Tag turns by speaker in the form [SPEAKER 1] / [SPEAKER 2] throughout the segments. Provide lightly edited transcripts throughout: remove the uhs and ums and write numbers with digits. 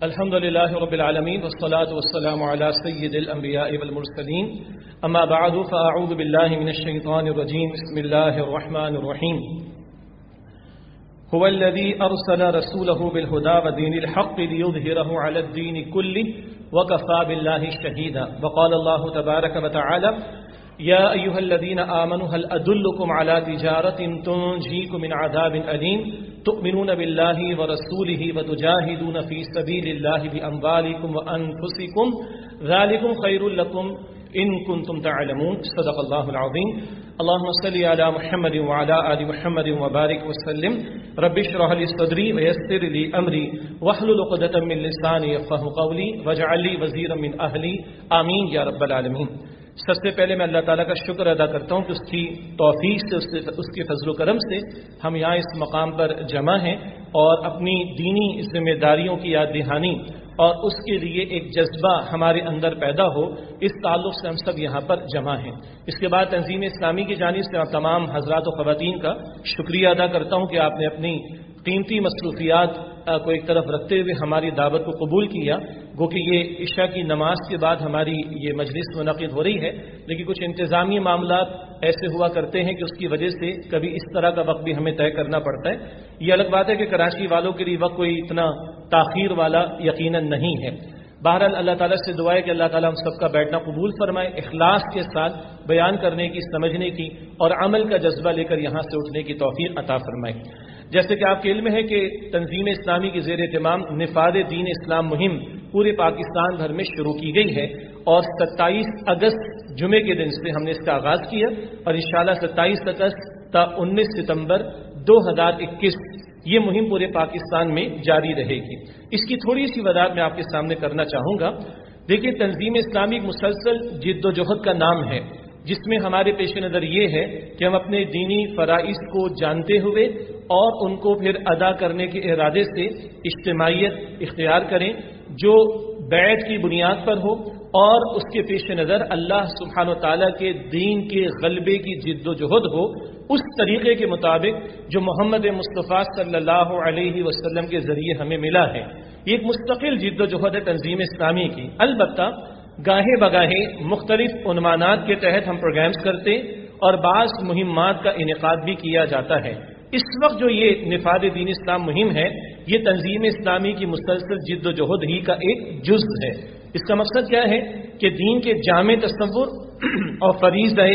[SPEAKER 1] الحمد لله رب العالمين والصلاة والسلام على سيد الأنبياء والمرسلين أما بعد فأعوذ بالله من الشيطان الرجيم بسم الله الرحمن الرحيم هو الذي أرسل رسوله بالهدى ودين الحق ليظهره على الدين كله وكفى بالله شهيدا وقال الله تبارك وتعالى يا أيها الذين آمنوا هل أدلكم على تجارة تنجيكم من عذاب أليم تؤمنون بالله ورسوله وتجاهدون في سبيل الله بأموالكم وأنفسكم ذلكم خير لكم إن كنتم تعلمون صدق الله العظيم اللهم صل على محمد وعلى آل محمد وبارك وسلم رب اشرح لي صدري ويسر لي أمري واحلل عقدة من لساني يفقهوا قولي واجعل لي وزيرا من أهلي آمين يا رب العالمين۔ سب سے پہلے میں اللہ تعالیٰ کا شکر ادا کرتا ہوں کہ اس کی توفیق سے اس کے فضل و کرم سے ہم یہاں اس مقام پر جمع ہیں اور اپنی دینی ذمہ داریوں کی یاد دہانی اور اس کے لیے ایک جذبہ ہمارے اندر پیدا ہو، اس تعلق سے ہم سب یہاں پر جمع ہیں۔ اس کے بعد تنظیم اسلامی کی جانب سے تمام حضرات و خواتین کا شکریہ ادا کرتا ہوں کہ آپ نے اپنی قیمتی مصروفیات کو ایک طرف رکھتے ہوئے ہماری دعوت کو قبول کیا۔ گو کہ یہ عشاء کی نماز کے بعد ہماری یہ مجلس منعقد ہو رہی ہے، لیکن کچھ انتظامی معاملات ایسے ہوا کرتے ہیں کہ اس کی وجہ سے کبھی اس طرح کا وقت بھی ہمیں طے کرنا پڑتا ہے۔ یہ الگ بات ہے کہ کراچی والوں کے لیے وقت کوئی اتنا تاخیر والا یقیناً نہیں ہے۔ بہرحال اللہ تعالیٰ سے دعا ہے کہ اللہ تعالیٰ ہم سب کا بیٹھنا قبول فرمائے، اخلاص کے ساتھ بیان کرنے کی، سمجھنے کی اور عمل کا جذبہ لے کر یہاں سے اٹھنے کی توفیق عطا فرمائے۔ جیسے کہ آپ کے علم ہے کہ تنظیم اسلامی کی زیر اہتمام نفاذ دین اسلام مہم پورے پاکستان بھر میں شروع کی گئی ہے اور 27 اگست جمعے کے دن سے ہم نے اس کا آغاز کیا اور انشاءاللہ 27 اگست تا 19 ستمبر 2021 یہ مہم پورے پاکستان میں جاری رہے گی۔ اس کی تھوڑی سی وضاحت میں آپ کے سامنے کرنا چاہوں گا۔ دیکھیے، تنظیم اسلامی مسلسل جد و جہد کا نام ہے، جس میں ہمارے پیش نظر یہ ہے کہ ہم اپنے دینی فرائض کو جانتے ہوئے اور ان کو پھر ادا کرنے کے ارادے سے اجتماعیت اختیار کریں جو بیعت کی بنیاد پر ہو اور اس کے پیش نظر اللہ سبحانہ و تعالیٰ کے دین کے غلبے کی جد و جہد ہو، اس طریقے کے مطابق جو محمد مصطفیٰ صلی اللہ علیہ وسلم کے ذریعے ہمیں ملا ہے۔ یہ ایک مستقل جد و جہد ہے تنظیم اسلامی کی۔ البتہ گاہے بگاہے مختلف عنوانات کے تحت ہم پروگرامز کرتے اور بعض مہمات کا انعقاد بھی کیا جاتا ہے۔ اس وقت جو یہ نفاذ دین اسلام مہم ہے، یہ تنظیم اسلامی کی مسلسل جد و جہد ہی کا ایک جز ہے۔ اس کا مقصد کیا ہے کہ دین کے جامع تصور اور فریضہ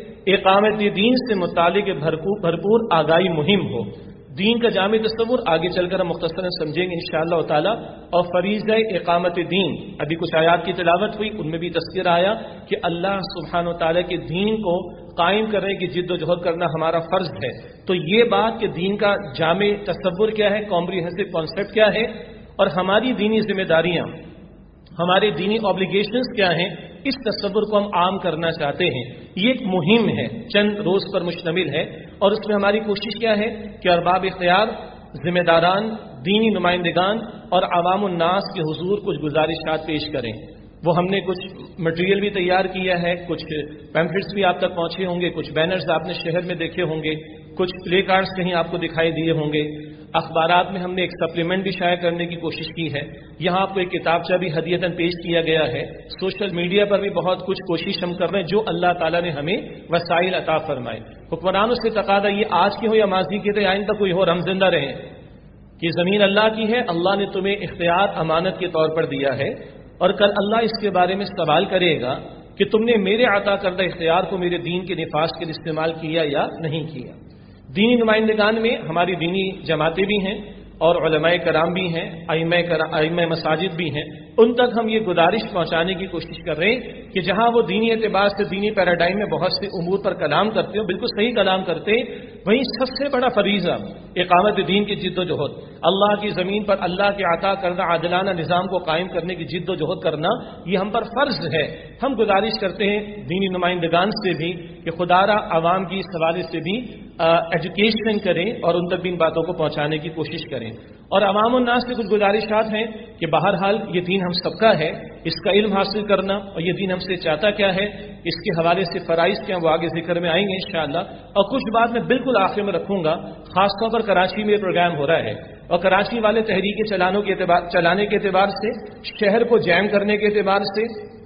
[SPEAKER 1] اقامت دین سے متعلق بھرپور آگاہی مہم ہو۔ دین کا جامع تصور آگے چل کر ہم مختصراً سمجھیں گے انشاءاللہ تعالی، اور فریضہ اقامت دین، ابھی کچھ آیات کی تلاوت ہوئی، ان میں بھی تذکرہ آیا کہ اللہ سبحانہ و تعالی کے دین کو قائم کرنے کی جد و جہد کرنا ہمارا فرض ہے۔ تو یہ بات کہ دین کا جامع تصور کیا ہے، کمپریہنسو کانسیپٹ کیا ہے، اور ہماری دینی ذمہ داریاں، ہمارے دینی آبلیگیشنز کیا ہیں، اس تصور کو ہم عام کرنا چاہتے ہیں۔ یہ ایک مہم ہے، چند روز پر مشتمل ہے، اور اس میں ہماری کوشش کیا ہے کہ ارباب اختیار، ذمہ داران، دینی نمائندگان اور عوام الناس کے حضور کچھ گزارشات پیش کریں۔ وہ ہم نے کچھ مٹیریل بھی تیار کیا ہے، کچھ پیمفلٹس بھی آپ تک پہنچے ہوں گے، کچھ بینرز آپ نے شہر میں دیکھے ہوں گے، کچھ پلے کارڈز کہیں آپ کو دکھائی دیے ہوں گے، اخبارات میں ہم نے ایک سپلیمنٹ بھی شائع کرنے کی کوشش کی ہے، یہاں آپ کو ایک کتابچہ بھی ہدیتاً پیش کیا گیا ہے، سوشل میڈیا پر بھی بہت کچھ کوشش ہم کر رہے ہیں جو اللہ تعالیٰ نے ہمیں وسائل عطا فرمائے۔ حکمرانوں سے تقاضا یہ آج کی ہو یا ماضی کی، تو آئندہ کوئی ہو، ہم زندہ رہیں کہ زمین اللہ کی ہے، اللہ نے تمہیں اختیار امانت کے طور پر دیا ہے، اور کل اللہ اس کے بارے میں سوال کرے گا کہ تم نے میرے عطا کردہ اختیار کو میرے دین کے نفاذ کے لیے استعمال کیا یا نہیں کیا۔ دینی نمائندگان میں ہماری دینی جماعتیں بھی ہیں اور علماء کرام بھی ہیں، ائمہ مساجد بھی ہیں، ان تک ہم یہ گزارش پہنچانے کی کوشش کر رہے ہیں کہ جہاں وہ دینی اعتبار سے دینی پیراڈائم میں بہت سے امور پر کلام کرتے ہو، بالکل صحیح کلام کرتے، وہیں سب سے بڑا فریضہ اقامت دین کی جد و جہد، اللہ کی زمین پر اللہ کے عطا کردہ عادلانہ نظام کو قائم کرنے کی جد و جہد کرنا، یہ ہم پر فرض ہے۔ ہم گزارش کرتے ہیں دینی نمائندگان سے بھی کہ خدا را عوام کی اس حوالے سے بھی ایجوکیشن کریں اور ان تک بھی ان باتوں کو پہنچانے کی کوشش کریں، اور عوام الناس سے کچھ گزارشات ہیں کہ بہرحال یہ دین ہم سب کا ہے، اس کا علم حاصل کرنا، اور یہ دین ہم سے چاہتا کیا ہے، اس کے حوالے سے فرائض کے وہ آگے ذکر میں آئیں گے انشاءاللہ، اور کچھ بات میں بالکل آخر میں رکھوں گا، خاص طور پر کراچی میں یہ پروگرام ہو رہا ہے، اور کراچی والے تحریک چلانے کے اعتبار سے، شہر کو جیم کرنے کے اعتبار سے،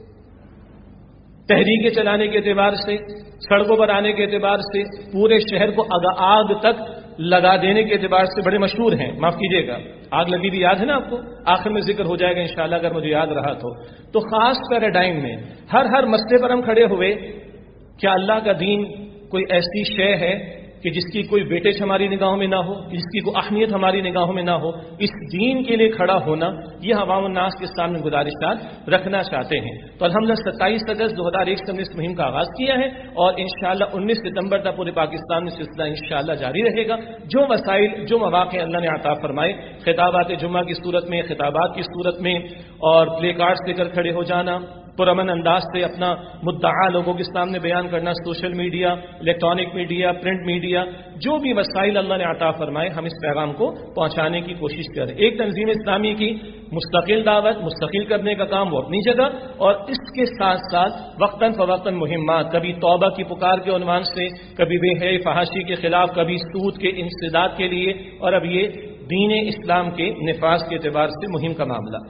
[SPEAKER 1] تحریکیں چلانے کے اعتبار سے، سڑکوں پر آنے کے اعتبار سے، پورے شہر کو آگ تک لگا دینے کے اعتبار سے بڑے مشہور ہیں. معاف کیجیے گا، آگ لگی بھی یاد ہے نا آپ کو، آخر میں ذکر ہو جائے گا انشاءاللہ اگر مجھے یاد رہا تو خاص پیراڈائم میں ہر مسئلے پر ہم کھڑے ہوئے، کیا اللہ کا دین کوئی ایسی شے ہے کہ جس کی کوئی ویٹیج ہماری نگاہوں میں نہ ہو، جس کی کوئی اہمیت ہماری نگاہوں میں نہ ہو؟ اس دین کے لیے کھڑا ہونا، یہ عوام الناس کے سامنے گزارشات رکھنا چاہتے ہیں. تو الحمدللہ 27 اگست 2001 سے ہم نے اس مہم کا آغاز کیا ہے، اور انشاءاللہ 19 ستمبر تک پورے پاکستان میں سلسلہ انشاءاللہ جاری رہے گا. جو وسائل، جو مواقع اللہ نے عطا فرمائے، خطابات جمعہ کی صورت میں، خطابات کی صورت میں، اور پلے کارڈز لے کر کھڑے ہو جانا، پرامن انداز سے اپنا مدعا لوگوں کے سامنے بیان کرنا، social media, electronic media, print media, جو بھی وسائل اللہ نے عطا فرمائے، ہم اس پیغام کو پہنچانے کی کوشش کریں. ایک تنظیم اسلامی کی مستقل دعوت، مستقل کرنے کا کام وہ اپنی جگہ، اور اس کے ساتھ ساتھ وقتاً فوقتاً مہمات، کبھی توبہ کی پکار کے عنوان سے، کبھی بے حیائی فحاشی کے خلاف، کبھی سود کے انسداد کے لیے، اور اب یہ دین اسلام کے نفاذ کے اعتبار سے مہم کا معاملہ.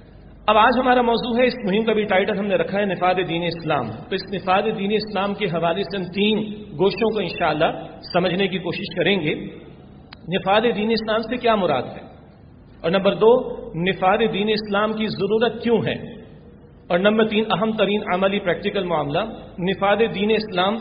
[SPEAKER 1] اب آج ہمارا موضوع ہے، اس مہم کا بھی ٹائٹل ہم نے رکھا ہے نفاذ دین اسلام. تو اس نفاذ دین اسلام کے حوالے سے ہم 3 گوشوں کو انشاءاللہ سمجھنے کی کوشش کریں گے. نفاذ دین اسلام سے کیا مراد ہے، اور نمبر 2 نفاذ دین اسلام کی ضرورت کیوں ہے، اور نمبر 3 اہم ترین عملی پریکٹیکل معاملہ نفاذ دین اسلام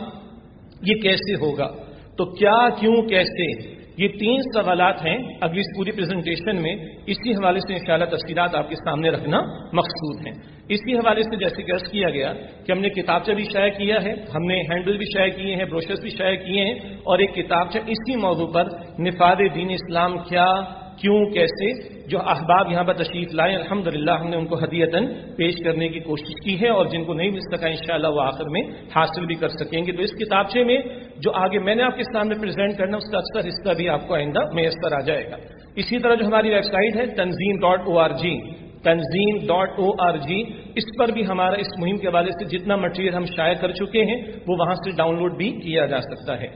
[SPEAKER 1] یہ کیسے ہوگا. تو کیا، کیوں، کیسے، یہ 3 سوالات ہیں اگلی اس پوری پریزنٹیشن میں. اسی حوالے سے انشاءاللہ تفصیلات آپ کے سامنے رکھنا مقصود ہیں. اسی حوالے سے جیسے کہ عرض کیا گیا کہ ہم نے کتابچہ بھی شائع کیا ہے، ہم نے ہینڈل بھی شائع کیے ہیں، بروشرز بھی شائع کیے ہیں، اور ایک کتابچہ اسی موضوع پر نفاذ دین اسلام کیا، کیوں، کیسے، جو احباب یہاں پر تشریف لائے الحمدللہ ہم نے ان کو ہدیتاً پیش کرنے کی کوشش کی ہے، اور جن کو نہیں مل سکا انشاءاللہ وہ آخر میں حاصل بھی کر سکیں گے. تو اس کتابچے میں جو آگے میں نے آپ کے سامنے پریزنٹ کرنا اس کا اکثر حصہ بھی آپ کو آئندہ میسر آ جائے گا. اسی طرح جو ہماری ویب سائٹ ہے tanzeem.org، tanzeem.org، اس پر بھی ہمارا اس مہم کے حوالے سے جتنا مٹیریل ہم شائع کر چکے ہیں وہ وہاں سے ڈاؤن لوڈ بھی کیا جا سکتا ہے.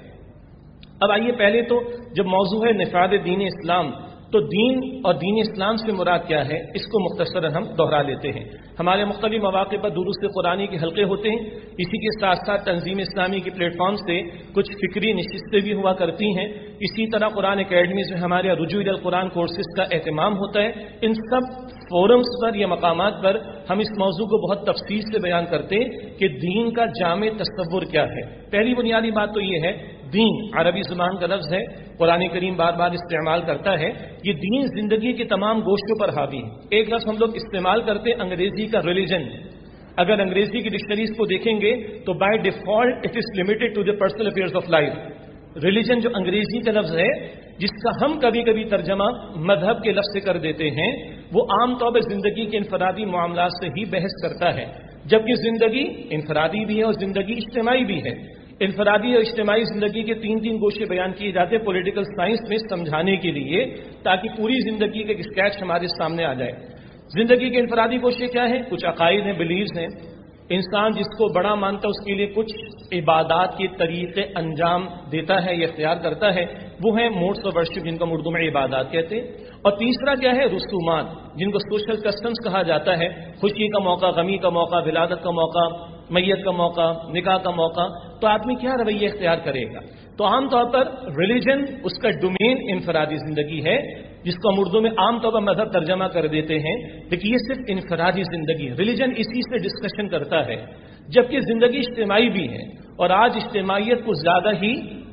[SPEAKER 1] اب آئیے پہلے تو جب موضوع ہے نفاذ دین اسلام، تو دین اور دین اسلام سے مراد کیا ہے، اس کو مختصراً ہم دوہرا لیتے ہیں. ہمارے مختلف مواقع پر دروس قرآنی کے حلقے ہوتے ہیں، اسی کے ساتھ ساتھ تنظیم اسلامی کے پلیٹ فارم سے کچھ فکری نشستیں بھی ہوا کرتی ہیں. اسی طرح قرآن اکیڈمیز میں ہمارے رجوع القرآن کورسز کا اہتمام ہوتا ہے. ان سب فورمز پر یا مقامات پر ہم اس موضوع کو بہت تفصیل سے بیان کرتے ہیں کہ دین کا جامع تصور کیا ہے. پہلی بنیادی بات تو یہ ہے، دین عربی زبان کا لفظ ہے، قرآن کریم بار بار استعمال کرتا ہے. یہ دین زندگی کے تمام گوشتوں پر حاوی ہے. ایک لفظ ہم لوگ استعمال کرتے ہیں انگریزی کا ریلیجن. اگر انگریزی کی ڈکشنریز کو دیکھیں گے تو by default it is limited to the personal affairs of life. Religion جو انگریزی کا لفظ ہے جس کا ہم کبھی کبھی ترجمہ مذہب کے لفظ سے کر دیتے ہیں، وہ عام طور پر زندگی کے انفرادی معاملات سے ہی بحث کرتا ہے، جبکہ زندگی انفرادی بھی ہے اور زندگی اجتماعی بھی ہے. انفرادی اور اجتماعی زندگی کے 3 گوشے بیان کیے جاتے ہیں پولیٹیکل سائنس میں سمجھانے کے لیے، تاکہ پوری زندگی کا اسکیچ ہمارے سامنے آ جائے. زندگی کے انفرادی گوشے کیا ہیں؟ کچھ عقائد ہیں، بلیوز ہیں. انسان جس کو بڑا مانتا ہے اس کے لیے کچھ عبادات کے طریقے انجام دیتا ہے یا اختیار کرتا ہے، وہ ہیں موڈس آف ورشپ، جن کو اردو میں عبادات کہتے ہیں. اور تیسرا کیا ہے؟ رسومات، جن کو سوشل کسٹمز کہا جاتا ہے. خوشی کا موقع، غمی کا موقع، ولادت کا موقع، میت کا موقع، نکاح کا موقع، تو آدمی کیا رویہ اختیار کرے گا. تو عام طور پر ریلیجن اس کا ڈومین انفرادی زندگی ہے، جس کو ہم اردو میں عام طور پر مذہب ترجمہ کر دیتے ہیں، لیکن یہ صرف انفرادی زندگی ہے. ریلیجن اسی سے ڈسکشن کرتا ہے، جبکہ زندگی اجتماعی بھی ہے، اور آج اجتماعیت کو زیادہ ہی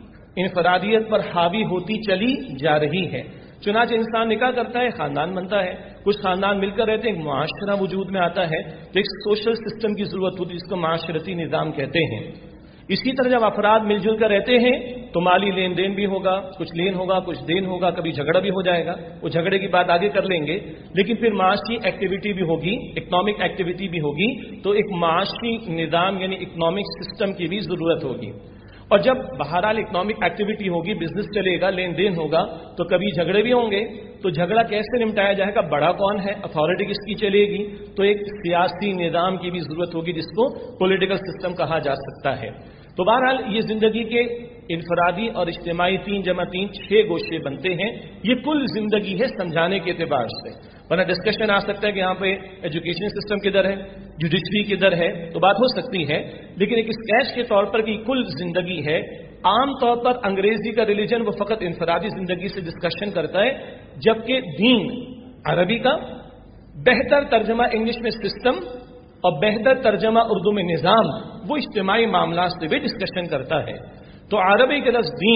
[SPEAKER 1] انفرادیت پر حاوی ہوتی چلی جا رہی ہے. چنانچہ انسان نکاح کرتا ہے، خاندان بنتا ہے، کچھ خاندان مل کر رہتے ہیں، ایک معاشرہ وجود میں آتا ہے، تو ایک سوشل سسٹم کی ضرورت ہوتی ہے جس کو معاشرتی نظام کہتے ہیں. اسی طرح جب افراد مل جل کر رہتے ہیں تو مالی لین دین بھی ہوگا، کچھ لین ہوگا، کچھ دین ہوگا، کبھی جھگڑا بھی ہو جائے گا. وہ جھگڑے کی بات آگے کر لیں گے، لیکن پھر معاشی ایکٹیویٹی بھی ہوگی، اکنامک ایکٹیویٹی بھی ہوگی. تو ایک معاشی نظام یعنی اکنامک سسٹم کی بھی ضرورت ہوگی. اور جب بہرحال اکنامک ایکٹیویٹی ہوگی، بزنس چلے گا، لین دین ہوگا، تو کبھی جھگڑے بھی ہوں گے. تو جھگڑا کیسے نمٹایا جائے گا؟ بڑا کون ہے، اتھارٹی کس کی چلے گی؟ تو ایک سیاسی نظام کی بھی ضرورت ہوگی جس کو پولیٹیکل سسٹم کہا جا سکتا ہے. تو بہرحال یہ زندگی کے انفرادی اور اجتماعی 3 × 3 6 گوشے بنتے ہیں. یہ کل زندگی ہے سمجھانے کے اعتبار سے. ورنہ ڈسکشن آ سکتا ہے کہ یہاں پہ ایجوکیشن سسٹم کدھر ہے، جوڈیشری کدھر ہے، تو بات ہو سکتی ہے. لیکن ایک اسکیچ کے طور پر کہ کل زندگی ہے. عام طور پر انگریزی کا ریلیجن وہ فقط انفرادی زندگی سے ڈسکشن کرتا ہے، جبکہ دین عربی کا بہتر ترجمہ انگلش میں سسٹم اور بہتر ترجمہ اردو میں نظام وہ اجتماعی معاملات سے بھی ڈسکشن کرتا ہے. تو عربی کے لفظ دین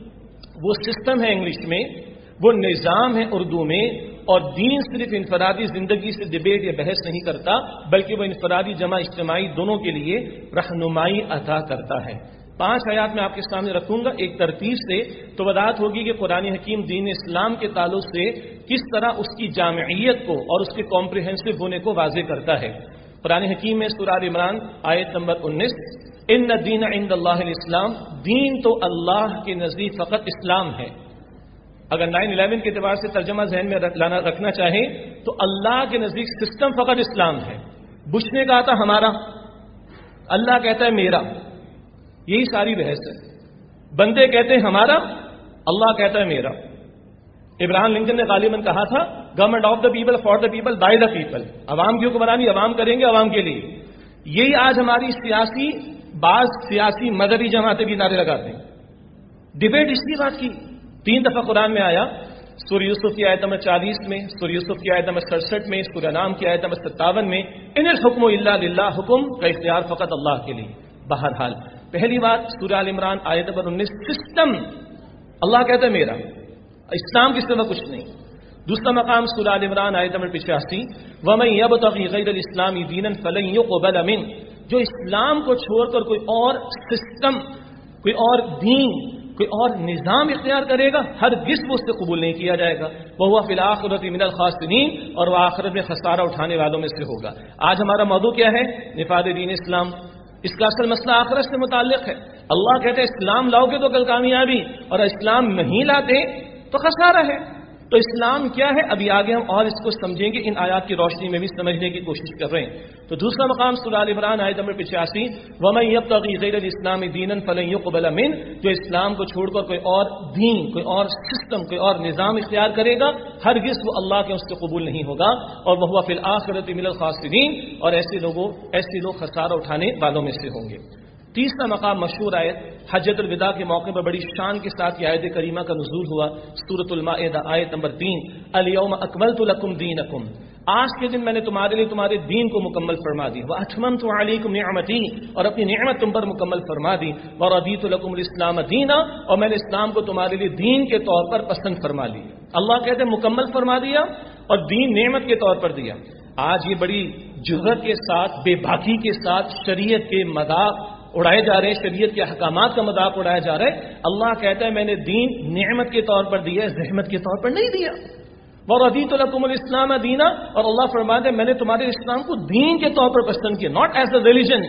[SPEAKER 1] وہ سسٹم ہے انگلش میں، وہ نظام ہے اردو میں. اور دین صرف انفرادی زندگی سے ڈبیٹ یا بحث نہیں کرتا، بلکہ وہ انفرادی جمع اجتماعی دونوں کے لیے رہنمائی عطا کرتا ہے. 5 آیات میں آپ کے سامنے رکھوں گا ایک ترتیب سے، تو وضاحت ہوگی کہ قرآن حکیم دین اسلام کے تعلق سے کس طرح اس کی جامعیت کو اور اس کے کمپریہنسو ہونے کو واضح کرتا ہے. قرآن حکیم میں سورہ آل عمران آیت نمبر 19، ان الدین عند اللہ الاسلام، دین تو اللہ کے نزدیک فقط اسلام ہے. اگر 9/11 کے اعتبار سے ترجمہ ذہن میں رکھنا چاہیں تو اللہ کے نزدیک سسٹم فقط اسلام ہے. بش نے کہا تھا ہمارا، اللہ کہتا ہے میرا. یہی ساری بحث ہے. بندے کہتے ہیں ہمارا، اللہ کہتا ہے میرا. ابراہیم لنکن نے غالباً کہا تھا government of the people, for the people, by the people. عوام کی حکمرانی عوام کریں گے عوام کے لیے. یہی آج ہماری بعض سیاسی مذہبی جماعتیں بھی نعرے لگاتے ہیں. ڈبیٹ اس لیے بات کی 3 دفعہ قرآن میں آیا، سورہ یوسف کی آیت نمبر 40 میں، سورہ یوسف کی آیت نمبر 67 میں، سورہ انعام کی آیت نمبر 57 میں، ان الحکم الا للہ، حکم کا اختیار فقط اللہ کے لیے. بہرحال پہلی بات سورہ آل عمران آیت نمبر 19، سسٹم اللہ کہتا ہے میرا، اسلام کے سوا کچھ نہیں. دوسرا مقام سورہ آل عمران آیت نمبر 85، وَمَن يَبْتَغِ غَيْرَ الْإِسْلَامِ دِينًا فَلَن يُقْبَلَ مِنْهُ، جو اسلام کو چھوڑ کر کوئی اور سسٹم، کوئی اور دین، کوئی اور نظام اختیار کرے گا ہرگز وہ اس سے قبول نہیں کیا جائے گا. وَهُوَ فِي الْآخِرَةِ مِنَ الْخَاسِرِينَ، اور وہ آخرت میں خسارہ اٹھانے والوں میں سے ہوگا. آج ہمارا موضوع کیا ہے؟ نفاذ دین اسلام. اس کا اصل مسئلہ آخرت سے متعلق ہے. اللہ کہتے ہیں اسلام لاؤ گے تو کل کامیابی، اور اسلام نہیں لاتے تو خسارہ ہے. تو اسلام کیا ہے؟ ابھی آگے ہم اور اس کو سمجھیں گے، ان آیات کی روشنی میں بھی سمجھنے کی کوشش کر رہے ہیں. تو دوسرا مقام سورہ آل عمران آیت نمبر 85، وَمَن يَبْتَغِ غَيْرَ الْإِسْلَامِ دِينًا فَلَن يُقْبَلَ مِنْهُ، جو اسلام کو چھوڑ کر کوئی اور دین، کوئی اور سسٹم، کوئی اور نظام اختیار کرے گا ہرگز وہ اللہ کے اس سے قبول نہیں ہوگا. اور وَهُوَ فِي الْآخِرَةِ مِنَ الْخَاسِرِينَ، اور ایسے لوگ خسارہ اٹھانے والوں میں سے ہوں گے. تیسرا مقام مشہور آیت حجۃ الوداع کے موقع پر بڑی شان کے ساتھ یہ آیت کریمہ کا نزول ہوا، سورۃ المائدہ آیت نمبر 3، الیوم اکملت لکم دینکم، آج کے دن میں نے تمہارے لیے تمہارے دین کو مکمل فرما دی. واتممت علیکم نعمتی، اور اپنی نعمت تم پر مکمل فرما دی. ورضیت لکم الاسلام دینا، اور میں نے اسلام کو تمہارے لیے دین کے طور پر پسند فرما لی. اللہ کہتے ہیں مکمل فرما دیا اور دین نعمت کے طور پر دیا. آج یہ بڑی جرأت کے ساتھ، بے باکی کے ساتھ شریعت کے مذاق اڑائے جا رہے ہیں، شریعت کے احکامات کا مذاق اڑایا جا رہا ہے. اللہ کہتا ہے میں نے دین نعمت کے طور پر دیا ہے، زحمت کے طور پر نہیں دیا. وَرَضِيتُ لَكُمُ الْإِسْلَامَ دِينًا، اور اللہ فرماتا ہے میں نے تمہارے اسلام کو دین کے طور پر پسند کیا. Not as a religion,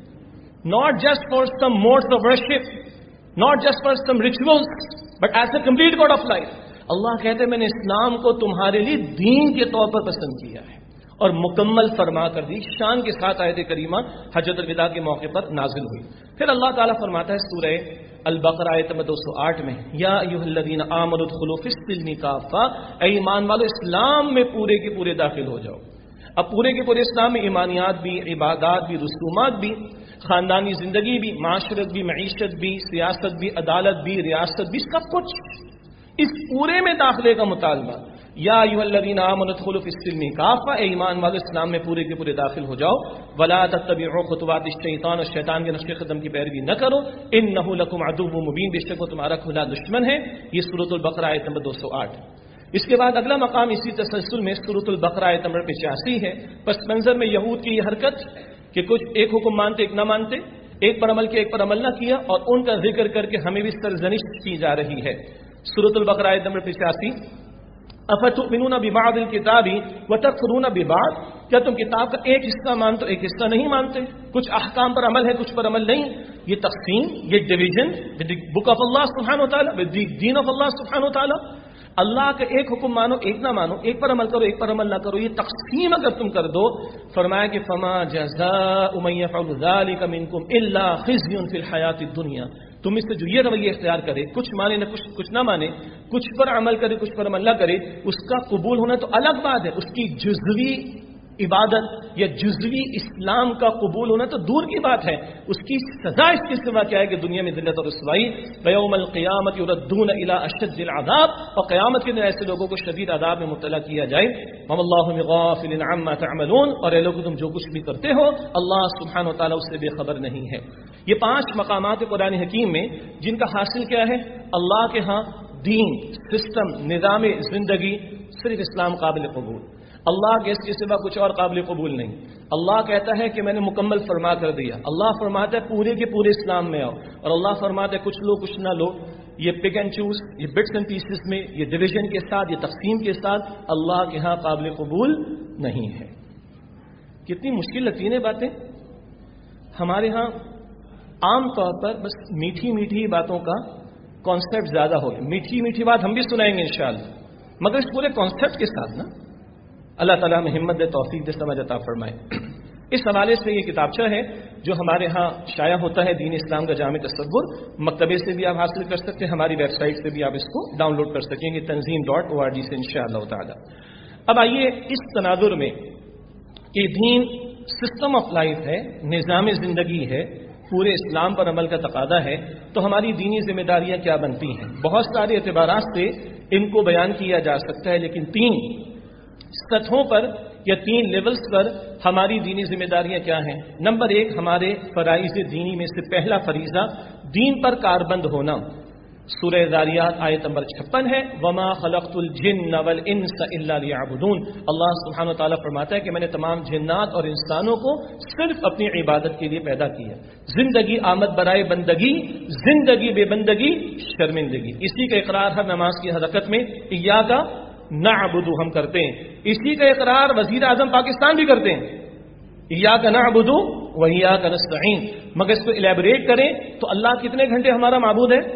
[SPEAKER 1] not just for some modes of worship, not just for some rituals, but as a complete god of life. اللہ کہتے ہیں میں نے اسلام کو تمہارے لیے دین کے طور پر پسند کیا ہے اور مکمل فرما کر دی. شان کے ساتھ آیت کریمہ حجۃ الوداع کے موقع پر نازل ہوئی. پھر اللہ تعالیٰ فرماتا ہے سورہ البقرہ آیت نمبر 208 میں، یا ایھا الذین آمنوا ادخلوا فی السلم کافہ، اے ایمان والو اسلام میں پورے کے پورے داخل ہو جاؤ. اب پورے کے پورے اسلام میں ایمانیات بھی، عبادات بھی، رسومات بھی، خاندانی زندگی بھی، معاشرت بھی، معیشت بھی، سیاست بھی، عدالت بھی، ریاست بھی، سب کچھ اس پورے میں داخلے کا مطالبہ. یا ایھا الذین آمنوا ادخلوا فی السلم کافہ، اے ایمان والو اسلام میں پورے کے پورے داخل ہو جاؤ. ولا تتبعوا خطوات الشیطان، اور شیطان کے نقش قدم کی پیروی نہ کرو. انہ لکم عدو مبین، بے شک وہ تمہارا کھلا دشمن ہے. یہ سورۃ البقرہ آیت نمبر 208. اس کے بعد اگلا مقام اسی تسلسل میں سورۃ البقرہ آیت نمبر 85 ہے. پس منظر میں یہود کی یہ حرکت کہ کچھ ایک حکم مانتے ایک نہ مانتے، ایک پر عمل کیا ایک پر عمل نہ کیا، اور ان کا ذکر کر کے ہمیں بھی سرزنش کی جا رہی ہے. سورۃ البقرہ آیت نمبر 85، افتؤمنون ببعض الکتاب وتکفرون ببعض، کیا تم کتاب کا ایک حصہ مانتے ہو ایک حصہ نہیں مانتے؟ کچھ احکام پر عمل ہے کچھ پر عمل نہیں. یہ تقسیم، یہ division with the book of اللہ سبحانہ و تعالی، ود دی دین آف اللہ سبحانہ و تعالی. اللہ کا ایک حکم مانو ایک نہ مانو، ایک پر عمل کرو ایک پر عمل نہ کرو، یہ تقسیم اگر تم کر دو، فرمایا کہ فما جزاء من يفعل ذلك منكم الا خزي في الحیاۃ الدنیا. تم اس سے جو یہ رویہ اختیار کرے، کچھ مانے نہ کچھ نہ مانے، کچھ پر عمل کرے کچھ پر عمل نہ کرے، اس کا قبول ہونا تو الگ بات ہے، اس کی جزوی عبادت یا جزوی اسلام کا قبول ہونا تو دور کی بات ہے، اس کی سزا اس کے سوا کیا ہے کہ دنیا میں ذلت اور رسوائی. ویوم القیامت یردون الی اشد العذاب، اور قیامت کے دن ایسے لوگوں کو شدید عذاب میں مبتلا کیا جائے. وما اللہ بغافل عما تعملون، اور اے لوگوں تم جو کچھ بھی کرتے ہو اللہ سبحانہ و تعالیٰ اس سے بے خبر نہیں ہے. یہ 5 مقامات قرآن حکیم میں جن کا حاصل کیا ہے؟ اللہ کے ہاں دین، سسٹم، نظام زندگی صرف اسلام قابل قبول، اللہ کے اس کے سوا کچھ اور قابل قبول نہیں. اللہ کہتا ہے کہ میں نے مکمل فرما کر دیا، اللہ فرماتا ہے پورے کے پورے اسلام میں آؤ، اور اللہ فرماتا ہے کچھ لو کچھ نہ لو. یہ پک اینڈ چوز، یہ بٹس اینڈ پیسز میں، یہ ڈویژن کے ساتھ، یہ تقسیم کے ساتھ اللہ کے ہاں قابل قبول نہیں ہے. کتنی مشکل لگتی ہیں باتیں. ہمارے ہاں عام طور پر بس میٹھی میٹھی باتوں کا کانسیپٹ زیادہ ہو گیا. میٹھی میٹھی بات ہم بھی سنائیں گے انشاءاللہ، مگر اس پورے کانسیپٹ کے ساتھ نا. اللہ تعالیٰ میں ہمت دے، توفیق دے، سمجھ عطا فرمائے. اس حوالے سے یہ کتابچہ ہے جو ہمارے ہاں شائع ہوتا ہے، دین اسلام کا جامع تصور. مکتبے سے بھی آپ حاصل کر سکتے ہیں، ہماری ویب سائٹ سے بھی آپ اس کو ڈاؤن لوڈ کر سکیں گے، tanzim.org سے انشاءاللہ تعالی. اب آئیے اس تناظر میں کہ دین سسٹم آف لائف ہے، نظام زندگی ہے، پورے اسلام پر عمل کا تقاضا ہے، تو ہماری دینی ذمہ داریاں کیا بنتی ہیں؟ بہت سارے اعتبارات سے ان کو بیان کیا جا سکتا ہے، لیکن 3 سطحوں پر یا 3 لیولز پر ہماری دینی ذمہ داریاں کیا ہیں. نمبر 1، ہمارے فرائض دینی میں سے پہلا فریضہ دین پر کاربند ہونا. سورہ ذاریات آیت نمبر 56 ہے، وما خلقت الجن والانس الا لیعبدون. اللہ سبحانہ و تعالیٰ فرماتا ہے کہ میں نے تمام جنات اور انسانوں کو صرف اپنی عبادت کے لیے پیدا کیا. زندگی آمد برائے بندگی، زندگی بے بندگی شرمندگی. اسی کا اقرار ہر نماز کی حرکت میں ایاک نعبد ہم کرتے ہیں. اسی کا اقرار وزیر اعظم پاکستان بھی کرتے ہیں، ایاک نعبد و ایاک نستعین. مگر اس کو الیبوریٹ کریں تو اللہ کتنے گھنٹے ہمارا معبود ہے؟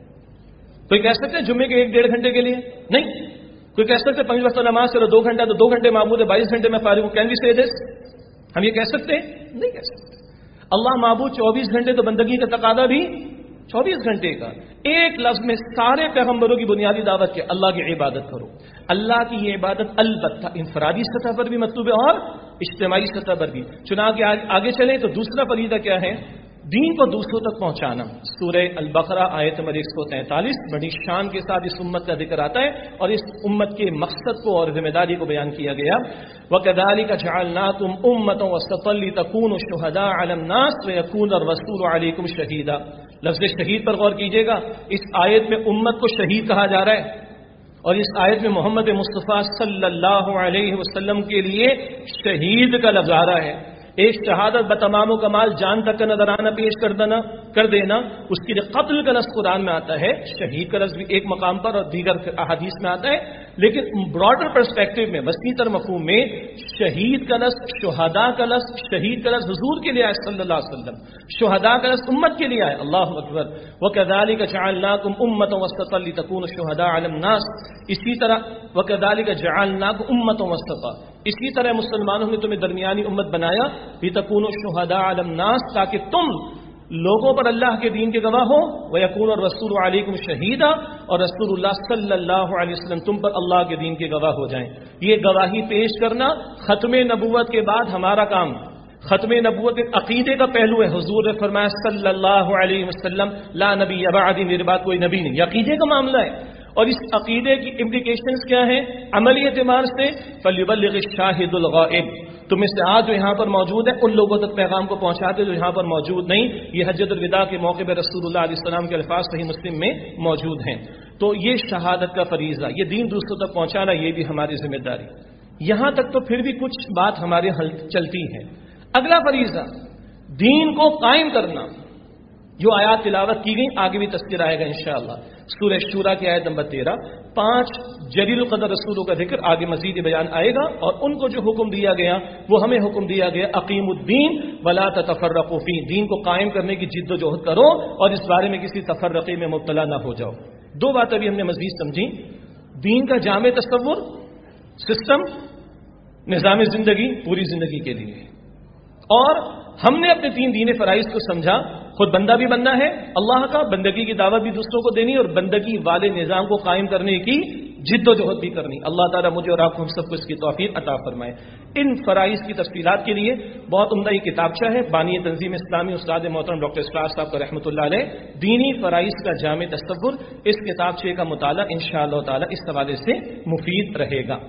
[SPEAKER 1] کوئی کہہ سکتے ہیں جمعے کے 1-1.5 گھنٹے کے لیے؟ نہیں. کوئی کہہ سکتے 5 وقت نماز چلو 2 گھنٹہ تو 2 گھنٹے معبود ہے، 22 گھنٹے میں فارغ ہوں. کین وی سے دس؟ ہم یہ کہہ سکتے ہیں؟ نہیں کہہ سکتے. اللہ معبود 24 گھنٹے، تو بندگی کا تقاضا بھی 24 گھنٹے کا. ایک لفظ میں سارے پیغمبروں کی بنیادی دعوت کے اللہ کی عبادت کرو. اللہ کی یہ عبادت البتہ انفرادی سطح پر بھی مطلوب ہے اور اجتماعی سطح پر بھی. چنانچہ آگے چلیں تو دوسرا فریضہ کیا ہے؟ دین کو دوسروں تک پہنچانا. سورہ البقرہ آیت نمبر 143 بڑی شان کے ساتھ اس امت کا ذکر آتا ہے اور اس امت کے مقصد کو اور ذمہ داری کو بیان کیا گیا. وَكَذَلِكَ جَعَلْنَاكُمْ أُمَّةً وَسَطًا لِتَكُونُوا شُهَدَاءَ عَلَى النَّاسِ وَيَكُونَ الرَّسُولُ عَلَيْكُمْ شَهِيدًا. لفظ شہید پر غور کیجیے گا. اس آیت میں امت کو شہید کہا جا رہا ہے، اور اس آیت میں محمد مصطفیٰ صلی اللہ علیہ وسلم کے لیے شہید کا لفظ آ رہا ہے. ایک شہادت بتمام و کمال جان تک کا نذرانہ پیش کر دینا، اس کے لیے قتل کا لفظ قرآن میں آتا ہے. شہید کا لفظ بھی ایک مقام پر اور دیگر احادیث میں آتا ہے. لیکن براڈر پرسپیکٹو میں، وسیع تر مفہوم میں، شہید کا لفظ، شہداء کا لفظ، شہید کا لفظ حضور کے لیے آئے صلی اللہ علیہ وسلم، شہداء کا لفظ امت کے لیے آئے. اللہ اکبر. وَكَذَلِكَ جَعَلْنَاكُمْ أُمَّةً وَسَطًا لِتَكُونُوا شُهَدَاءَ عَلَى النَّاسِ. اسی طرح وَكَذَلِكَ جَعَلْنَاكُمْ أُمَّةً وَسَطًا، اسی طرح مسلمانوں نے تمہیں درمیانی امت بنایا، لِتَكُونُوا شُهَدَاءَ عَلَى النَّاسِ، تاکہ تم لوگوں پر اللہ کے دین کے گواہ ہو. وَيَكُونَ الرَّسُولُ عَلَيْكُمْ شَهِيدًا، اور رسول اللہ صلی اللہ علیہ وسلم تم پر اللہ کے دین کے گواہ ہو جائیں. یہ گواہی پیش کرنا ختم نبوت کے بعد ہمارا کام. ختم نبوت ایک عقیدے کا پہلو ہے. حضور نے فرمایا صلی اللہ علیہ وسلم لا نبی بعدی، میرے بعد کوئی نبی نہیں. یہ عقیدے کا معاملہ ہے. اور اس عقیدے کی امپلیکیشنز کیا ہیں عملی اعتبار سے؟ فَلْيُبَلِّغِ الشَّاهِدُ الْغَائِبُ. تم میں سے آج جو یہاں پر موجود ہے ان لوگوں تک پیغام کو پہنچاتے جو یہاں پر موجود نہیں. یہ حجۃ الوداع کے موقع پہ رسول اللہ علیہ السلام کے الفاظ صحیح مسلم میں موجود ہیں. تو یہ شہادت کا فریضہ، یہ دین دوسروں تک پہنچانا، یہ بھی ہماری ذمہ داری. یہاں تک تو پھر بھی کچھ بات ہمارے حل چلتی ہے. اگلا فریضہ دین کو قائم کرنا. جو آیات تلاوت کی گئی آگے بھی تذکر آئے گا انشاءاللہ. سورہ شورا کی آیت نمبر 13. 5 جلیل القدر رسولوں کا ذکر آگے مزید بیان آئے گا، اور ان کو جو حکم دیا گیا وہ ہمیں حکم دیا گیا اقیم الدین ولا تتفرقوا فیہ، دین کو قائم کرنے کی جد و جہد کرو اور اس بارے میں کسی تفرقے میں مبتلا نہ ہو جاؤ. 2 باتیں بھی ہم نے مزید سمجھی. دین کا جامع تصور، سسٹم، نظام زندگی پوری زندگی کے لیے، اور ہم نے اپنے دین فرائض کو سمجھا. خود بندہ بھی بننا ہے اللہ کا، بندگی کی دعوت بھی دوسروں کو دینی، اور بندگی والے نظام کو قائم کرنے کی جد و جہد بھی کرنی. اللہ تعالیٰ مجھے اور آپ کو ہم سب کو اس کی توفیق عطا فرمائے. ان فرائض کی تفصیلات کے لیے بہت عمدہ یہ کتابچہ ہے، بانی تنظیم اسلامی استاد محترم ڈاکٹر اسرار صاحب کا رحمۃ اللہ علیہ، دینی فرائض کا جامع تصور. اس کتابچے کا مطالعہ انشاءاللہ تعالی اس حوالے سے مفید رہے گا.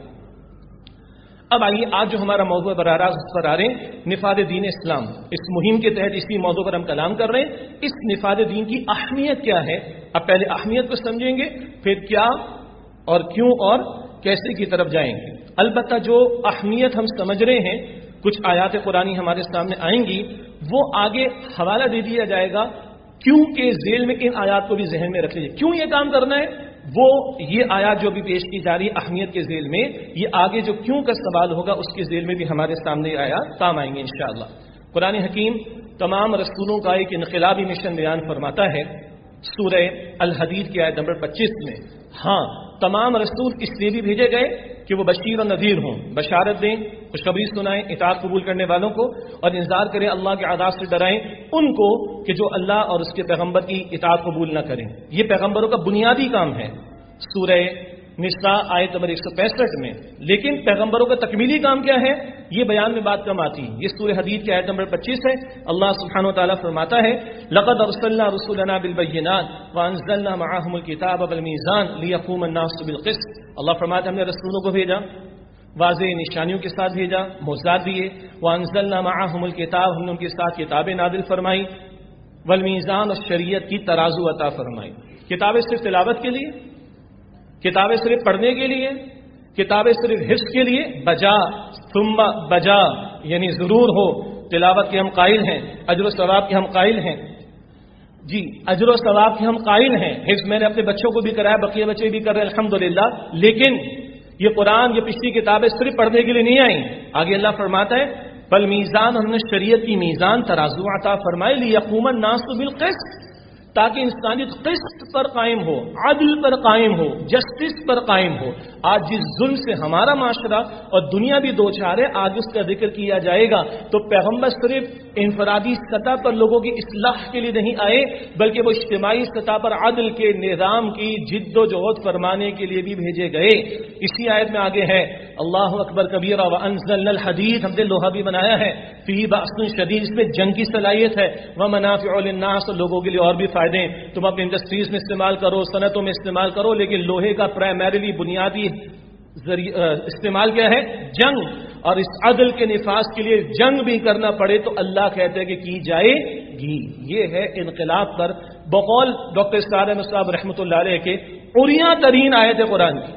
[SPEAKER 1] اب آئیے آج جو ہمارا موضوع براہ راست پر آ رہے ہیں، نفاذ دین اسلام. اس مہم کے تحت اسی موضوع پر ہم کلام کر رہے ہیں. اس نفاذ دین کی اہمیت کیا ہے؟ اب پہلے اہمیت کو سمجھیں گے، پھر کیا اور کیوں اور کیسے کی طرف جائیں گے. البتہ جو اہمیت ہم سمجھ رہے ہیں، کچھ آیات قرآنی ہمارے سامنے آئیں گی، وہ آگے حوالہ دے دیا جائے گا. کیوں کے ذیل میں ان آیات کو بھی ذہن میں رکھ لیجیے. کیوں یہ کام کرنا ہے؟ وہ یہ آیات جو بھی پیش کی جا رہی اہمیت کے ذیل میں، یہ آگے جو کیوں کا سوال ہوگا اس کے ذیل میں بھی ہمارے سامنے آیات کام آئیں گے انشاءاللہ. قرآن حکیم تمام رسولوں کا ایک انقلابی مشن بیان فرماتا ہے سورہ الحدید کی آیت نمبر 25 میں. ہاں، تمام رسول اس لیے بھی بھیجے گئے کہ وہ بشیر و نذیر ہوں، بشارت دیں، خوشخبری سنائیں اطاعت قبول کرنے والوں کو، اور انذار کریں اللہ کے عذاب سے ڈرائیں ان کو کہ جو اللہ اور اس کے پیغمبر کی اطاعت قبول نہ کریں. یہ پیغمبروں کا بنیادی کام ہے سورہ نساء آیت نمبر 165 میں. لیکن پیغمبروں کا تکمیلی کام کیا ہے، یہ بیان میں بات کم آتی. یہ سورہ حدید کی آیت نمبر 25 ہے. اللہ سبحانہ وتعالی فرماتا ہے لقد ارسلنا رسلنا بالبینات وانزلنا معهم الكتاب والمیزان لیقوم الناس بالقسط. اللہ فرماتا ہے ہم نے رسولوں کو بھیجا، واضح نشانیوں کے ساتھ بھیجا، معجزات دیے. وانزلنا معهم الكتاب، ہم نے ان کے ساتھ کتابیں نازل فرمائی. والمیزان، اور شریعت کی ترازو عطا فرمائی. کتابیں صرف تلاوت کے لیے، کتابیں صرف پڑھنے کے لیے، کتابیں صرف حفظ کے لیے، بجا ثم بجا یعنی ضرور ہو. تلاوت کے ہم قائل ہیں، اجر و ثواب کے ہم قائل ہیں. جی، اجر و ثواب کے ہم قائل ہیں. حفظ میں نے اپنے بچوں کو بھی کرایا، بقیہ بچے بھی کر رہے ہیں الحمدللہ. لیکن یہ قرآن، یہ پچھلی کتابیں صرف پڑھنے کے لیے نہیں آئیں. آگے اللہ فرماتا ہے بل میزان، ہم نے شریعت کی میزان ترازو عطا فرمائے لیقوم الناس بالقسط، تاکہ انسانیت قسط پر قائم ہو، عدل پر قائم ہو، جسٹس پر قائم ہو. آج جس ظلم سے ہمارا معاشرہ اور دنیا بھی دو چار ہے، آج اس کا ذکر کیا جائے گا. تو پیغمبر صرف انفرادی سطح پر لوگوں کی اصلاح کے لیے نہیں آئے، بلکہ وہ اجتماعی سطح پر عدل کے نظام کی جد و جہد فرمانے کے لیے بھی بھیجے گئے. اسی آیت میں آگے ہے اللہ اکبر کبیرہ وانزلنا الحدید، ہم نے لوہا بھی بنایا ہے، فیہ بأس شدید، اس میں جنگ کی صلاحیت ہے، ومنافع للناس، اور لوگوں کے لیے اور بھی فائدے. تم اپنے انڈسٹریز میں استعمال کرو، صنعتوں میں استعمال کرو، لیکن لوہے کا پرائمریلی بنیادی استعمال کیا ہے؟ جنگ. اور اس عدل کے نفاذ کے لیے جنگ بھی کرنا پڑے تو اللہ کہتے ہیں کہ کی جائے گی. یہ ہے انقلاب پر بقول ڈاکٹر اسرار احمد صاحب رحمۃ اللہ علیہ کے عریاں ترین آیت قرآن کی،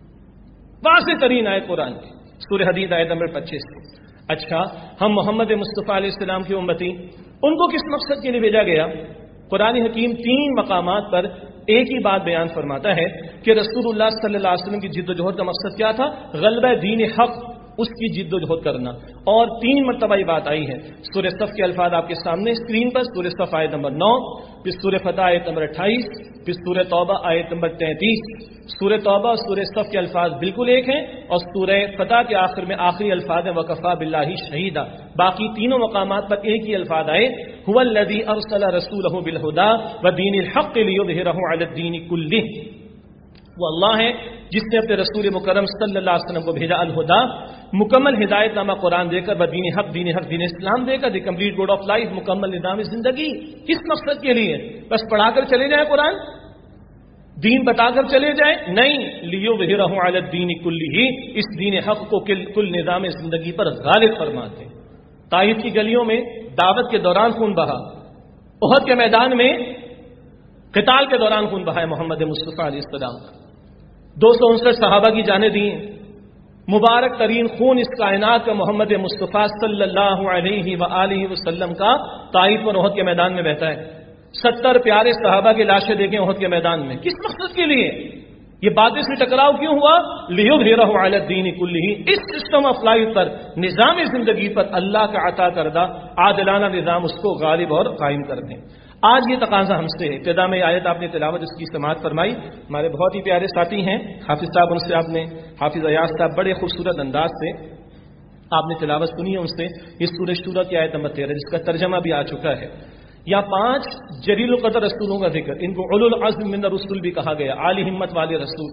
[SPEAKER 1] واضح ترین آیت قرآن کی، سورہ حدید آیت نمبر 25. اچھا، ہم محمد مصطفیٰ علیہ السلام کی امتی، ان کو کس مقصد کے لیے بھیجا گیا؟ قرآن حکیم 3 مقامات پر ایک ہی بات بیان فرماتا ہے کہ رسول اللہ صلی اللہ علیہ وسلم کی جد و جہد کا مقصد کیا تھا؟ غلبہ دین حق، اس کی جد و جہد کرنا. اور 3 مرتبہ یہ بات آئی ہے. سورہ صف کے الفاظ آپ کے سامنے اسکرین پر، سورہ صف آیت نمبر 9، پھر سورہ فتح آیت نمبر 28، پھر سورہ توبہ آیت نمبر 33. سورہ توبہ اور سورہ صف کے الفاظ بالکل ایک ہیں، اور سورہ فتح کے آخر میں آخری الفاظ ہیں وکفا باللہ شہیدا. باقی تینوں مقامات پر ایک ہی الفاظ آئے، هو الذی ارسل رسولہ بالہدی ودین الحق لیظہرہ علی الدین کلہ. وہ اللہ ہے جس نے اپنے رسول مکرم صلی اللہ علیہ وسلم کو بھیجا الہدا، مکمل ہدایت نامہ قرآن دے کر، دین حق دین اسلام دے کر، the complete god of life, مکمل نظام زندگی. کس مقصد کے لیے؟ بس پڑھا کر چلے جائیں قرآن، دین بتا کر چلے جائیں؟ نہیں، لیظہرہ علی الدین کلہ، اس دین حق کو کل نظام زندگی پر غالب فرماتے. طائف کی گلیوں میں دعوت کے دوران خون بہا، احد کے میدان میں قتال کے دوران خون بہا ہے محمد مصطفیٰ علیہ السلام. 259 صحابہ کی جانیں دی. مبارک ترین خون اس کائنات کا محمد مصطفیٰ صلی اللہ علیہ وآلہ وسلم کا طائف اور احد کے میدان میں بہتا ہے. 70 پیارے صحابہ کی لاشیں دیکھیں احد کے میدان میں، کس مقصد کے لیے؟ یہ باتیں سے ٹکراؤ کیوں ہوا؟ لیظہرہ علی الدین کلہ، اس سسٹم آف لائف پر، نظام زندگی پر اللہ کا عطا کردہ عادلانہ نظام اس کو غالب اور قائم کر دیں۔ آج یہ تقاضا ہم سے ہے۔ ابتدا میں آیت آپ نے تلاوت اس کی سماعت فرمائی، ہمارے بہت ہی پیارے ساتھی ہیں حافظ صاحب، ان سے آپ نے، حافظ ایاز صاحب، بڑے خوبصورت انداز سے آپ نے تلاوت سنی ہے ان سے اس سورہ شورى کی آیت نمبر 13 جس کا ترجمہ بھی آ چکا ہے۔ یا 5 جلیل القدر رسولوں کا ذکر، ان کو اولو العزم من الرسل بھی کہا گیا، عالی ہمت والے رسول۔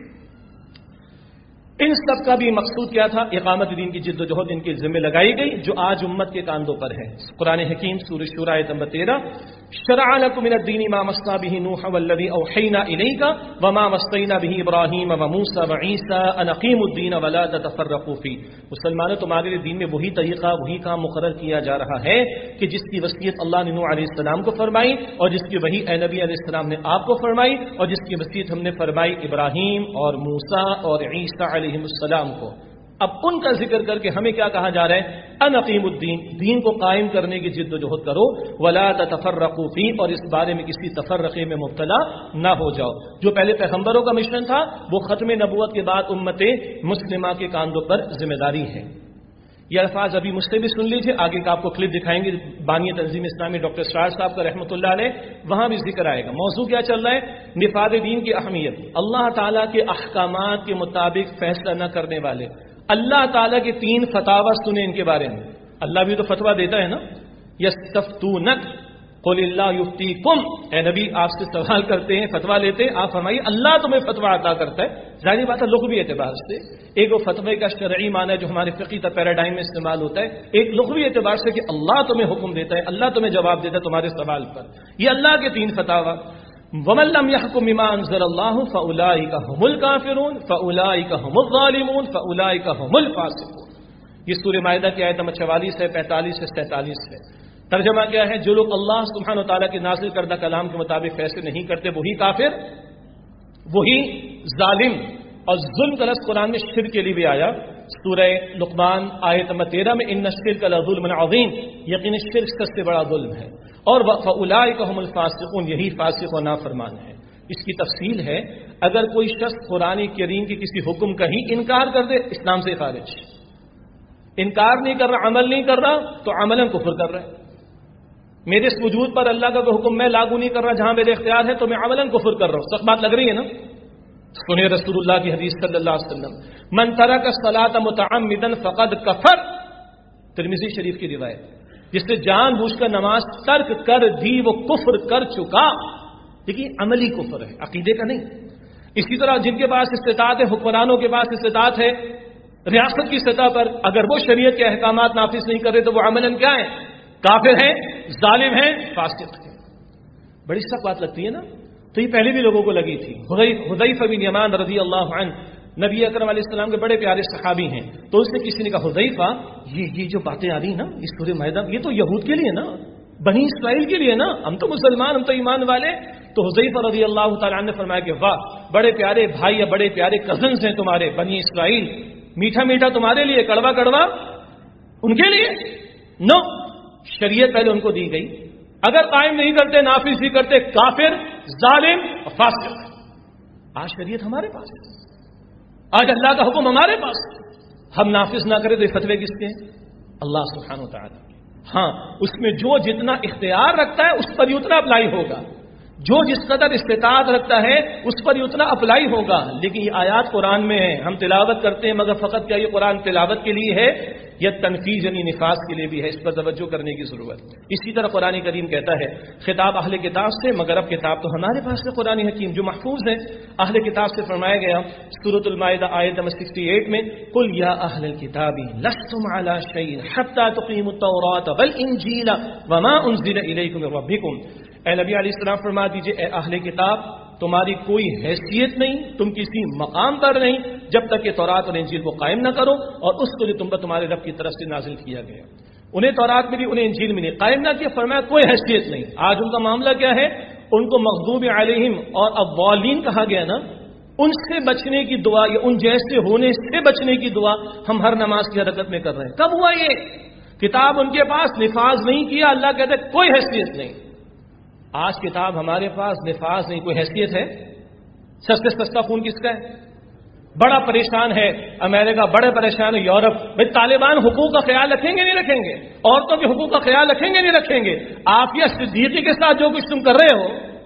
[SPEAKER 1] ان سب کا بھی مقصود کیا تھا؟ اقامت دین کی جد و جہد ان کے ذمہ لگائی گئی جو آج امت کے کاندھوں پر ہے۔ قرآن حکیم سورہ شورى آیت نمبر 13، شرع لكم من الدین ما وصى به نوح والذی اوحینا الیک وما وصینا به ابراہیم وموسى وعیسى ان اقیموا الدین ولا تتفرقوا فیہ۔ مسلمانوں، تمہارے لیے دین میں وہی طریقہ، وہی کام مقرر کیا جا رہا ہے کہ جس کی وصیت اللہ نے نوح علیہ السلام کو فرمائی، اور جس کی وہی اے نبی علیہ السلام نے آپ کو فرمائی، اور جس کی وصیت ہم نے فرمائی ابراہیم اور موسیٰ اور عیسیٰ علیہ السلام کو۔ اب ان کا ذکر کر کے ہمیں کیا کہا جا رہا ہے؟ ان اقیموا الدین، دین کو قائم کرنے کی جد و جہد کرو، ولا تتفرقوا فیہ، اور اس بارے میں کسی تفرقے میں مبتلا نہ ہو جاؤ۔ جو پہلے پیغمبروں کا مشن تھا وہ ختم نبوت کے بعد امت مسلمہ کے کاندھوں پر ذمہ داری ہے۔ یہ الفاظ ابھی مجھ سے بھی سن لیجیے، آگے کا آپ کو کلپ دکھائیں گے بانی تنظیم اسلامی ڈاکٹر اسرار صاحب کا رحمۃ اللہ علیہ، وہاں بھی ذکر آئے گا۔ موضوع کیا چل رہا ہے؟ نفاذ دین کی اہمیت، اللہ تعالیٰ کے احکامات کے مطابق فیصلہ نہ کرنے والے۔ اللہ تعالیٰ کے 3 فتاوی سنیں ان کے بارے میں۔ اللہ بھی تو فتویٰ دیتا ہے نا، یستفتونک قل اللہ یفتیکم، اے نبی آپ سے سوال کرتے ہیں، فتویٰ لیتے ہیں، آپ فرمائیے اللہ تمہیں فتویٰ عطا کرتا ہے۔ ظاہری بات ہے لغوی اعتبار سے، ایک وہ فتوے کا شرعی معنی ہے جو ہمارے فقہی پیراڈائم میں استعمال ہوتا ہے، ایک لغوی اعتبار سے کہ اللہ تمہیں حکم دیتا ہے، اللہ تمہیں جواب دیتا ہے تمہارے سوال پر۔ یہ اللہ کے 3 فتاوی۔ وَمَن لَّمْ يَحْكُم بِمَا أَنزَلَ اللَّهُ فَأُولَٰئِكَ هُمُ الْكَافِرُونَ فَأُولَٰئِكَ هُمُ الظَّالِمُونَ فَأُولَٰئِكَ هُمُ الْفَاسِقُونَ۔ یہ سورہ مائدہ کی آیت نمبر 44 ہے، 45 سے 47 ہے۔ ترجمہ کیا ہے؟ جو لوگ اللہ سبحانہ و تعالیٰ کے نازل کردہ کلام کے مطابق فیصلے نہیں کرتے وہی کافر، وہی ظالم۔ اور ظلم کا لفظ قرآن میں شرک کے لیے بھی آیا، سورہ لقمان آیت نمبر 13 میں ان الشرک لظلم عظیم، یقین شرک سب سے بڑا ظلم ہے۔ اور فاولئک هم الفاسقون، یہی فاسق و نافرمان ہے۔ اس کی تفصیل ہے، اگر کوئی شخص قرآن کریم کے کسی حکم کا ہی انکار کر دے اسلام سے خارج، انکار نہیں کر رہا، عمل نہیں کر رہا تو عملاً کفر کر رہا ہے۔ میرے اس وجود پر اللہ کا کوئی حکم میں لاگو نہیں کر رہا جہاں میرے اختیار ہے تو میں عملاً کفر کر رہا ہوں۔ سخت بات لگ رہی ہے نا؟ سنیں رسول اللہ کی حدیث صلی اللہ علیہ وسلم، من ترک الصلاۃ متعمدا فقد کفر، ترمذی شریف کی روایت، جس نے جان بوجھ کر نماز ترک کر دی وہ کفر کر چکا۔ دیکھیے عملی کفر ہے، عقیدے کا نہیں۔ اسی طرح جن کے پاس استطاعت ہے، حکمرانوں کے پاس استطاعت ہے ریاست کی سطح پر، اگر وہ شریعت کے احکامات نافذ نہیں کر رہے تو وہ عملاً کیا ہے؟ کافر ہیں، ظالم ہیں، فاسق ہیں۔ بڑی سخت بات لگتی ہے نا؟ تو یہ پہلے بھی لوگوں کو لگی تھی۔ حذیفہ بن یمان رضی اللہ عنہ نبی اکرم علیہ السلام کے بڑے پیارے صحابی ہیں، تو اس نے کسی نے کہا حذیفہ یہ جو باتیں آ رہی نا اس سورہ مائدہ، یہ تو یہود کے لیے نا، بنی اسرائیل کے لیے نا، ہم تو مسلمان، ہم تو ایمان والے۔ تو حذیفہ رضی اللہ تعالیٰ عنہ نے فرمایا کہ واہ، بڑے پیارے بھائی یا بڑے پیارے کزنز ہیں تمہارے بنی اسرائیل، میٹھا میٹھا تمہارے لیے، کڑوا کڑوا ان کے لیے۔ نو، شریعت پہلے ان کو دی گئی، اگر قائم نہیں کرتے، نافذ نہیں کرتے، کافر، ظالم اور فاسق۔ آج شریعت ہمارے پاس ہے، آج اللہ کا حکم ہمارے پاس ہے، ہم نافذ نہ کریں تو یہ فتوے کس کے ہیں؟ اللہ سبحانہ و تعالیٰ۔ ہاں، اس میں جو جتنا اختیار رکھتا ہے اس پر ہی اتنا اپلائی ہوگا، جو جس قدر استطاعت رکھتا ہے اس پر ہی اتنا اپلائی ہوگا۔ لیکن یہ آیات قرآن میں ہے، ہم تلاوت کرتے ہیں، مگر فقط کیا یہ قرآن تلاوت کے لیے ہے یا تنفیذ یعنی نفاذ کے لیے بھی ہے؟ اس پر توجہ کرنے کی ضرورت۔ اسی طرح قرآن کریم کہتا ہے خطاب اہل کتاب سے، مگر اب کتاب تو ہمارے پاس ہے، قرآن حکیم جو محفوظ ہے۔ اہل کتاب سے فرمایا گیا سورۃ المائدہ آیت نمبر 68 میں، قل یا اہل الکتاب لستم علی شیء حتی تقیموا التوراۃ والانجیل وما انزل الیکم من ربکم۔ اے نبی علیہ السلام فرما دیجئے، اے اہل کتاب تمہاری کوئی حیثیت نہیں، تم کسی مقام پر نہیں جب تک کہ تورات اور انجیل کو قائم نہ کرو، اور اس کو جو تم پر تمہارے رب کی طرف سے نازل کیا گیا۔ انہیں تورات ملی، انہیں انجیل ملی، قائم نہ کیا، فرمایا کوئی حیثیت نہیں۔ آج ان کا معاملہ کیا ہے؟ ان کو مغضوب علیہم اور الضالین کہا گیا نا، ان سے بچنے کی دعا یا ان جیسے ہونے سے بچنے کی دعا ہم ہر نماز کی حرکت میں کر رہے ہیں۔ کب ہوا یہ؟ کتاب ان کے پاس، نفاذ نہیں کیا، اللہ کہتے کوئی حیثیت نہیں۔ آج کتاب ہمارے پاس، نفاذ نہیں، کوئی حیثیت ہے؟ سب سے سستا خون کس کا ہے؟ بڑا پریشان ہے امریکہ، بڑے پریشان ہے یورپ. بھائی طالبان حقوق کا خیال رکھیں گے نہیں رکھیں گے؟ عورتوں کے حقوق کا خیال رکھیں گے نہیں رکھیں گے؟ عافیہ صدیقی کے ساتھ جو کچھ تم کر رہے ہو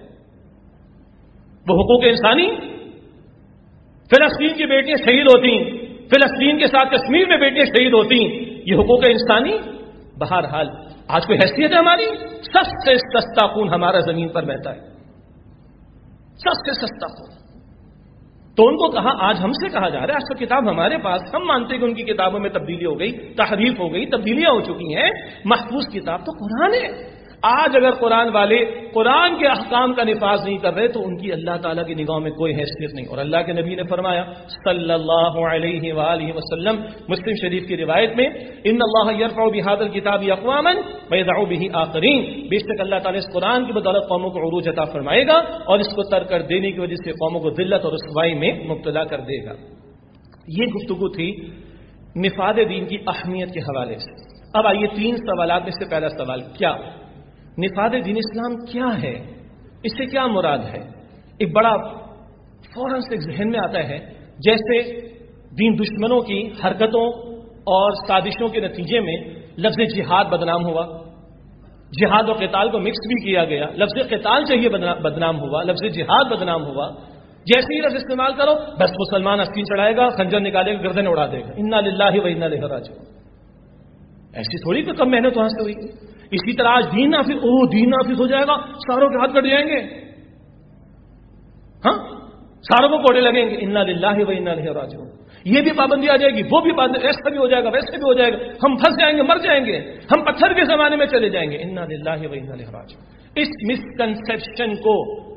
[SPEAKER 1] وہ حقوق انسانی؟ فلسطین کی بیٹیاں شہید ہوتی، فلسطین کے ساتھ کشمیر میں بیٹیاں شہید ہوتی، یہ حقوق انسانی؟ بہرحال آج کوئی حیثیت ہے ہماری؟ سب سے سستا خون ہمارا زمین پر بہتا ہے، سب سے سستا خون. تو ان کو کہا، آج ہم سے کہا جا رہا ہے آج تو کتاب ہمارے پاس، ہم مانتے ہیں کہ ان کی کتابوں میں تبدیلی ہو گئی، تحریف ہو گئی، تبدیلیاں ہو چکی ہیں، محفوظ کتاب تو قرآن ہے. آج اگر قرآن والے قرآن کے احکام کا نفاذ نہیں کر رہے تو ان کی اللہ تعالیٰ کی نگاہوں میں کوئی حیثیت نہیں. اور اللہ کے نبی نے فرمایا صلی اللہ علیہ وآلہ وسلم، مسلم شریف کی روایت میں، ان اللہ یرفع بہذا الکتاب اقواما ویضع بہ آخرین، بے شک اللہ تعالیٰ اس قرآن کی بدولت قوموں کو عروج عطا فرمائے گا اور اس کو ترک کر دینے کی وجہ سے قوموں کو ذلت اور رسوائی میں مبتلا کر دے گا. یہ گفتگو تھی نفاذ دین کی اہمیت کے حوالے سے. اب آئیے 3 سوالات میں سے پہلا سوال، کیا نفاذ دین اسلام کیا ہے؟ اس سے کیا مراد ہے؟ ایک بڑا فوراً سے ذہن میں آتا ہے جیسے دین دشمنوں کی حرکتوں اور سازشوں کے نتیجے میں لفظ جہاد بدنام ہوا، جہاد و قتال کو مکس بھی کیا گیا، لفظ قتال چاہیے بدنام ہوا، لفظ جہاد بدنام ہوا. جیسے ہی لفظ استعمال کرو بس مسلمان اسکین چڑھائے گا، خنجر نکالے گا، گردن اڑا دے گا. انا للہ و انا الیہ راجعون. ایسی تھوڑی کہ کم محنت وہاں سے ہوئی. اسی طرح آج دین نافذ، دین نافذ ہو جائے گا، ساروں کے ہاتھ کٹ جائیں گے، ہاں ساروں کو کوڑے لگیں گے. انا للہ و انا الیہ راجعون. یہ بھی پابندی آ جائے گی، وہ بھی پابندی، ایسا بھی ہو جائے گا، ویسے بھی ہو جائے گا، ہم پھنس جائیں گے، مر جائیں گے، ہم پتھر کے زمانے میں چلے جائیں گے. انا للہ و انا الیہ راجعون. اس مسکنسیپشن کو،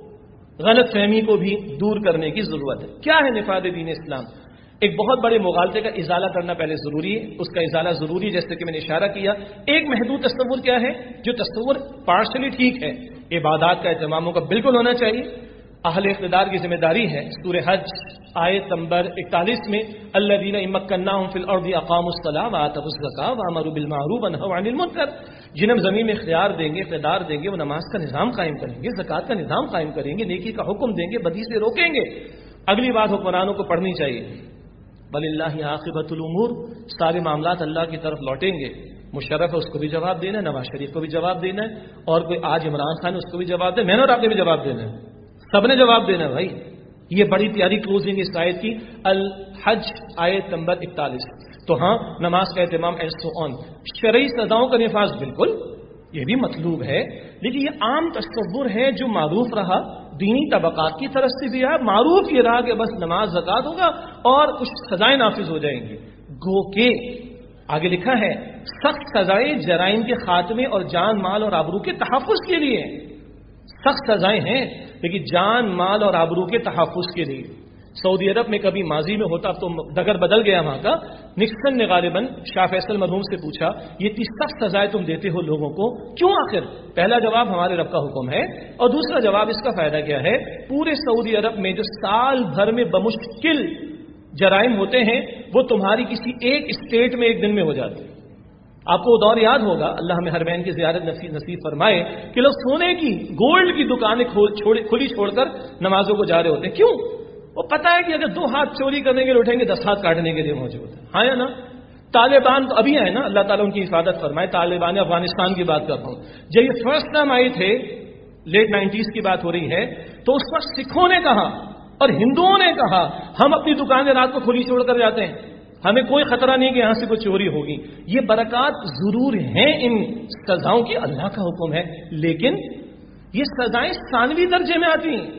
[SPEAKER 1] غلط فہمی کو بھی دور کرنے کی ضرورت ہے. کیا ہے نفاذ دین اسلام؟ ایک بہت بڑے مغالطے کا ازالہ کرنا پہلے ضروری ہے. اس کا ازالہ ضروری ہے جیسے کہ میں نے اشارہ کیا. ایک محدود تصور کیا ہے؟ جو تصور پارشلی ٹھیک ہے، عبادات کا اہتماموں کا بالکل ہونا چاہیے، اہل اقتدار کی ذمہ داری ہے. سورہ حج آیت نمبر 41 میں الذین مکناہم فی الارض اقاموا الصلاۃ وآتوا الزکاۃ وامروا بالمعروف ونہوا عن المنکر. جنہیں ہم زمین میں اختیار دیں گے، اقتدار دیں گے، وہ نماز کا نظام قائم کریں گے، زکوٰۃ کا نظام قائم کریں گے، نیکی کا حکم دیں گے، بدی سے روکیں گے. اگلی بات حکمرانوں کو پڑھنی چاہیے، وَلِلَّهِ عَاقِبَةُ الْأُمُورِ، سارے معاملات اللہ کی طرف لوٹیں گے. مشرف ہے اس کو بھی جواب دینا ہے، نواز شریف کو بھی جواب دینا ہے، اور کوئی آج عمران خان اس کو بھی جواب دے، میں نے اور آپ نے بھی جواب دینا ہے، سب نے جواب دینا ہے. بھائی یہ بڑی پیاری کلوزنگ اس آیت کی، الحج آیت نمبر 41. تو ہاں نماز کا اہتمام اینڈ سو آن. شرعی سزاؤں کا نفاذ بالکل یہ بھی مطلوب ہے، لیکن یہ عام تصور ہے جو معروف رہا، دینی طبقات کی طرف سے بھی ہے، معروف یہ رہا کہ بس نماز زکوٰۃ ہوگا اور کچھ سزائیں نافذ ہو جائیں گی. گو کہ آگے لکھا ہے سخت سزائیں جرائم کے خاتمے اور جان مال اور آبرو کے تحفظ کے لیے. سخت سزائیں ہیں لیکن جان مال اور آبرو کے تحفظ کے لیے. سعودی عرب میں کبھی ماضی میں ہوتا، اب تو ڈگر بدل گیا وہاں کا، نکسن نے غالباً شاہ فیصل مرحوم سے پوچھا یہ اتنی سخت سزائیں تم دیتے ہو لوگوں کو کیوں؟ آخر پہلا جواب ہمارے رب کا حکم ہے، اور دوسرا جواب اس کا فائدہ کیا ہے؟ پورے سعودی عرب میں جو سال بھر میں بمشکل جرائم ہوتے ہیں وہ تمہاری کسی ایک اسٹیٹ میں ایک دن میں ہو جاتے ہیں. آپ کو دور یاد ہوگا، اللہ ہمیں حرمین کی زیارت نصیب فرمائے، کہ لوگ سونے کی، گولڈ کی دکانیں کھلی چھوڑ کر نمازوں کو جا رہے ہوتے ہیں. کیوں؟ وہ پتا ہے کہ اگر 2 ہاتھ چوری کرنے کے لیے اٹھیں گے 10 ہاتھ کاٹنے کے لیے موجود ہے. ہاں یا نا؟ طالبان تو ابھی آئے نا، اللہ تعالیٰ ان کی حفاظت فرمائے. طالبان افغانستان کی بات کرتا ہوں، جب یہ فرسٹ ٹائم آئے تھے، لیٹ 90s کی بات ہو رہی ہے، تو اس وقت سکھوں نے کہا اور ہندوؤں نے کہا ہم اپنی دکانیں رات کو کھلی چھوڑ کر جاتے ہیں، ہمیں کوئی خطرہ نہیں کہ یہاں سے کوئی چوری ہوگی. یہ برکات ضرور ہیں ان سزاؤں کی، اللہ کا حکم ہے، لیکن یہ سزائیں ثانوی درجے میں آتی ہیں.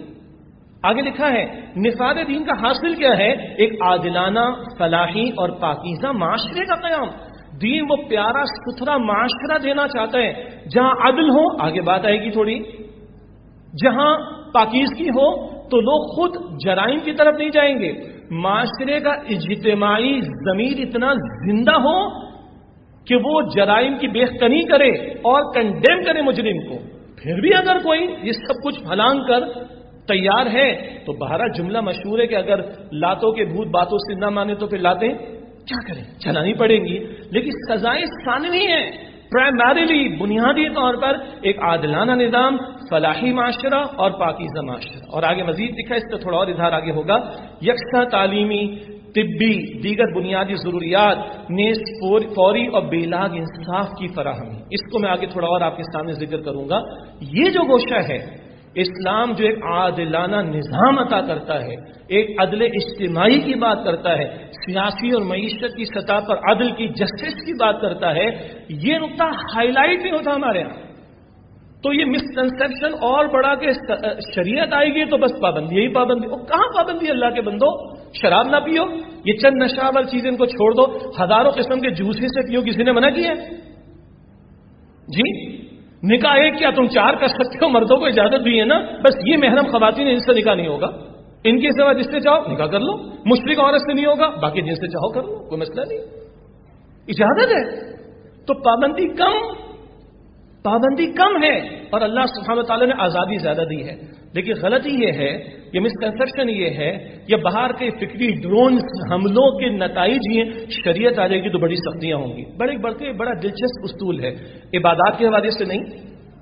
[SPEAKER 1] آگے لکھا ہے نفاذ دین کا حاصل کیا ہے؟ ایک عادلانہ، فلاحی اور پاکیزہ معاشرے کا قیام. دین وہ پیارا ستھرا معاشرہ دینا چاہتا ہے جہاں عدل ہو، آگے بات آئے گی تھوڑی، جہاں پاکیزگی ہو تو لوگ خود جرائم کی طرف نہیں جائیں گے، معاشرے کا اجتماعی ضمیر اتنا زندہ ہو کہ وہ جرائم کی بیختنی کرے اور کنڈیم کرے مجرم کو. پھر بھی اگر کوئی یہ سب کچھ پھلانگ کر تیار ہے تو بہرحال جملہ مشہور ہے کہ اگر لاتوں کے بھوت باتوں سے نہ مانے تو پھر لاتیں کیا کریں، چلانی پڑیں گی. لیکن سزائیں ثانوی ہیں، پرائمریلی بنیادی طور پر ایک عادلانہ نظام، فلاحی معاشرہ اور پاکیزہ معاشرہ. اور آگے مزید لکھا ہے، اس کا تھوڑا اور اظہار آگے ہوگا، یکساں تعلیمی، طبی، دیگر بنیادی ضروریات نیز فوری اور بے لاگ انصاف کی فراہمی. اس کو میں آگے تھوڑا اور آپ کے سامنے ذکر کروں گا. یہ جو گوشہ ہے، اسلام جو ایک عادلانہ نظام عطا کرتا ہے، ایک عدل اجتماعی کی بات کرتا ہے، سیاسی اور معیشت کی سطح پر عدل کی، جسٹس کی بات کرتا ہے، یہ نقطہ ہائی لائٹ نہیں ہوتا ہمارے ہاں. تو یہ مسکنسپشن اور بڑا کہ شریعت آئے گی تو بس پابندی، یہی پابندی. اور کہاں پابندی ہے اللہ کے بندو؟ شراب نہ پیو، یہ چند نشہ والی چیزیں ان کو چھوڑ دو، ہزاروں قسم کے جوس ہی سے پیو، کسی نے منع کیا ہے؟ جی نکاح ایک کیا تم 4 کر سکتے ہو، مردوں کو اجازت دی ہے نا، بس یہ محرم خواتین ان سے نکاح نہیں ہوگا، ان کے سوا جس سے چاہو نکاح کر لو، مشرک عورت سے نہیں ہوگا، باقی جن سے چاہو کر لو، کوئی مسئلہ نہیں، اجازت ہے. تو پابندی کم ہے، اور اللہ سبحانہ وتعالی نے آزادی زیادہ دی ہے. لیکن غلطی یہ ہے، یہ مسکنسپشن یہ ہے، یہ باہر کے فکری ڈرونز حملوں کے نتائج یہ شریعت آ جائے گی تو بڑی سختیاں ہوں گی. بڑا دلچسپ اصول ہے، عبادات کے حوالے سے نہیں،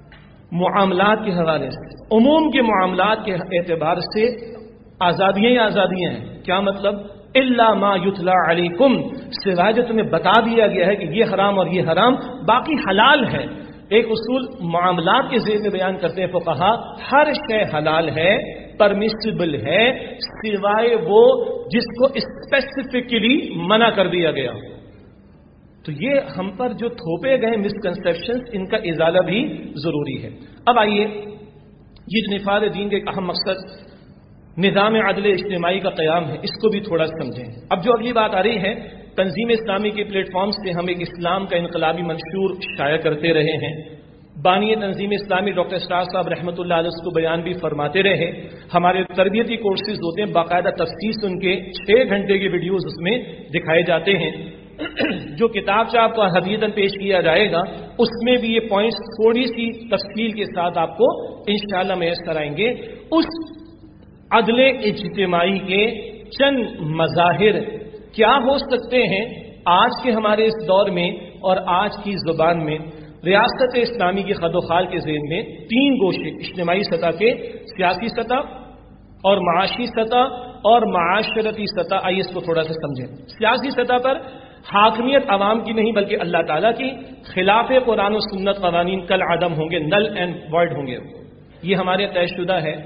[SPEAKER 1] معاملات کے حوالے سے، عموم کے معاملات کے اعتبار سے آزادیاں ہی آزادیاں ہیں. کیا مطلب؟ الا ما یتلا علیکم، سوائے جو تمہیں بتا دیا گیا ہے کہ یہ حرام اور یہ حرام، باقی حلال ہے. ایک اصول معاملات کے ذیل میں بیان کرتے ہیں فقہا، ہر شے حلال ہے، پرمیسیبل ہے، سوائے وہ جس کو اسپیسیفکلی منع کر دیا گیا. تو یہ ہم پر جو تھوپے گئے مسکنسپشنز، ان کا ازالہ بھی ضروری ہے. اب آئیے، یہ جو نفاذ دین کا ایک اہم مقصد نظام عدل اجتماعی کا قیام ہے، اس کو بھی تھوڑا سمجھیں. اب جو اگلی بات آ رہی ہے، تنظیم اسلامی کے پلیٹ فارم سے ہم ایک اسلام کا انقلابی منشور شائع کرتے رہے ہیں. بانی تنظیم اسلامی ڈاکٹر اسرار صاحب رحمۃ اللہ علیہ اس کو بیان بھی فرماتے رہے. ہمارے تربیتی کورسز ہوتے ہیں، باقاعدہ تفصیل ان کے 6 گھنٹے کے ویڈیوز اس میں دکھائے جاتے ہیں. جو کتاب سے آپ کو حدیثاً پیش کیا جائے گا، اس میں بھی یہ پوائنٹس تھوڑی سی تفصیل کے ساتھ آپ کو انشاءاللہ میسر آئیں گے. اس عدل اجتماعی کے چند مظاہر کیا ہو سکتے ہیں آج کے ہمارے اس دور میں اور آج کی زبان میں. ریاست اسلامی کی خد و خال کے ذیل میں 3 گوشے، اجتماعی سطح کے، سیاسی سطح اور معاشی سطح اور معاشرتی سطح. آئیے اس کو تھوڑا سا سمجھیں. سیاسی سطح پر حاکمیت عوام کی نہیں بلکہ اللہ تعالیٰ کی، خلاف قرآن و سنت قوانین کل عدم ہوں گے، نل اینڈ وائڈ ہوں گے. یہ ہمارے طے شدہ ہے،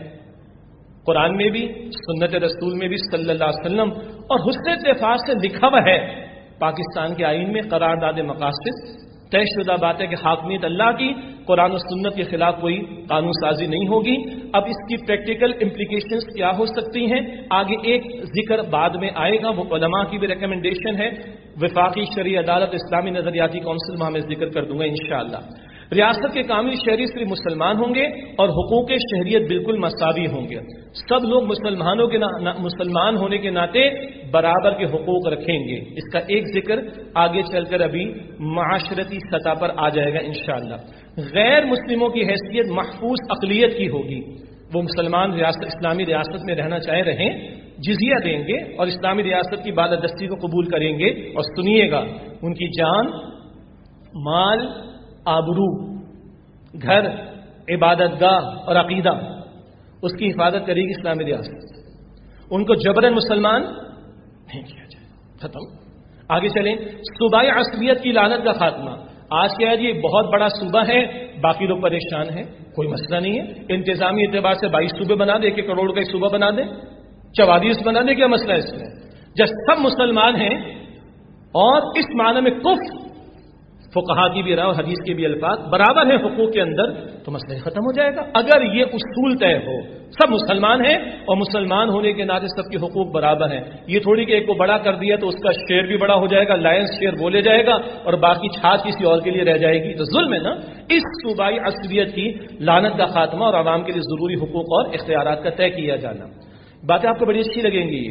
[SPEAKER 1] قرآن میں بھی، سنت رسول میں بھی صلی اللہ علیہ وسلم، اور حسن اتفاق سے لکھا ہوا ہے پاکستان کے آئین میں. قرارداد مقاصد طے شدہ بات ہے کہ حاکمیت اللہ کی، قرآن و سنت کے خلاف کوئی قانون سازی نہیں ہوگی. اب اس کی پریکٹیکل امپلیکیشنز کیا ہو سکتی ہیں، آگے ایک ذکر بعد میں آئے گا، وہ علماء کی بھی ریکمنڈیشن ہے. وفاقی شرعی عدالت اسلامی نظریاتی کونسل میں میں ذکر کر دوں گا انشاءاللہ. ریاست کے کامل شہری صرف مسلمان ہوں گے اور حقوق شہریت بالکل مساوی ہوں گے. سب لوگ مسلمان ہونے کے ناطے برابر کے حقوق رکھیں گے. اس کا ایک ذکر آگے چل کر ابھی معاشرتی سطح پر آ جائے گا انشاءاللہ. غیر مسلموں کی حیثیت محفوظ اقلیت کی ہوگی. وہ مسلمان اسلامی ریاست میں رہنا چاہے رہیں، جزیہ دیں گے اور اسلامی ریاست کی بالادستی کو قبول کریں گے. اور سنیے گا، ان کی جان، مال، آبرو، گھر، عبادت گاہ اور عقیدہ، اس کی حفاظت کرے گی اسلامی ریاست. ان کو جبرن مسلمان نہیں کیا جائے. ختم. آگے چلیں. صوبائی عصبیت کی لعنت کا خاتمہ. آج کیا ہے، یہ بہت بڑا صوبہ ہے، باقی لوگ پریشان ہیں، کوئی مسئلہ نہیں ہے. انتظامی اعتبار سے 22 صوبے بنا دے، 1 کروڑ کا ایک صوبہ بنا دیں، 44 بنا دیں، کیا مسئلہ ہے اس میں؟ جب سب مسلمان ہیں اور اس معنی میں کفر، فقہا کی بھی رائے اور حدیث کے بھی الفاظ برابر ہیں حقوق کے اندر، تو مسئلہ ختم ہو جائے گا. اگر یہ اصول طے ہو، سب مسلمان ہیں اور مسلمان ہونے کے ناطے سب کے حقوق برابر ہیں. یہ تھوڑی کہ ایک کو بڑا کر دیا تو اس کا شیئر بھی بڑا ہو جائے گا، لائنس شیئر بولے جائے گا اور باقی چھاٹ کسی اور کے لیے رہ جائے گی. تو ظلم ہے نا. اس صوبائی عصبیت کی لعنت کا خاتمہ اور عوام کے لیے ضروری حقوق اور اختیارات کا طے کیا جانا. باتیں آپ کو بڑی اچھی لگیں گی.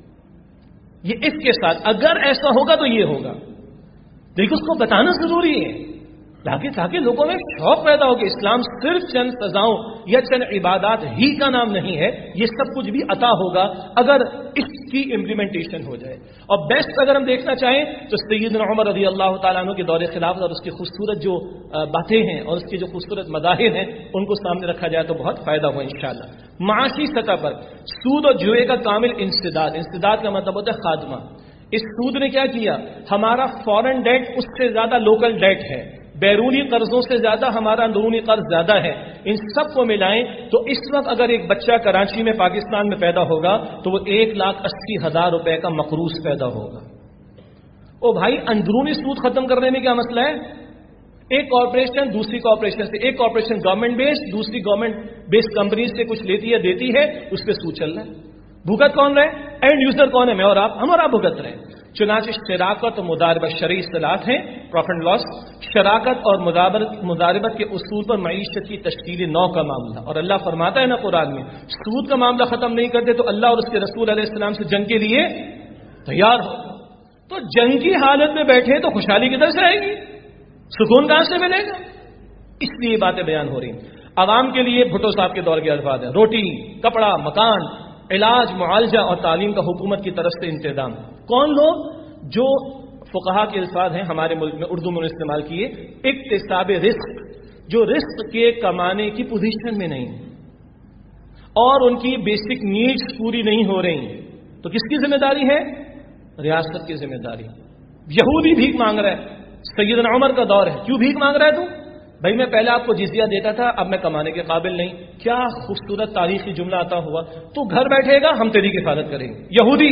[SPEAKER 1] یہ اس کے ساتھ اگر ایسا ہوگا تو یہ ہوگا، دیکھو اس کو بتانا ضروری ہے. تاکہ لوگوں میں شوق پیدا ہو کہ اسلام صرف چند سزاؤں یا چند عبادات ہی کا نام نہیں ہے، یہ سب کچھ بھی عطا ہوگا اگر اس کی امپلیمنٹیشن ہو جائے. اور بیسٹ اگر ہم دیکھنا چاہیں تو سیدنا عمر رضی اللہ تعالیٰ عنہ کے دور خلافت اور اس کی خوبصورت جو باتیں ہیں اور اس کے جو خوبصورت مظاہر ہیں ان کو سامنے رکھا جائے تو بہت فائدہ ہوا انشاءاللہ. معاشی سطح پر سود اور جوئے کا کامل انسداد کا مطلب ہوتا ہے خاتمہ. اس سود نے کیا کیا؟ ہمارا فورن ڈیٹ اس سے زیادہ لوکل ڈیٹ ہے، بیرونی قرضوں سے زیادہ ہمارا اندرونی قرض زیادہ ہے. ان سب کو ملائیں تو اس وقت اگر ایک بچہ کراچی میں پاکستان میں پیدا ہوگا تو وہ 1,80,000 روپے کا مقروض پیدا ہوگا. او بھائی، اندرونی سود ختم کرنے میں کیا مسئلہ ہے؟ ایک کارپوریشن دوسری کارپوریشن سے، ایک کارپوریشن گورنمنٹ بیسڈ دوسری گورنمنٹ بیسڈ کمپنی سے کچھ لیتی ہے دیتی ہے، اس پہ سود چل رہا ہے. بھگت کون رہے؟ اینڈ یوزر کون ہے؟ میں اور آپ، ہم اور آپ بھگت رہے ہیں. چنانچہ شراکت و مضاربت شرعی اصطلاحات ہیں، پروفٹ اینڈ لاس. شراکت اور مضاربت کے اصول پر معیشت کی تشکیل نو کا معاملہ، اور اللہ فرماتا ہے نا قرآن میں، سود کا معاملہ ختم نہیں کرتے تو اللہ اور اس کے رسول علیہ السلام سے جنگ کے لیے تیار ہو. تو جنگ کی حالت میں بیٹھے تو خوشحالی کدھر سے آئے گی؟ سکون کہاں سے ملے گا؟ اس لیے باتیں بیان ہو رہی ہیں. عوام کے لیے بھٹو صاحب کے دور کے الفاظ ہیں: روٹی، کپڑا، مکان، علاج، معالجہ اور تعلیم کا حکومت کی طرف سے انتظام. کون لوگ؟ جو فقہا کے الفاظ ہیں ہمارے ملک میں اردو میں استعمال کیے، اکتساب رزق، جو رزق کے کمانے کی پوزیشن میں نہیں اور ان کی بیسک نیڈز پوری نہیں ہو رہی، تو کس کی ذمہ داری ہے؟ ریاست کی ذمہ داری. یہودی بھیک مانگ رہا ہے، سیدنا عمر کا دور ہے، کیوں بھیک مانگ رہا ہے تو؟ بھائی میں پہلے آپ کو جزیہ دیتا تھا، اب میں کمانے کے قابل نہیں. کیا خوبصورت تاریخی جملہ آتا ہوا. تو گھر بیٹھے گا، ہم تیری کفالت کریں گے. یہودی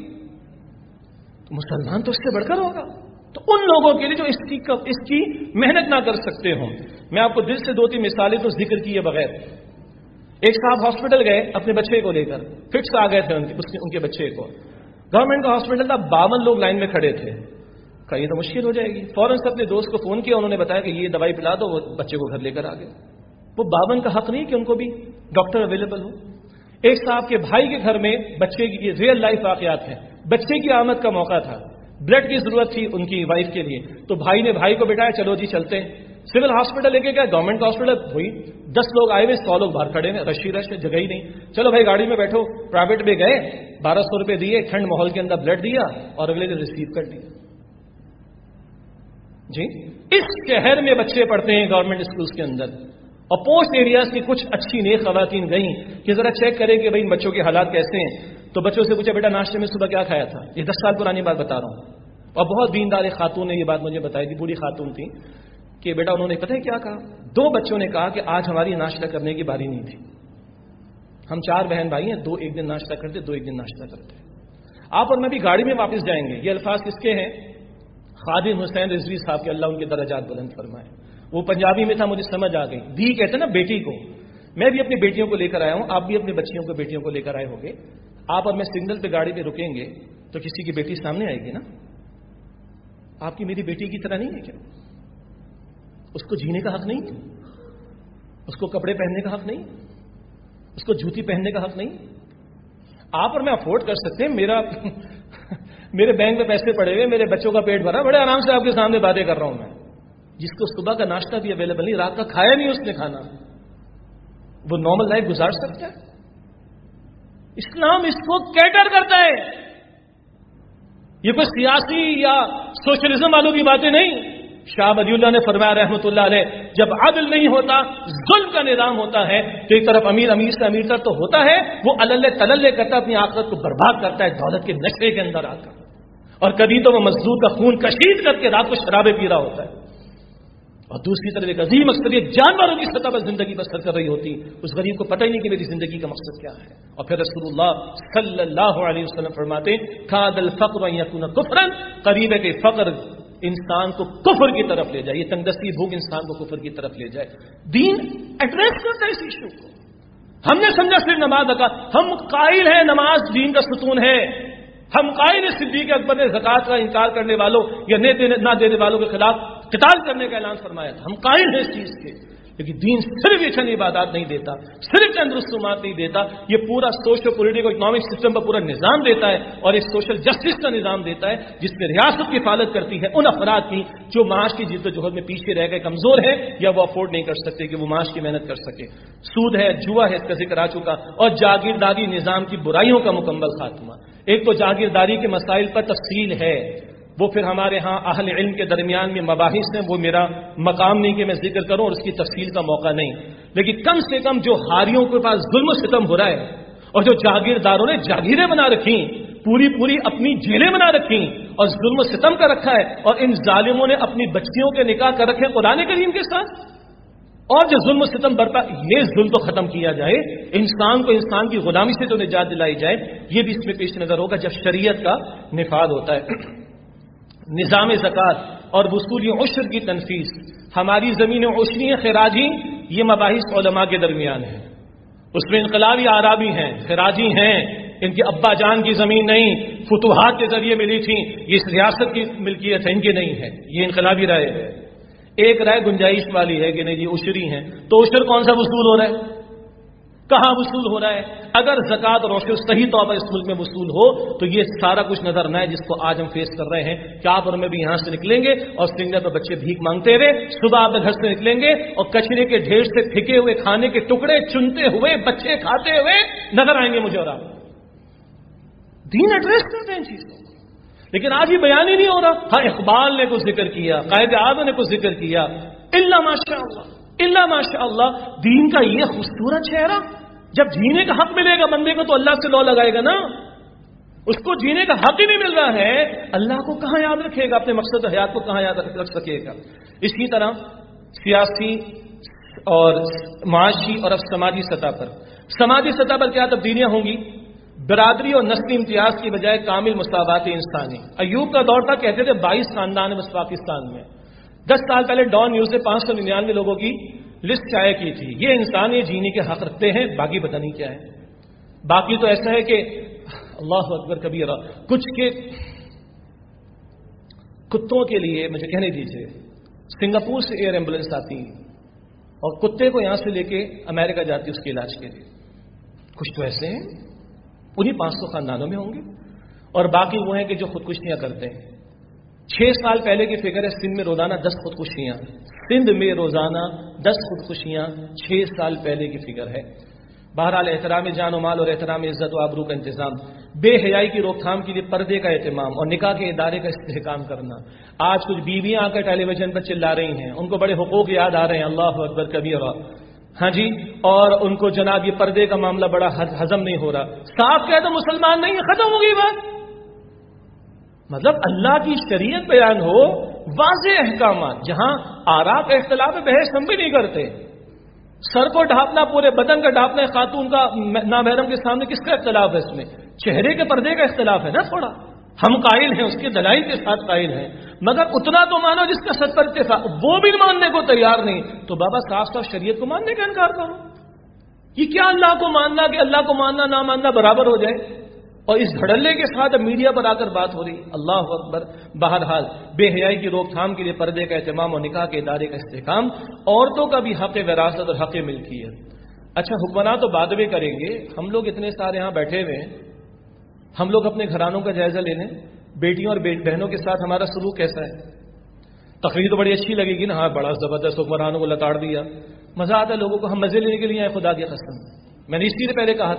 [SPEAKER 1] تو مسلمان تو اس سے بڑھ کر ہوگا. تو ان لوگوں کے لیے جو اس کی محنت نہ کر سکتے ہوں. میں آپ کو دل سے 2-3 مثالیں تو ذکر کیے بغیر. ایک صاحب ہاسپٹل گئے اپنے بچے کو لے کر، فٹس آ گئے تھے ان کے بچے کو. گورنمنٹ کا ہاسپٹل تھا، 52 لوگ لائن میں کھڑے تھے. یہ تو مشکل ہو جائے گی. فوراً سے اپنے دوست کو فون کیا، انہوں نے بتایا کہ یہ دوائی پلا دو، وہ بچے کو گھر لے کر آ گئے. وہ 52 کا حق نہیں کہ ان کو بھی ڈاکٹر اویلیبل ہو. ایک صاحب کے بھائی کے گھر میں بچے کی، یہ ریئل لائف واقعات ہیں، بچے کی آمد کا موقع تھا، بلڈ کی ضرورت تھی ان کی وائف کے لیے. تو بھائی نے بھائی کو بٹھایا، چلو جی چلتے ہیں. سول ہاسپٹل لے کے گئے، گورنمنٹ کا ہاسپٹل ہوئی، 10 لوگ آئے ہوئے، 100 لوگ باہر کھڑے ہیں، رش ہے، جگہ ہی نہیں. چلو بھائی گاڑی میں بیٹھو. پرائیویٹ میں گئے، 1200 روپے دیے، ٹھنڈ ماحول کے اندر بلڈ دیا اور اگلے دن ریسیو کر لیا. جی اس شہر میں بچے پڑھتے ہیں گورنمنٹ اسکولز کے اندر، اور پوسٹ ایریاز کی کچھ اچھی نیک خواتین گئیں کہ ذرا چیک کریں کہ بھائی ان بچوں کے حالات کیسے ہیں. تو بچوں سے پوچھا، بیٹا ناشتے میں صبح کیا کھایا تھا؟ یہ 10 سال پرانی بات بتا رہا ہوں. اور بہت دیندار خاتون نے یہ بات مجھے بتائی تھی، بوڑھی خاتون تھی، کہ بیٹا انہوں نے پتہ ہے کیا کہا؟ 2 بچوں نے کہا کہ آج ہماری ناشتہ کرنے کی باری نہیں تھی. ہم 4 بہن بھائی ہیں، 2 ایک دن ناشتہ کرتے، 2 ایک دن ناشتہ کرتے. آپ اور میں بھی گاڑی میں واپس جائیں گے. یہ الفاظ کس کے ہیں؟ خادم حسین رضوی صاحب کے، اللہ ان کے درجات بلند فرمائے. وہ پنجابی میں تھا، مجھے سمجھ آ گئی. بھی کہتے ہیں نا بیٹی کو. میں بھی اپنی بیٹیوں کو لے کر آیا ہوں، آپ بھی اپنی بچیوں کو بیٹیوں کو لے کر آئے ہوں گے. آپ اور میں سگنل پہ گاڑی پہ رکیں گے تو کسی کی بیٹی سامنے آئے گی نا. آپ کی میری بیٹی کی طرح نہیں ہے کیا؟ اس کو جینے کا حق نہیں، اس کو کپڑے پہننے کا حق نہیں، اس کو جوتی پہننے کا حق نہیں. آپ اور میں افورڈ کر سکتے ہیں. میرے بینک میں پیسے پڑے ہوئے، میرے بچوں کا پیٹ بھرا، بڑے آرام سے آپ کے سامنے باتیں کر رہا ہوں میں. جس کو صبح کا ناشتہ بھی اویلیبل نہیں، رات کا کھایا نہیں اس نے کھانا، وہ نارمل لائف گزار سکتا ہے؟ اسلام اس کو کیٹر کرتا ہے. یہ کوئی سیاسی یا سوشلزم والوں کی باتیں نہیں. شاہ ولی اللہ نے فرمایا رحمۃ اللہ علیہ، جب عدل نہیں ہوتا، ظلم کا نظام ہوتا ہے تو ایک طرف امیر سے امیر تر تو ہوتا ہے، وہ اللے تللے کرتا ہے، اپنی آخرت کو برباد کرتا ہے دولت کے نشے کے اندر آ کر. اور کبھی تو وہ مزدور کا خون کشید کر کے رات کو شرابیں پی رہا ہوتا ہے. اور دوسری طرف ایک عظیم اکثریت جانوروں کی سطح پر زندگی بسر کر رہی ہوتی. اس غریب کو پتہ ہی نہیں کہ میری زندگی کا مقصد کیا ہے. اور پھر رسول اللہ صلی اللہ علیہ وسلم فرماتے، کاد الفقر ان یکون کفرا، قریب ہے کہ فقر انسان کو کفر کی طرف لے جائے. یہ تنگدستی بھوک انسان کو کفر کی طرف لے جائے. دین ایڈریس کرتا ہے اس ایشو کو. ہم نے سمجھا صرف نماز ادا، ہم قائل ہیں نماز دین کا ستون ہے. ہم قائل ہیں صدیق اکبر نے زکوٰۃ کا انکار کرنے والوں یا نہ دینے والوں کے خلاف قتال کرنے کا اعلان فرمایا تھا. ہم قائل ہیں اس چیز کے. لیکن دین صرف یہ چند عبادات نہیں دیتا، صرف چند رسومات نہیں دیتا، یہ پورا سوشل پولیٹیکل اکنامک سسٹم پر پورا نظام دیتا ہے، اور ایک سوشل جسٹس کا نظام دیتا ہے جس میں ریاست کی حفاظت کرتی ہے ان افراد کی جو معاش کی جد و جہد میں پیچھے رہ گئے، کمزور ہے، یا وہ افورڈ نہیں کر سکتے کہ وہ معاش کی محنت کر سکے۔ سود ہے، جوا ہے، اس کا ذکر آ چکا، اور جاگیرداری نظام کی برائیوں کا مکمل خاتمہ۔ ایک تو جاگیرداری کے مسائل پر تفصیل ہے، وہ پھر ہمارے ہاں اہل علم کے درمیان میں مباحث ہیں، وہ میرا مقام نہیں کہ میں ذکر کروں اور اس کی تفصیل کا موقع نہیں، لیکن کم سے کم جو ہاریوں کے پاس ظلم و ستم ہو رہا ہے اور جو جاگیرداروں نے جاگیریں بنا رکھی، پوری اپنی جیلیں بنا رکھی اور ظلم و ستم کا رکھا ہے، اور ان ظالموں نے اپنی بچیوں کے نکاح کر رکھے قرآن کریم کے ساتھ، اور جو ظلم و ستم برپا، یہ ظلم تو ختم کیا جائے، انسان کو انسان کی غلامی سے جو نجات دلائی جائے، یہ بھی اس میں پیش نظر ہوگا جب شریعت کا نفاذ ہوتا ہے۔ نظام زکوٰۃ اور وصول عشر کی تنفیذ، ہماری زمین عشری خراجی، یہ مباحث علماء کے درمیان ہے، اس میں انقلابی آرابی ہیں، خراجی ہیں، ان کے ابا جان کی زمین نہیں، فتوحات کے ذریعے ملی تھی، یہ اس ریاست کی ملکیت ہے، ان کی نہیں ہے، یہ انقلابی رائے ہے۔ ایک رائے گنجائش والی ہے کہ نہیں جی عشری ہیں، تو عشر کون سا وصول ہو رہا ہے، کہاں وصول ہو رہا ہے؟ اگر زکوٰۃ اور عشر صحیح طور پر اس ملک میں وصول ہو تو یہ سارا کچھ نظر نہ ہے جس کو آج ہم فیس کر رہے ہیں کہ آپ اور میں بھی یہاں سے نکلیں گے اور سنگر پر بچے بھیک مانگتے ہوئے، صبح آپ گھر سے نکلیں گے اور کچرے کے ڈھیر سے پھینکے ہوئے کھانے کے ٹکڑے چنتے ہوئے بچے کھاتے ہوئے نظر آئیں گے مجھے اور آپ۔ دین ایڈریس کرتے ہیں ان چیزوں کو، لیکن آج یہ بیان ہی نہیں ہو رہا۔ ہاں اقبال نے کچھ ذکر کیا، قائد اعظم نے کچھ ذکر کیا، الا ماشاء اللہ، الا ماشاء اللہ۔ دین کا یہ خوبصورت چہرہ، جب جینے کا حق ملے گا بندے کو تو اللہ سے لو لگائے گا نا، اس کو جینے کا حق ہی نہیں مل رہا ہے، اللہ کو کہاں یاد رکھے گا، اپنے مقصد حیات کو کہاں یاد رکھ سکے گا۔ اسی طرح سیاسی اور معاشی اور اب سماجی سطح پر کیا تبدیلیاں ہوں گی؟ برادری اور نسلی امتیاز کی بجائے کامل مساوات انسانی۔ ایوب کا دور تھا، کہتے تھے 22 خاندان بس پاکستان میں۔ 10 سال پہلے ڈان نیوز نے 599 لوگوں کی لسٹ شائع کی تھی، یہ انسان یہ جینے کے حق رکھتے ہیں، باقی پتہ نہیں کیا ہے۔ باقی تو ایسا ہے کہ اللہ اکبر کبیرہ، کچھ کے کتوں کے لیے مجھے کہنے دیجیے، سنگاپور سے ایئر ایمبولینس آتی اور کتے کو یہاں سے لے کے امریکہ جاتی اس کے علاج کے لیے۔ کچھ تو ایسے ہیں، انہیں 500 خاندانوں میں ہوں گے، اور باقی وہ ہیں کہ جو خودکشیاں کرتے ہیں۔ 6 سال پہلے کی فگر ہے، سندھ میں روزانہ 10 خودکشیاں، سندھ میں روزانہ 10 خودکشیاں 6 سال پہلے کی فگر ہے۔ بہرحال احترام جان و مال اور احترام عزت و آبرو کا انتظام، بے حیائی کی روک تھام کے لیے پردے کا اہتمام اور نکاح کے ادارے کا استحکام کرنا۔ آج کچھ بیویاں آ کر ٹیلی ویژن پر چلا رہی ہیں، ان کو بڑے حقوق یاد آ رہے ہیں، اللہ اکبر کبیرہ، ہاں جی، اور ان کو جناب یہ پردے کا معاملہ بڑا ہضم نہیں ہو رہا۔ صاف کہہ تو مسلمان نہیں ہے، ختم ہو گئی بات۔ مطلب اللہ کی شریعت بیان ہو، واضح احکامات، جہاں آراء کا اختلاف ہے، بحث ہم بھی نہیں کرتے۔ سر کو ڈھانپنا، پورے بدن کا ڈھانپنا، خاتون کا نامحرم کے سامنے کس کا اختلاف ہے؟ اس میں چہرے کے پردے کا اختلاف ہے نا تھوڑا، ہم قائل ہیں، اس کے دلائل کے ساتھ قائل ہیں، مگر اتنا تو مانو جس کا 70 اتفاق، وہ بھی ماننے کو تیار نہیں، تو بابا صاف صاف شریعت کو ماننے کا انکار کرو۔ یہ کیا اللہ کو ماننا کہ اللہ کو ماننا نہ ماننا برابر ہو جائے؟ اور اس دھڑلے کے ساتھ اب میڈیا پر آ کر بات ہو رہی، اللہ اکبر۔ بہرحال بے حیائی کی روک تھام کے لیے پردے کا اہتمام اور نکاح کے ادارے کا استحکام، عورتوں کا بھی حق وراثت اور حق ملکیت۔ اچھا حکمراں تو بعد میں کریں گے، ہم لوگ اتنے سارے یہاں بیٹھے ہوئے ہیں، ہم لوگ اپنے گھرانوں کا جائزہ لے لیں، بیٹیوں اور بہنوں کے ساتھ ہمارا سلوک کیسا ہے؟ تقریر تو بڑی اچھی لگے گی نا، ہاں بڑا زبردست حکمرانوں کو لتاڑ دیا، مزہ آتا ہے لوگوں کو، ہم مزے لینے کے لیے آئے، خدا کی قسم۔ میں نے اسی لیے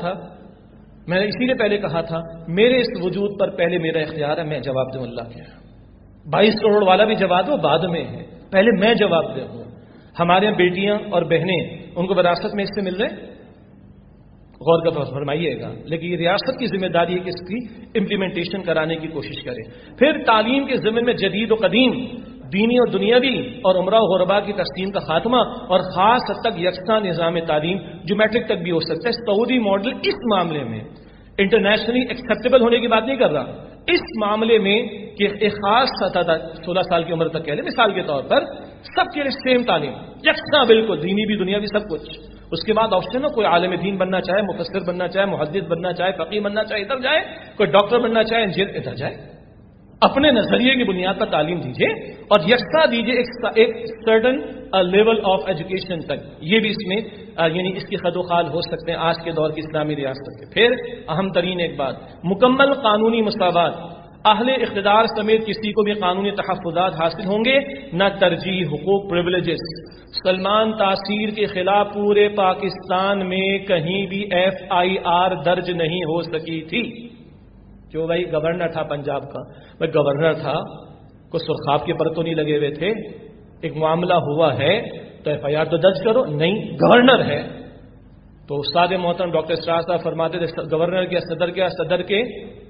[SPEAKER 1] پہلے کہا تھا میرے اس وجود پر پہلے میرا اختیار ہے، میں جواب دوں اللہ کے یہاں۔ 22 کروڑ والا بھی جواب دو، بعد میں ہے، پہلے میں جواب دے ہوں۔ ہمارے یہاں بیٹیاں اور بہنیں، ان کو وراثت میں اس سے مل رہے، غور کا فرمائیے گا، لیکن یہ ریاست کی ذمہ داری ہے کہ اس کی امپلیمنٹیشن کرانے کی کوشش کرے۔ پھر تعلیم کے ضمن میں جدید و قدیم، دینی اور دنیاوی اور عمرہ و غربا کی تقسیم کا خاتمہ، اور خاص حد تک یکساں نظام تعلیم جو میٹرک تک بھی ہو سکتا ہے۔ سعودی ماڈل اس معاملے میں انٹرنیشنلی ایکسیپٹیبل ہونے کی بات نہیں کر رہا، اس معاملے میں کہ ایک خاص سطح تک 16 سال کی عمر تک کہہ لیں مثال کے طور پر، سب کے لیے سیم تعلیم، یکساں بالکل، دینی بھی دنیاوی سب کچھ۔ اس کے بعد آپشن ہو، کوئی عالم دین بننا چاہے، مفسر بننا چاہے، محدث بننا چاہے، فقیہ بننا چاہے ادھر جائے، کوئی ڈاکٹر بننا چاہے انجینئر ادھر جائے، اپنے نظریے کی بنیاد پر تعلیم دیجیے اور یکساں دیجیے ایک سرٹن لیول آف ایجوکیشن تک. یہ بھی اس میں یعنی اس کی خد و خال ہو سکتے ہیں آج کے دور کی اسلامی ریاست کے. پھر اہم ترین ایک بات، مکمل قانونی مساوات. اہل اقتدار سمیت کسی کو بھی قانونی تحفظات حاصل ہوں گے، نہ ترجیح، حقوق، پریولیجز. سلمان تاثیر کے خلاف پورے پاکستان میں کہیں بھی FIR درج نہیں ہو سکی تھی. جو بھائی گورنر تھا پنجاب کا، بھائی گورنر تھا، کوئی سرخاب کے پر تو نہیں لگے ہوئے تھے. ایک معاملہ ہوا ہے تو FIR تو درج کرو. نہیں، گورنر ہے تو استاد محترم ڈاکٹر اسرار صاحب فرماتے تھے گورنر کے صدر کے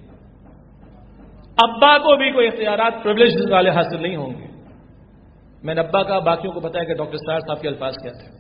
[SPEAKER 1] ابا کو بھی کوئی اختیارات پریولیج والے حاصل نہیں ہوں گے. میں نے ابا کا باقیوں کو بتایا کہ ڈاکٹر اسرار صاحب کے الفاظ کیا تھے.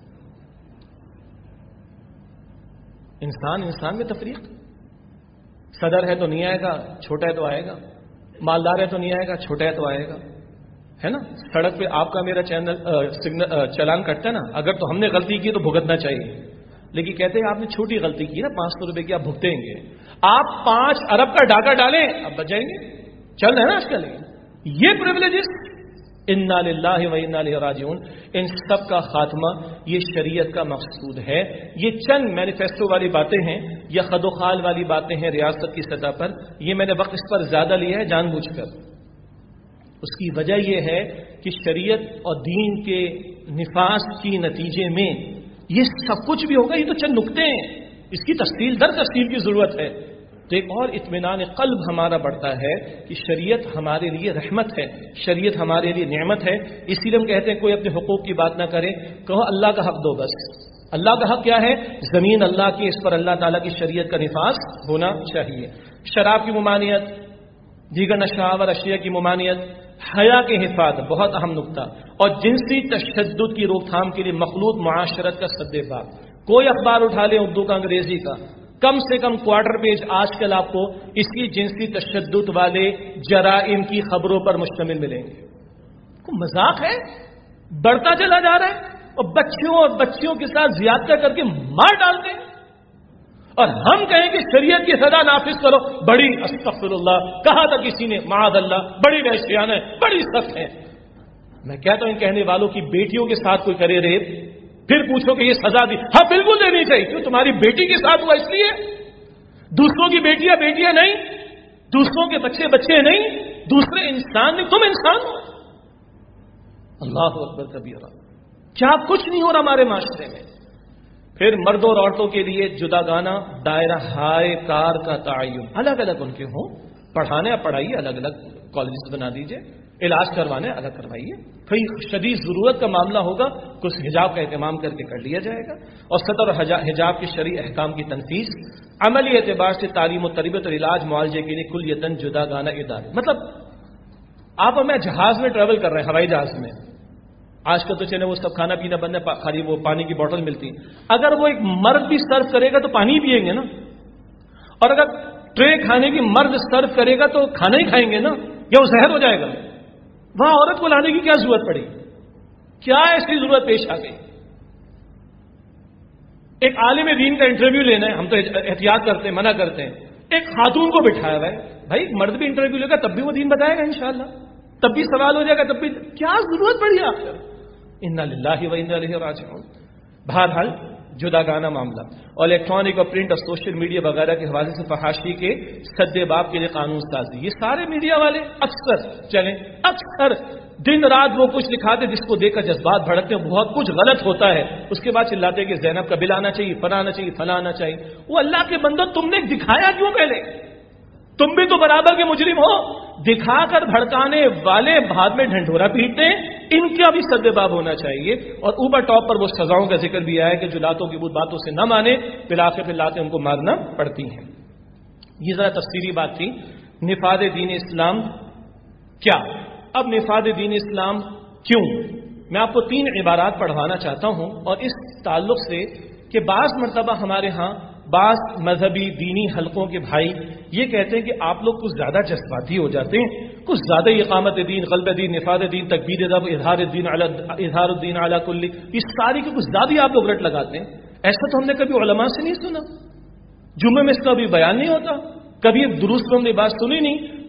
[SPEAKER 1] انسان میں تفریق. صدر ہے تو نہیں آئے گا، چھوٹا ہے تو آئے گا. مالدار ہے تو نہیں آئے گا، چھوٹا ہے تو آئے گا. ہے نا، سڑک پہ آپ کا میرا چلان کٹتا ہے نا، اگر تو ہم نے غلطی کی تو بھگتنا چاہیے. لیکن کہتے ہیں آپ نے چھوٹی غلطی کی نا، 500 روپے کی آپ بھگتیں گے. آپ 5 ارب کا ڈاکہ ڈالیں اب بچ جائیں گے. چل رہے ہیں نا آج کل یہ پریولیجز. انا للہ و انا الیہ راجعون. ان سب کا خاتمہ یہ شریعت کا مقصود ہے. یہ چند مینیفیسٹو والی باتیں ہیں یا خد و خال والی باتیں ہیں ریاست کی سطح پر. یہ میں نے وقت اس پر زیادہ لیا ہے جان بوجھ کر. اس کی وجہ یہ ہے کہ شریعت اور دین کے نفاذ کی نتیجے میں یہ سب کچھ بھی ہوگا. یہ تو چند نقطے ہیں، اس کی تفصیل در تفصیل کی ضرورت ہے. تو ایک اور اطمینان قلب ہمارا بڑھتا ہے کہ شریعت ہمارے لیے رحمت ہے، شریعت ہمارے لیے نعمت ہے. اسی لیے ہم کہتے ہیں کوئی اپنے حقوق کی بات نہ کرے، کہو اللہ کا حق دو بس. اللہ کا حق کیا ہے؟ زمین اللہ کی، اس پر اللہ تعالیٰ کی شریعت کا نفاذ ہونا چاہیے. شراب کی ممانعت، دیگر نشہور اشیاء کی ممانعت، حیا کے حفاظت بہت اہم نقطہ، اور جنسی تشدد کی روک تھام کے لیے مخلوط معاشرت کا سد باب. کوئی اخبار اٹھا لیں اردو کا، انگریزی کا، کم سے کم کوارٹر پیج آج کل آپ کو اس کی جنسی تشدد والے جرائم کی خبروں پر مشتمل ملیں گے. کوئی مذاق ہے؟ بڑھتا چلا جا رہا ہے اور بچیوں کے ساتھ زیادتہ کر کے مار ڈالتے ہیں. اور ہم کہیں کہ شریعت کی سزا نافذ کرو، بڑی استغفر اللہ کہا تھا کسی نے، معاذ اللہ، بڑی وحشیانہ ہے، بڑی سخت ہے. میں کہتا ہوں ان کہنے والوں کی بیٹیوں کے ساتھ کوئی کرے ریپ، پھر پوچھو کہ یہ سزا دی؟ ہاں بالکل دینی چاہیے. کیوں؟ تمہاری بیٹی کے ساتھ ہوا اس لیے. دوسروں کی بیٹیاں نہیں، دوسروں کے بچے نہیں، دوسرے انسان نہیں، تم انسان ہو. اللہ اکبر کبیرہ. کیا کچھ نہیں ہو رہا ہمارے معاشرے میں. پھر مردوں اور عورتوں کے لیے جداگانہ دائرہ ہائے کار کا تعین، الگ الگ ان کے ہوں. پڑھانے یا پڑھائیے، الگ الگ کالجز بنا دیجئے. علاج کروانے الگ کروائیے. کوئی شدید ضرورت کا معاملہ ہوگا کچھ حجاب کا اہتمام کر کے کر لیا جائے گا. اور سطر اور حجاب کے شرعی احکام کی تنفیذ، عملی اعتبار سے تعلیم و تربیت اور علاج معالجے کے لیے کلیتاً جداگانہ ادارے. مطلب آپ اور میں جہاز میں ٹریول کر رہے ہیں، ہوائی جہاز میں. آج کل تو چلے وہ سب کھانا پینا بند ہے، خالی وہ پانی کی بوتل ملتی. اگر وہ ایک مرد بھی سرو کرے گا تو پانی پیئیں گے نا، اور اگر ٹرے کھانے کی مرد سرو کرے گا تو کھانا ہی کھائیں گے نا، یا وہ زہر ہو جائے گا. وہاں عورت کو لانے کی کیا ضرورت پڑی؟ کیا ایسی ضرورت پیش آ گئی؟ ایک عالم دین کا انٹرویو لینا ہے، ہم تو احتیاط کرتے ہیں، منع کرتے ہیں. ایک خاتون کو بٹھایا ہوا ہے، بھائی مرد بھی انٹرویو لے گا تب بھی وہ دین بتائے گا انشاءاللہ، تب بھی سوال ہو جائے گا، تب بھی کیا ضرورت پڑی آخر؟ انا للہ و انا الیہ راجعون. بہرحال جداگانہ معاملہ اور الیکٹرانک اور پرنٹ اور سوشل میڈیا وغیرہ کے حوالے سے فحاشی کے سد باب کے لیے قانون سازی. یہ سارے میڈیا والے اکثر دن رات وہ کچھ دکھاتے جس کو دیکھ کر جذبات بھڑکتے ہیں. بہت کچھ غلط ہوتا ہے، اس کے بعد چلاتے کہ زینب کا بل آنا چاہیے، فلاں آنا چاہیے، فلاں آنا چاہیے. وہ اللہ کے بندو، تم نے دکھایا کیوں؟ پہلے تم بھی تو برابر کے مجرم ہو. دکھا کر بھڑکانے والے بعد میں ڈھنڈورا پیٹتے ہیں، ان کا بھی سد باب ہونا چاہیے. اور اوپر ٹاپ پر وہ سزاؤں کا ذکر بھی آیا کہ جو لاتوں کی باتوں سے نہ مانے بالآخر پھر لاتیں ان کو مارنا پڑتی ہیں. یہ ذرا تفصیلی بات تھی. نفاذ دین اسلام کیا؟ اب نفاذ دین اسلام کیوں؟ میں آپ کو 3 عبارات پڑھوانا چاہتا ہوں، اور اس تعلق سے کہ بعض مرتبہ ہمارے ہاں بعض مذہبی دینی حلقوں کے بھائی یہ کہتے ہیں کہ آپ لوگ کچھ زیادہ جذباتی ہو جاتے ہیں، کچھ زیادہ اقامت دین، غلب دین، نفاذ دین، تکبیر رب، اظہار الدین علی کل، اس ساری کی کچھ زیادہ آپ لوگ رٹ لگاتے ہیں. ایسا تو ہم نے کبھی علماء سے نہیں سنا، جمعے میں اس کا بھی بیان نہیں ہوتا، کبھی دروس میں ہم نے بات سنی نہیں.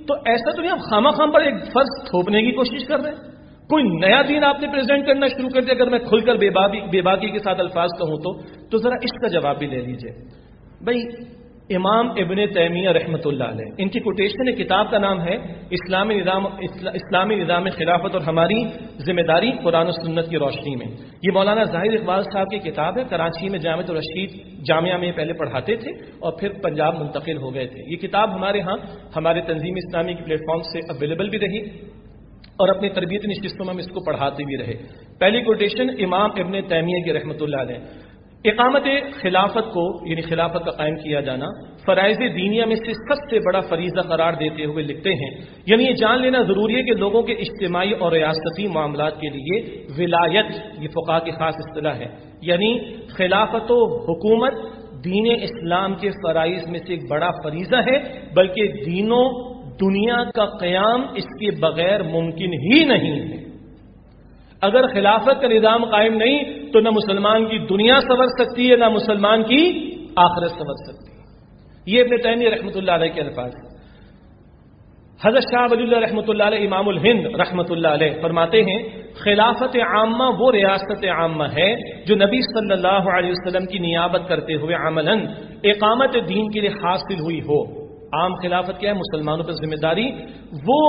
[SPEAKER 1] تو ایسا تو نہیں آپ خامہ خام پر ایک فرض تھوپنے کی کوشش کر رہے ہیں؟ کوئی نیا دین آپ نے پریزنٹ کرنا شروع کر دیا. اگر میں کھل کر بے باکی کے ساتھ الفاظ کہوں تو ذرا اس کا جواب بھی لے لیجئے. بھائی امام ابن تیمیہ رحمۃ اللہ علیہ، ان کی کوٹیشن کتاب کا نام ہے اسلامی نظام خلافت اور ہماری ذمہ داری قرآن و سنت کی روشنی میں. یہ مولانا ظاہر اقبال صاحب کی کتاب ہے. کراچی میں جامعۃ الرشید جامعہ میں پہلے پڑھاتے تھے اور پھر پنجاب منتقل ہو گئے تھے. یہ کتاب ہمارے ہاں ہمارے تنظیم اسلامی کے پلیٹ فارم سے اویلیبل بھی رہی اور اپنی تربیتی نشستوں میں ہم اس کو پڑھاتے بھی رہے. پہلی کوٹیشن امام ابن تیمیہ کی رحمۃ اللہ علیہ، اقامت خلافت کو یعنی خلافت کا قائم کیا جانا فرائض دینیہ میں سے سب سے بڑا فریضہ قرار دیتے ہوئے لکھتے ہیں، یعنی یہ جان لینا ضروری ہے کہ لوگوں کے اجتماعی اور ریاستی معاملات کے لیے ولایت، یہ فقہا کی خاص اصطلاح ہے، یعنی خلافت و حکومت دین اسلام کے فرائض میں سے ایک بڑا فریضہ ہے، بلکہ دینوں دنیا کا قیام اس کے بغیر ممکن ہی نہیں ہے. اگر خلافت کا نظام قائم نہیں تو نہ مسلمان کی دنیا سنور سکتی ہے نہ مسلمان کی آخرت سنور سکتی ہے. یہ ابن تیمیہ رحمۃ اللہ علیہ کے الفاظ ہیں. حضرت شاہ ولی اللہ رحمۃ اللہ علیہ امام الہند رحمۃ اللہ علیہ فرماتے ہیں خلافت عامہ وہ ریاست عامہ ہے جو نبی صلی اللہ علیہ وسلم کی نیابت کرتے ہوئے عملاً اقامت دین کے لیے حاصل ہوئی ہو. عام خلافت کیا ہے؟ مسلمانوں پر ذمہ داری، وہ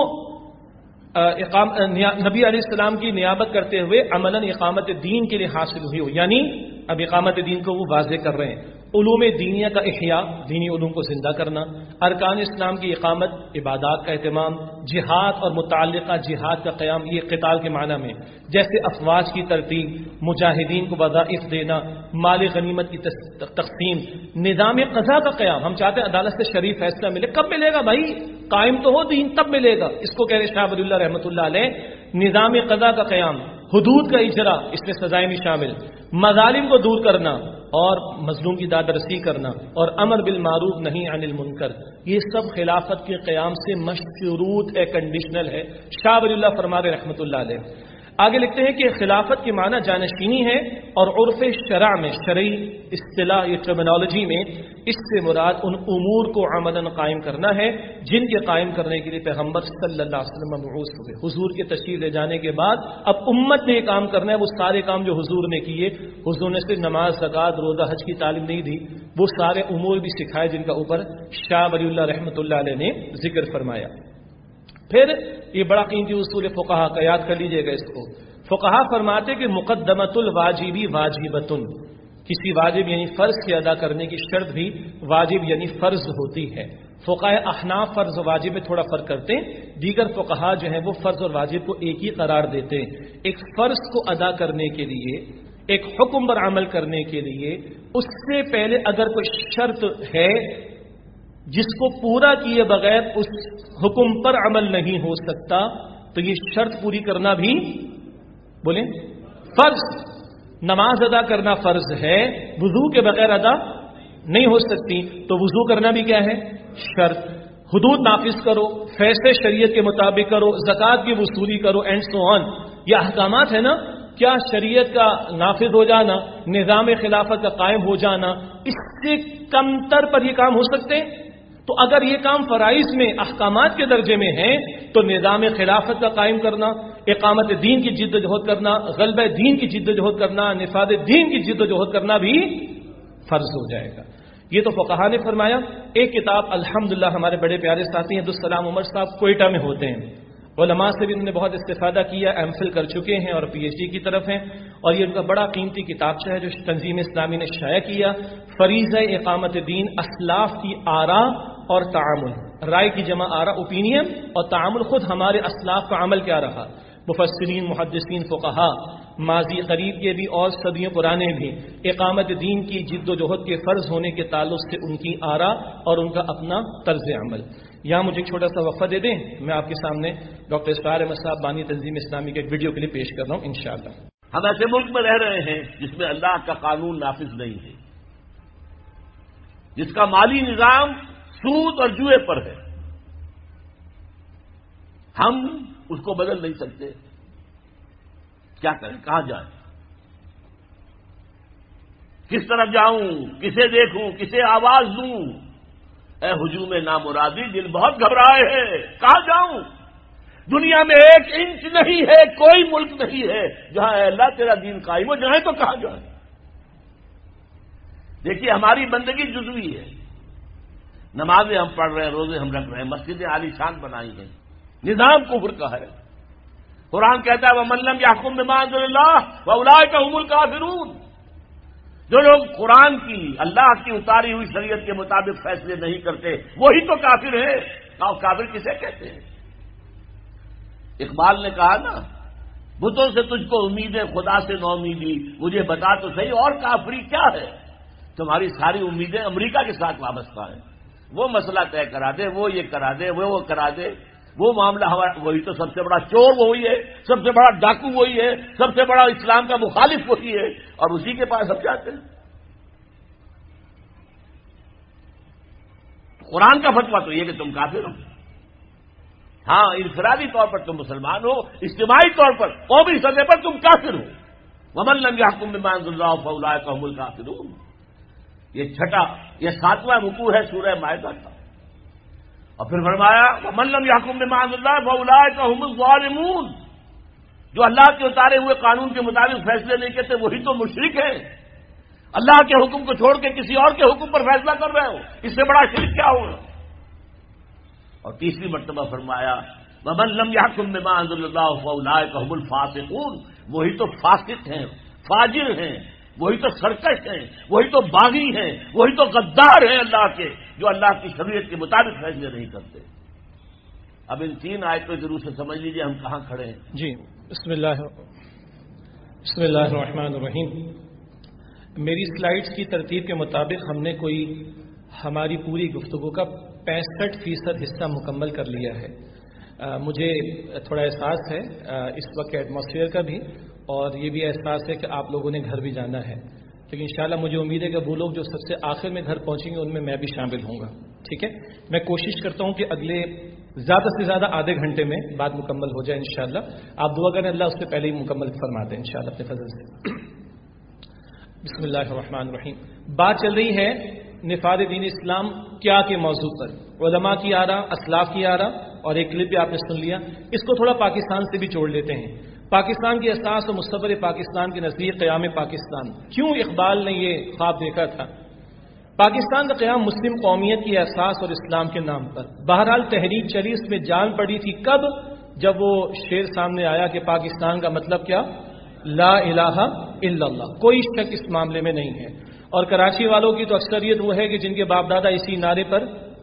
[SPEAKER 1] نبی علیہ السلام کی نیابت کرتے ہوئے عملاً اقامت دین کے لیے حاصل ہوئی ہو. یعنی اب اقامت دین کو وہ واضح کر رہے ہیں، علوم دینیہ کا احیاء، دینی علوم کو زندہ کرنا، ارکان اسلام کی اقامت، عبادات کا اہتمام، جہاد اور متعلقہ جہاد کا قیام، یہ قتال کے معنی میں، جیسے افواج کی ترتیب، مجاہدین کو وظائف دینا، مال غنیمت کی تقسیم، نظام قضا کا قیام. ہم چاہتے ہیں عدالت سے شریف فیصلہ ملے. کب ملے گا بھائی؟ قائم تو ہو دین تب ملے گا. اس کو کہہ رہے شاہ ولی اللہ رحمۃ اللہ علیہ نظام قضا کا قیام، حدود کا اجرا، اس میں سزائیں بھی شامل، مظالم کو دور کرنا اور مظلوم کی دادرسی کرنا، اور امر بالمعروف نہی عن المنکر، یہ سب خلافت کے قیام سے مشروط ہے، کنڈیشنل ہے. شاہ ولی اللہ فرما رہے رحمۃ اللہ علیہ. آگے لکھتے ہیں کہ خلافت کے معنی جانشینی ہے اور عرف شرع میں، شرعی اصطلاح یہ ٹرمینالوجی میں اس سے مراد ان امور کو عملاً قائم کرنا ہے جن کے قائم کرنے کے لیے پیغمبر صلی اللہ علیہ وسلم مبعوث ہوئے. حضور کے تشریف لے جانے کے بعد اب امت نے یہ کام کرنا ہے، وہ سارے کام جو حضور نے کیے. حضور نے صرف نماز، زکوٰۃ، روزہ، حج کی تعلیم نہیں دی، وہ سارے امور بھی سکھائے جن کا اوپر شاہ ولی اللہ رحمۃ اللہ علیہ نے ذکر فرمایا. پھر یہ بڑا قیمتی اصول فقہا کا، یاد کر لیجئے گا اس کو. فقہا فرماتے کہ مقدمۃ الواجبی واجبۃ، کسی واجب یعنی فرض کے ادا کرنے کی شرط بھی واجب یعنی فرض ہوتی ہے. فقہاء احناف فرض و واجب میں تھوڑا فرق کرتے ہیں، دیگر فقہا جو ہیں وہ فرض اور واجب کو ایک ہی قرار دیتے ہیں. ایک فرض کو ادا کرنے کے لیے، ایک حکم پر عمل کرنے کے لیے اس سے پہلے اگر کوئی شرط ہے جس کو پورا کیے بغیر اس حکم پر عمل نہیں ہو سکتا تو یہ شرط پوری کرنا بھی بولیں فرض. نماز ادا کرنا فرض ہے، وضو کے بغیر ادا نہیں ہو سکتی، تو وضو کرنا بھی کیا ہے؟ شرط. حدود نافذ کرو، فیصلے شریعت کے مطابق کرو، زکوٰۃ کی وصولی کرو، اینڈ سو آن. یہ احکامات ہے نا. کیا شریعت کا نافذ ہو جانا، نظام خلافت کا قائم ہو جانا، اس سے کمتر پر یہ کام ہو سکتے ہیں؟ تو اگر یہ کام فرائض میں احکامات کے درجے میں ہیں تو نظام خلافت کا قائم کرنا، اقامت دین کی جد و جہد کرنا، غلبہ دین کی جد و جہد کرنا، نفاذ دین کی جد و جہد کرنا بھی فرض ہو جائے گا. یہ تو فقہا نے فرمایا. ایک کتاب الحمدللہ ہمارے بڑے پیارے ساتھی عبدالسلام عمر صاحب کوئٹہ میں ہوتے ہیں، علماء سے بھی انہوں نے بہت استفادہ کیا، ایم فل کر چکے ہیں اور پی ایچ ڈی کی طرف ہیں، اور یہ ان کا بڑا قیمتی کتابچہ ہے جو تنظیم اسلامی نے شائع کیا، فریضہ اقامت دین، اسلاف کی آراء اور تعامل. رائے کی جمع آراء اوپینین، اور تعامل خود ہمارے اسلاف کا عمل کیا رہا. مفسرین، محدثین، فقہا ماضی قریب کے بھی اور صدیوں پرانے بھی اقامت دین کی جد و جہد کے فرض ہونے کے تعلق سے ان کی آراء اور ان کا اپنا طرز عمل. یہاں مجھے ایک چھوٹا سا وقفہ دے دیں، میں آپ کے سامنے ڈاکٹر اسرار احمد صاحب بانی تنظیم اسلامی کے ایک ویڈیو کلپ پیش کر رہا ہوں انشاءاللہ.
[SPEAKER 2] ہم ایسے ملک میں رہ رہے ہیں جس میں اللہ کا قانون نافذ نہیں ہے، جس کا مالی نظام سود اور جوئے پر ہے. ہم اس کو بدل نہیں سکتے. کیا کریں؟ کہاں جائیں؟ کس طرف جاؤں؟ کسے دیکھوں؟ کسے آواز دوں؟ اے ہجوم نامرادی دل بہت گھبرائے ہیں، کہاں جاؤں؟ دنیا میں 1 انچ نہیں ہے، کوئی ملک نہیں ہے جہاں اے اللہ تیرا دین قائم ہو، جائیں تو کہاں جائیں؟ دیکھیے ہماری بندگی جزوی ہے، نمازیں ہم پڑھ رہے ہیں، روزے ہم رکھ رہے ہیں، مسجدیں عالی شان بنائی ہیں، نظام کفر کا ہے۔ قرآن کہتا ہے وَمَن لَّمْ يَحْكُم بِمَا أَنزَلَ اللَّهُ فَأُولَٰئِكَ هُمُ الْكَافِرُونَ، جو لوگ قرآن کی، اللہ کی اتاری ہوئی شریعت کے مطابق فیصلے نہیں کرتے وہی تو کافر ہیں۔ اور کافر کسے کہتے ہیں؟ اقبال نے کہا نا، بتوں سے تجھ کو امید ہے، خدا سے نو امیدی، مجھے بتا تو صحیح اور کافری کیا ہے؟ تمہاری ساری امیدیں امریکہ کے ساتھ وابستہ ہیں، وہ مسئلہ طے کرا دے، وہ یہ کرا دے، وہ کرا دے، وہ معاملہ ہمارا، وہی تو سب سے بڑا چور وہی ہے، سب سے بڑا ڈاکو وہی ہے، سب سے بڑا اسلام کا مخالف وہی ہے، اور اسی کے پاس ہم جاتے ہیں۔ قرآن کا فتویٰ تو یہ کہ تم کافر ہو، ہاں انفرادی طور پر تم مسلمان ہو، اجتماعی طور پر قومی سطح پر تم کافر ہو۔ وَمَن لَّمْ يَحْكُم بِمَا أَنزَلَ اللَّهُ فَأُولَٰئِكَ هُمُ الْكَافِرُونَ۔ یہ 7واں رکوع ہے سورہ مائدہ کا، اور پھر فرمایا وَمَن لَّمْ يَحْكُم بِمَا أَنزَلَ اللَّهُ فَأُولَٰئِكَ هُمُ الظَّالِمُونَ، جو اللہ کے اتارے ہوئے قانون کے مطابق فیصلے نہیں کرتے وہی تو مشرک ہیں۔ اللہ کے حکم کو چھوڑ کے کسی اور کے حکم پر فیصلہ کر رہے ہو، اس سے بڑا شرک کیا ہوگا؟ اور تیسری مرتبہ فرمایا وَمَن لَّمْ يَحْكُم بِمَا أَنزَلَ اللَّهُ فَأُولَٰئِكَ هُمُ الْفَاسِقُونَ، وہی تو فاسق ہیں، فاجر ہیں، وہی تو سرکش ہیں، وہی تو باغی ہیں، وہی تو غدار ہیں اللہ کے، جو اللہ کی شریعت کے مطابق فیصلے نہیں کرتے۔ اب ان 3 آیتوں کے ضرور سے سمجھ لیجیے ہم کہاں کھڑے ہیں۔
[SPEAKER 1] جی بسم اللہ الرحمن الرحیم۔ میری سلائیڈز کی ترتیب کے مطابق ہم نے کوئی ہماری پوری گفتگو کا 65% حصہ مکمل کر لیا ہے۔ مجھے تھوڑا احساس ہے اس وقت کے ایٹماسفیئر کا بھی، اور یہ بھی احساس ہے کہ آپ لوگوں نے گھر بھی جانا ہے، لیکن انشاءاللہ مجھے امید ہے کہ وہ لوگ جو سب سے آخر میں گھر پہنچیں گے ان میں بھی شامل ہوں گا، ٹھیک ہے؟ میں کوشش کرتا ہوں کہ اگلے زیادہ سے زیادہ آدھے گھنٹے میں بات مکمل ہو جائے انشاءاللہ۔ آپ دعا کریں اللہ اس سے پہلے ہی مکمل فرما دیں انشاءاللہ اپنے فضل سے۔ بسم اللہ الرحمن الرحیم۔ بات چل رہی ہے نفاذ دین اسلام کیا کے موضوع پر، علماء کی آراء، اسلاف کی آراء، اور ایک کلپ بھی آپ نے سن لیا۔ اس کو تھوڑا پاکستان سے بھی جوڑ لیتے ہیں۔ پاکستان کی اساس و مستقبل پاکستان کے نزدیک قیام پاکستان، کیوں اقبال نے یہ خواب دیکھا تھا؟ پاکستان کا قیام مسلم قومیت کی اساس اور اسلام کے نام پر، بہرحال تحریک چلی، اس میں جان پڑی تھی کب؟ جب وہ شعر سامنے آیا کہ پاکستان کا مطلب کیا؟ لا الہ الا اللہ، کوئی شک اس معاملے میں نہیں ہے۔ اور کراچی والوں کی تو اکثریت وہ ہے کہ جن کے باپ دادا اسی نعرے پر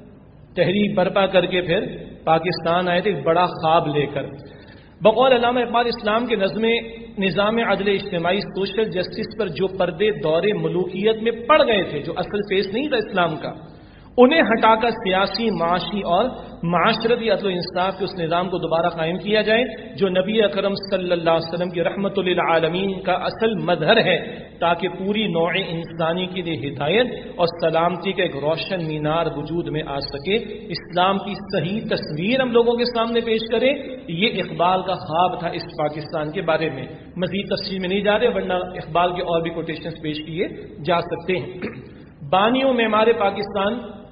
[SPEAKER 1] تحریک برپا کر کے پھر پاکستان آئے تھے بڑا خواب لے کر۔ بقول علامہ اقبال، اسلام کے نظام عدل اجتماعی سوشل جسٹس پر جو پردے دور ملوکیت میں پڑ گئے تھے، جو اصل فیس نہیں تھا اسلام کا، انہیں ہٹا کر سیاسی، معاشی اور معاشرتی عدل و انصاف کے اس نظام کو دوبارہ قائم کیا جائے جو نبی اکرم صلی اللہ علیہ وسلم کی رحمت للعالمین کا اصل مظہر ہے، تاکہ پوری نوع انسانی کے لیے ہدایت اور سلامتی کا ایک روشن مینار وجود میں آ سکے۔ اسلام کی صحیح تصویر ہم لوگوں کے سامنے پیش کریں، یہ اقبال کا خواب تھا اس پاکستان کے بارے میں۔ مزید تفصیل میں نہیں جا رہے، ورنہ اقبال کے اور بھی کوٹیشنز پیش کیے جا سکتے ہیں۔ بانیوں معمار پاکستان،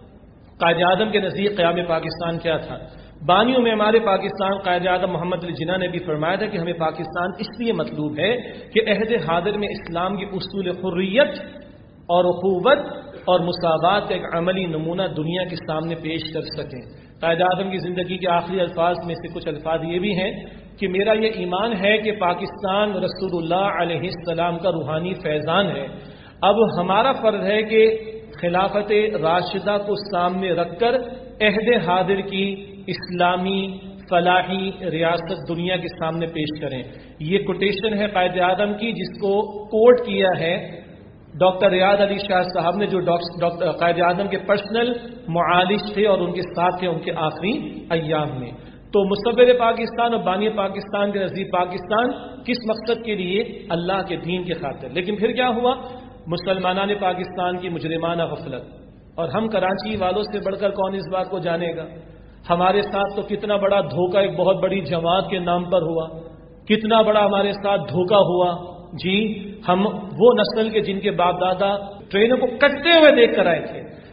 [SPEAKER 1] قائد اعظم کے نزدیک قیام پاکستان کیا تھا؟ بانیوں معمار پاکستان قائد اعظم محمد علی جناح نے بھی فرمایا تھا کہ ہمیں پاکستان اس لیے مطلوب ہے کہ عہد حاضر میں اسلام کی اصول حریت اور اخوت اور مساوات کا ایک عملی نمونہ دنیا کے سامنے پیش کر سکیں۔ قائد اعظم کی زندگی کے آخری الفاظ میں سے کچھ الفاظ یہ بھی ہیں کہ میرا یہ ایمان ہے کہ پاکستان رسول اللہ علیہ السلام کا روحانی فیضان ہے۔ اب ہمارا فرض ہے کہ خلافت راشدہ کو سامنے رکھ کر عہد حاضر کی اسلامی فلاحی ریاست دنیا کے سامنے پیش کریں۔ یہ کوٹیشن ہے قائد اعظم کی، جس کو کوٹ کیا ہے ڈاکٹر ریاض علی شاہ صاحب نے، جو قائد اعظم کے پرسنل معالج تھے اور ان کے ساتھ تھے ان کے آخری ایام میں۔ تو مستقبل پاکستان اور بانی پاکستان کے نزدیک پاکستان کس مقصد کے لیے؟ اللہ کے دین کی خاطر۔ لیکن پھر کیا ہوا؟ مسلمانان پاکستان کی مجرمانہ غفلت، اور ہم کراچی والوں سے بڑھ کر کون اس بات کو جانے گا؟ ہمارے ساتھ تو کتنا بڑا دھوکہ ایک بہت بڑی جماعت کے نام پر ہوا، کتنا بڑا ہمارے ساتھ دھوکہ ہوا۔ جی، ہم وہ نسل کے جن کے باپ دادا ٹرینوں کو کٹتے ہوئے دیکھ کر آئے تھے،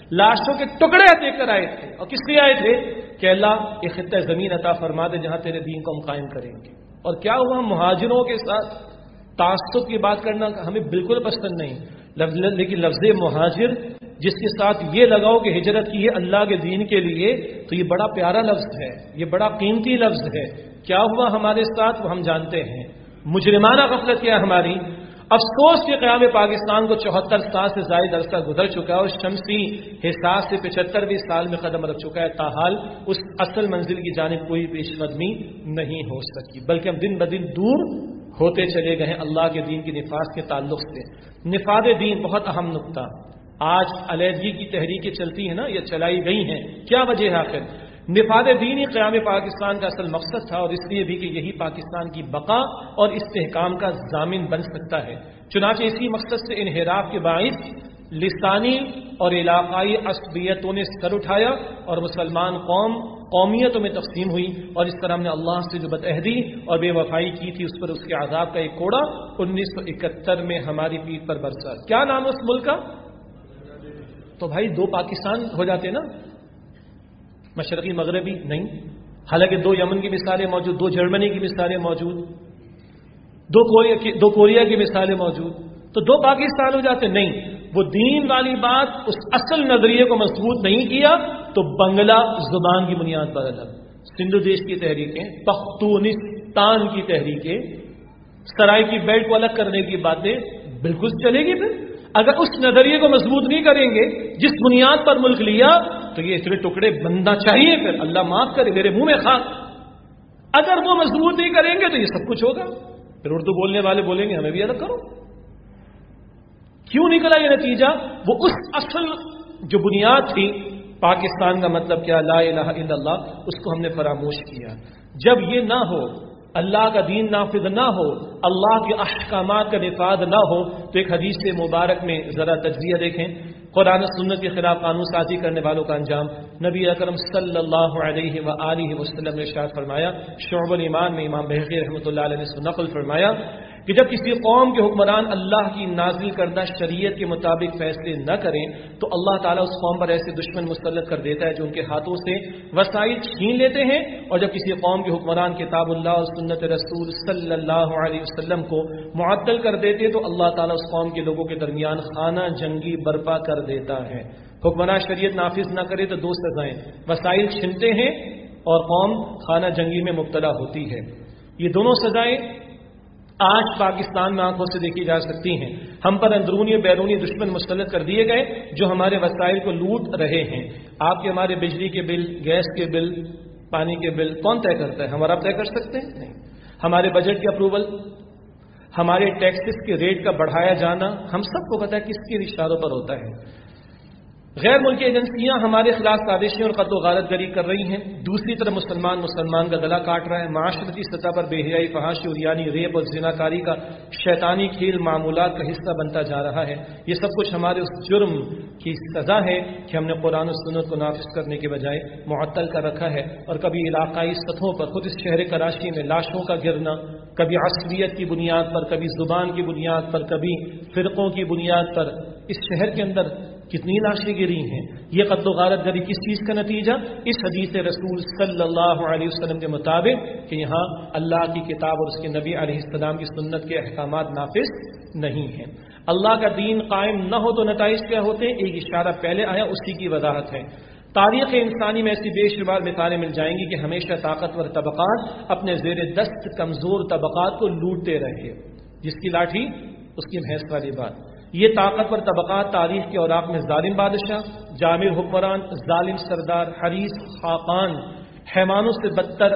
[SPEAKER 1] لاشوں کے ٹکڑے دے کر آئے تھے. اور کس لیے آئے تھے؟ کہ اللہ ایک خطہ زمین عطا فرما دے جہاں تیرے دین کو ہم قائم کریں گے. اور کیا ہوا؟ مہاجروں کے ساتھ تعصب کی بات کرنا ہمیں بالکل پسند نہیں، لیکن لفظ مہاجر جس کے ساتھ یہ لگاؤ کہ ہجرت کی ہے اللہ کے دین کے لیے، تو یہ بڑا پیارا لفظ ہے، یہ بڑا قیمتی لفظ ہے. کیا ہوا ہمارے ساتھ وہ ہم جانتے ہیں. مجرمانہ غفلت کیا ہماری. افسوس کہ قیام پاکستان کو 74 سال سے زائد عرصہ گزر چکا ہے اور شمسی حساب سے 75ویں سال میں قدم رکھ چکا ہے، تاحال اس اصل منزل کی جانب کوئی پیش قدمی نہیں ہو سکی، بلکہ ہم دن بدن دور ہوتے چلے گئے ہیں اللہ کے دین کی نفاذ کے تعلق سے. نفاذ دین بہت اہم نقطہ. آج علیحدگی کی تحریکیں چلتی ہیں نا، یہ چلائی گئی ہیں، کیا وجہ ہے آخر؟ نفاذ دین ہی قیام پاکستان کا اصل مقصد تھا، اور اس لیے بھی کہ یہی پاکستان کی بقا اور استحکام کا ضامن بن سکتا ہے. چنانچہ اسی مقصد سے انحراف کے باعث لسانی اور علاقائی عصبیتوں نے سر اٹھایا اور مسلمان قومیتوں میں تقسیم ہوئی، اور اس طرح ہم نے اللہ سے جو بدعہدی اور بے وفائی کی تھی اس پر اس کے عذاب کا ایک کوڑا 1971 میں ہماری پیٹھ پر برسا. کیا نام ہے اس ملک کا؟ تو بھائی 2 پاکستان ہو جاتے نا، مشرقی مغربی نہیں. حالانکہ 2 یمن کی مثالیں موجود، 2 جرمنی کی مثالیں موجود، 2 کوریا کی مثالیں موجود، تو 2 پاکستان ہو جاتے نہیں. وہ دین والی بات اس اصل نظریے کو مضبوط نہیں کیا تو بنگلہ زبان کی بنیاد پر الگ، سندھ دیش کی تحریکیں، پختونستان کی تحریکیں، سرائے کی بیلٹ کو الگ کرنے کی باتیں بالکل چلے گی. پھر اگر اس نظریے کو مضبوط نہیں کریں گے جس بنیاد پر ملک لیا تو یہ اتنے ٹکڑے بننا چاہیے. پھر اللہ معاف کرے میرے منہ میں خاک. اگر وہ مضبوط نہیں کریں گے تو یہ سب کچھ ہوگا. پھر اردو بولنے والے بولیں گے ہمیں بھی الگ کرو. کیوں نکلا یہ نتیجہ؟ وہ اس اصل جو بنیاد تھی پاکستان کا مطلب کیا، لا الہ الا اللہ، اس کو ہم نے فراموش کیا. جب یہ نہ ہو، اللہ کا دین نافذ نہ ہو، اللہ کے احکامات کا نفاذ نہ ہو، تو ایک حدیث مبارک میں ذرا تجزیہ دیکھیں. قرآن و سنت کے خلاف قانون سازی کرنے والوں کا انجام. نبی اکرم صلی اللہ علیہ وآلہ وسلم نے ارشاد فرمایا، شعب الایمان میں امام بہقی رحمۃ اللہ علیہ نے نقل فرمایا کہ جب کسی قوم کے حکمران اللہ کی نازل کردہ شریعت کے مطابق فیصلے نہ کریں تو اللہ تعالیٰ اس قوم پر ایسے دشمن مسلط کر دیتا ہے جو ان کے ہاتھوں سے وسائل چھین لیتے ہیں. اور جب کسی قوم کے حکمران کتاب اللہ اور سنت رسول صلی اللہ علیہ وسلم کو معطل کر دیتے تو اللہ تعالیٰ اس قوم کے لوگوں کے درمیان خانہ جنگی برپا کر دیتا ہے. حکمران شریعت نافذ نہ کرے تو 2 سزائیں، وسائل چھنتے ہیں اور قوم خانہ جنگی میں مبتلا ہوتی ہے. یہ دونوں سزائیں آج پاکستان میں آنکھوں سے دیکھی جا سکتی ہیں. ہم پر اندرونی اور بیرونی دشمن مسلط کر دیے گئے جو ہمارے وسائل کو لوٹ رہے ہیں. آپ کے ہمارے بجلی کے بل، گیس کے بل، پانی کے بل کون طے کرتا ہے؟ ہمارا طے کر سکتے ہیں؟ نہیں. ہمارے بجٹ کی اپروول، ہمارے ٹیکسز کے ریٹ کا بڑھایا جانا ہم سب کو پتہ ہے کس کے اشاروں پر ہوتا ہے. غیر ملکی ایجنسیاں ہمارے خلاف سازشیں اور قتل و غارت گری کر رہی ہیں. دوسری طرف مسلمان کا گلا کاٹ رہا ہے. معاشرتی سطح پر بے حیائی، فحاشی اور یعنی ریپ اور زناکاری کا شیطانی کھیل معمولات کا حصہ بنتا جا رہا ہے. یہ سب کچھ ہمارے اس جرم کی سزا ہے کہ ہم نے قرآن و سنت کو نافذ کرنے کے بجائے معطل کر رکھا ہے. اور کبھی علاقائی سطحوں پر خود اس شہر کراچی میں لاشوں کا گرنا، کبھی عصبیت کی بنیاد پر، کبھی زبان کی بنیاد پر، کبھی فرقوں کی بنیاد پر اس شہر کے اندر کتنی لاشیں گری ہیں. یہ قتل و غارت گری کس چیز کا نتیجہ؟ اس حدیث رسول صلی اللہ علیہ وسلم کے مطابق کہ یہاں اللہ کی کتاب اور اس کے نبی علیہ السلام کی سنت کے احکامات نافذ نہیں ہیں. اللہ کا دین قائم نہ ہو تو نتائج کیا ہوتے ہیں؟ ایک اشارہ پہلے آیا، اسی کی وضاحت ہے. تاریخ انسانی میں ایسی بے شمار مثالیں مل جائیں گی کہ ہمیشہ طاقتور طبقات اپنے زیر دست کمزور طبقات کو لوٹتے رہے. جس کی لاٹھی اس کی بھینس والی بات. یہ طاقتور طبقات تاریخ کے اوراق میں ظالم بادشاہ، جامر حکمران، ظالم سردار، حریص خاقان، حیوانوں سے بدتر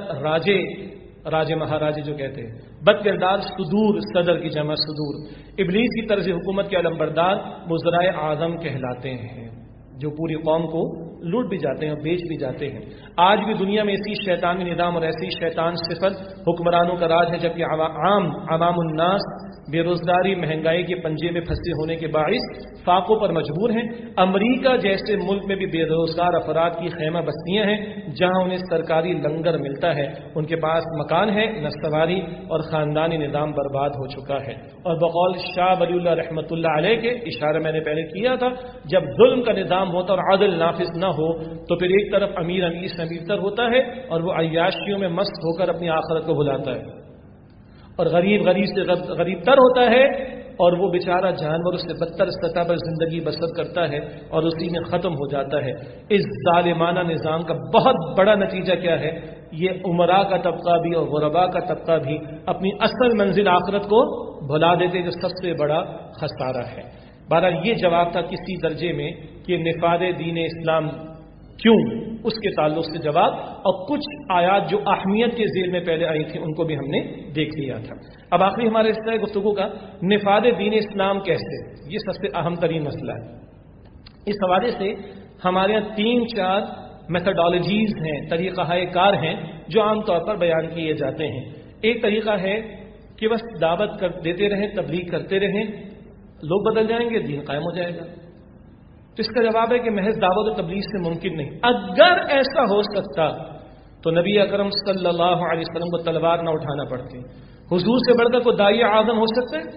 [SPEAKER 1] راجے مہاراجے جو کہتے ہیں، بد کردار صدور، صدر کی جمع صدور، ابلیس کی طرز حکومت کے علمبردار وزرائے اعظم کہلاتے ہیں جو پوری قوم کو لوٹ بھی جاتے ہیں اور بیچ بھی جاتے ہیں. آج بھی دنیا میں ایسی شیطانی نظام اور ایسی شیطان صفت حکمرانوں کا راج ہے، جبکہ عوام الناس بے روزگاری مہنگائی کے پنجے میں پھنسے ہونے کے باعث فاقوں پر مجبور ہیں۔ امریکہ جیسے ملک میں بھی بے روزگار افراد کی خیمہ بستیاں ہیں جہاں انہیں سرکاری لنگر ملتا ہے، ان کے پاس مکان ہے نہ سواری، اور خاندانی نظام برباد ہو چکا ہے۔ اور بقول شاہ ولی اللہ رحمۃ اللہ علیہ کے، اشارہ میں نے پہلے کیا تھا، جب ظلم کا نظام ہوتا اور عدل نافذ نہ ہو تو پھر ایک طرف امیر سے امیرتر ہوتا ہے اور وہ عیاشیوں میں مست ہو کر اپنی آخرت کو بھلاتا ہے، اور غریب سے غریب تر ہوتا ہے اور وہ بیچارہ جانوروں سے بدتر سطح پر زندگی بسر کرتا ہے اور اسی میں ختم ہو جاتا ہے۔ اس ظالمانہ نظام کا بہت بڑا نتیجہ کیا ہے؟ یہ عمراء کا طبقہ بھی اور غرباء کا طبقہ بھی اپنی اصل منزل آخرت کو بھلا دیتے، جو سب سے بڑا خسارہ ہے۔ بہرحال یہ جواب تھا کسی درجے میں کہ نفاذ دین اسلام کیوں، اس کے تعلق سے جواب، اور کچھ آیات جو اہمیت کے ذیل میں پہلے آئی تھی ان کو بھی ہم نے دیکھ لیا تھا۔ اب آخری ہمارے حصہ گفتگو کا نفاذ دین اسلام کیسے، یہ سب سے اہم ترین مسئلہ ہے۔ اس حوالے سے ہمارے یہاں 3-4 میتھڈالوجیز ہیں، طریقہ کار ہیں جو عام طور پر بیان کیے جاتے ہیں۔ ایک طریقہ ہے کہ بس دعوت دیتے رہیں، تبلیغ کرتے رہیں، لوگ بدل جائیں گے، دین قائم ہو جائے گا۔ تو اس کا جواب ہے کہ محض دعوت و تبلیغ سے ممکن نہیں۔ اگر ایسا ہو سکتا تو نبی اکرم صلی اللہ علیہ وسلم کو تلوار نہ اٹھانا پڑتی۔ حضور سے بڑھ کر کوئی داعی اعظم ہو سکتا ہے؟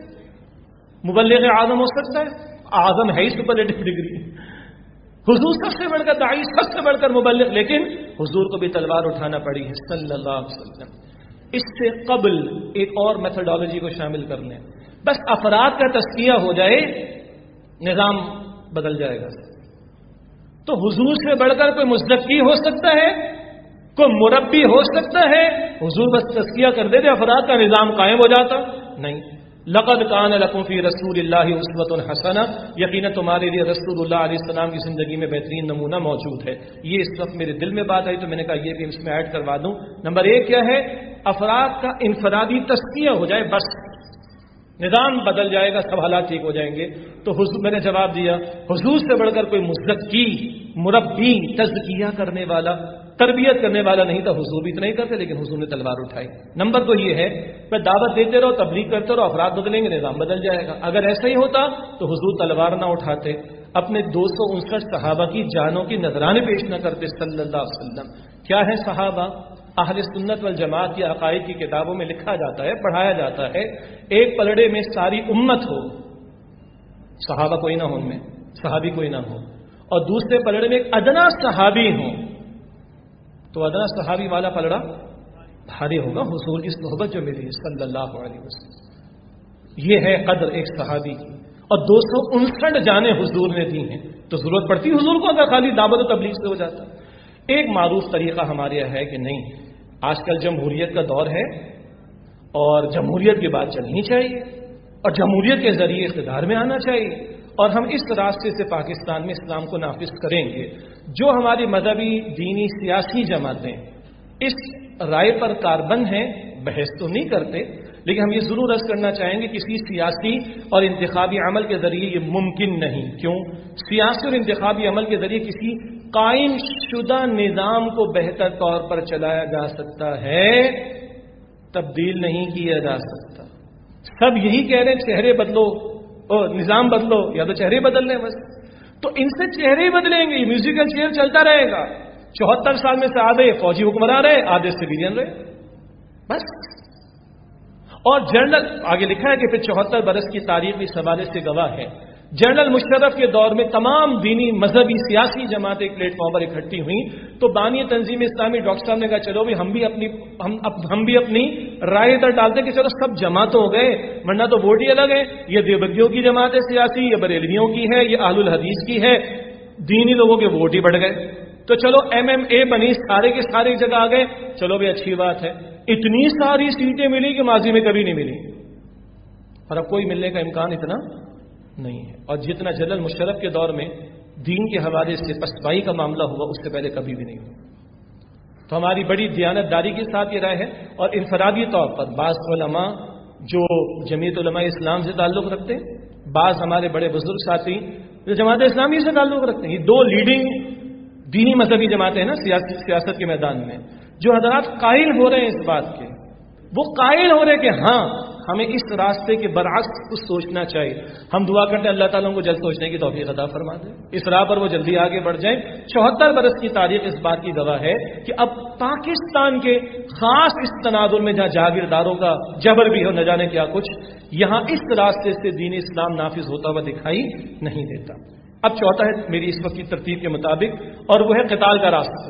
[SPEAKER 1] مبلغ اعظم ہو سکتا ہے؟ اعظم ہے ہی سپرلیٹو ڈگری، حضور سب سے بڑھ کر داعی، سب سے بڑھ کر مبلغ، لیکن حضور کو بھی تلوار اٹھانا پڑی ہے صلی اللہ علیہ وسلم۔ اس سے قبل ایک اور میتھڈالوجی کو شامل کر لیں، بس افراد کا تزکیہ ہو جائے، نظام بدل جائے گا۔ تو حضور سے بڑھ کر کوئی مزکی ہو سکتا ہے، کوئی مربی ہو سکتا ہے؟ حضور بس تزکیہ کر دیتے، افراد کا نظام قائم ہو جاتا؟ نہیں۔ لقد کان لکم فی رسول اللہ اسوۃ حسنہ، یقیناً تمہارے لیے رسول اللہ علیہ السلام کی زندگی میں بہترین نمونہ موجود ہے۔ یہ اس وقت میرے دل میں بات آئی تو میں نے کہا یہ بھی اس میں ایڈ کروا دوں۔ نمبر 1 کیا ہے؟ افراد کا انفرادی تزکیہ ہو جائے، بس نظام بدل جائے گا، سب حالات ٹھیک ہو جائیں گے۔ تو حضور، میں نے جواب دیا، حضور سے بڑھ کر کوئی مزکی، مربی، تزکیہ کرنے والا، تربیت کرنے والا نہیں تھا۔ حضور بھی تو نہیں کرتے، لیکن حضور نے تلوار اٹھائی۔ نمبر 2 یہ ہے کہ دعوت دیتے رہو، تبلیغ کرتے رہو، افراد بدلیں گے، نظام بدل جائے گا۔ اگر ایسا ہی ہوتا تو حضور تلوار نہ اٹھاتے، اپنے 259 صحابہ کی جانوں کی نذرانے پیش نہ کرتے صلی اللہ علیہ وسلم۔ کیا ہے صحابہ؟ اہل سنت والجماعت کی عقائد کی کتابوں میں لکھا جاتا ہے، پڑھایا جاتا ہے، ایک پلڑے میں ساری امت ہو، صحابہ کوئی نہ ہو، ان میں صحابی کوئی نہ ہو، اور دوسرے پلڑے میں ایک ادنا صحابی ہو، تو ادنا صحابی والا پلڑا بھاری ہوگا، حضور کی صحبت جو ملی صلی اللہ علیہ وسلم۔ یہ ہے قدر ایک صحابی کی، اور 259 جانیں حضور نے دی ہیں، تو ضرورت پڑتی حضور کو اگر خالی دعوت و تبلیغ سے ہو جاتا۔ ایک معروف طریقہ ہمارے یہاں ہے کہ نہیں، آج کل جمہوریت کا دور ہے اور جمہوریت کی بات چلنی چاہیے اور جمہوریت کے ذریعے اقتدار میں آنا چاہیے، اور ہم اس راستے سے پاکستان میں اسلام کو نافذ کریں گے۔ جو ہماری مذہبی، دینی، سیاسی جماعتیں اس رائے پر کاربند ہیں، بحث تو نہیں کرتے، لیکن ہم یہ ضرور عرض کرنا چاہیں گے کسی سیاسی اور انتخابی عمل کے ذریعے یہ ممکن نہیں۔ کیوں؟ سیاسی اور انتخابی عمل کے ذریعے کسی قائم شدہ نظام کو بہتر طور پر چلایا جا سکتا ہے، تبدیل نہیں کیا جا سکتا۔ سب یہی کہہ رہے ہیں چہرے بدلو اور نظام بدلو، یا تو چہرے بدل لیں بس، تو ان سے چہرے بدلیں گے، میوزیکل چیئر چلتا رہے گا۔ 74 سال میں سے آدھے فوجی حکمران رہے، آدھے سویلین رہے، بس۔ اور جنرل آگے لکھا ہے کہ پھر 74 برس کی تاریخ اس حوالے سے گواہ ہے، جنرل مشرف کے دور میں تمام دینی، مذہبی، سیاسی جماعتیں ایک پلیٹ فارم پر اکٹھی ہوئیں، تو بانی تنظیم اسلامی ڈاکٹر صاحب نے کہا چلو بھی ہم بھی اپنی رائے ادھر ڈالتے کہ چلو سب جماعت ہو گئے، ورنہ تو ووٹ ہی الگ ہے، یہ دیوبندیوں کی جماعت ہے سیاسی، یہ بریلویوں کی ہے، یہ اہل الحدیث کی ہے، دینی لوگوں کے ووٹ ہی بڑھ گئے، تو چلو MMA بنی، سارے کے سارے ایک جگہ آ گئے، چلو بھی اچھی بات ہے۔ اتنی ساری سیٹیں ملی کہ ماضی میں کبھی نہیں ملی، اور اب کوئی ملنے کا امکان اتنا نہیں ہے، اور جتنا جنرل مشرف کے دور میں دین کے حوالے سے پسپائی کا معاملہ ہوا اس سے پہلے کبھی بھی نہیں ہوا۔ تو ہماری بڑی دیانت داری کے ساتھ یہ رائے ہے، اور انفرادی طور پر بعض علماء جو جمعیت علماء اسلام سے تعلق رکھتے ہیں، بعض ہمارے بڑے بزرگ ساتھی جو جماعت اسلامی سے تعلق رکھتے ہیں، یہ 2 لیڈنگ دینی مذہبی جماعتیں ہیں نا سیاست کے میدان میں، جو حضرات قائل ہو رہے ہیں اس بات کے، وہ قائل ہو رہے کہ ہاں ہمیں اس راستے کے برعکس کچھ سوچنا چاہیے. ہم دعا کرتے ہیں اللہ تعالیٰ کو جلد سوچنے کی توفیق عطا فرما دے, اس راہ پر وہ جلدی آگے بڑھ جائیں. 74 برس کی تاریخ اس بات کی گواہ ہے کہ اب پاکستان کے خاص اس تناظر میں جہاں جاگیرداروں کا جبر بھی ہو نہ جانے کیا کچھ, یہاں اس راستے سے دین اسلام نافذ ہوتا ہوا دکھائی نہیں دیتا. اب چوتھا ہے میری اس وقت کی ترتیب کے مطابق, اور وہ ہے قتال کا راستہ.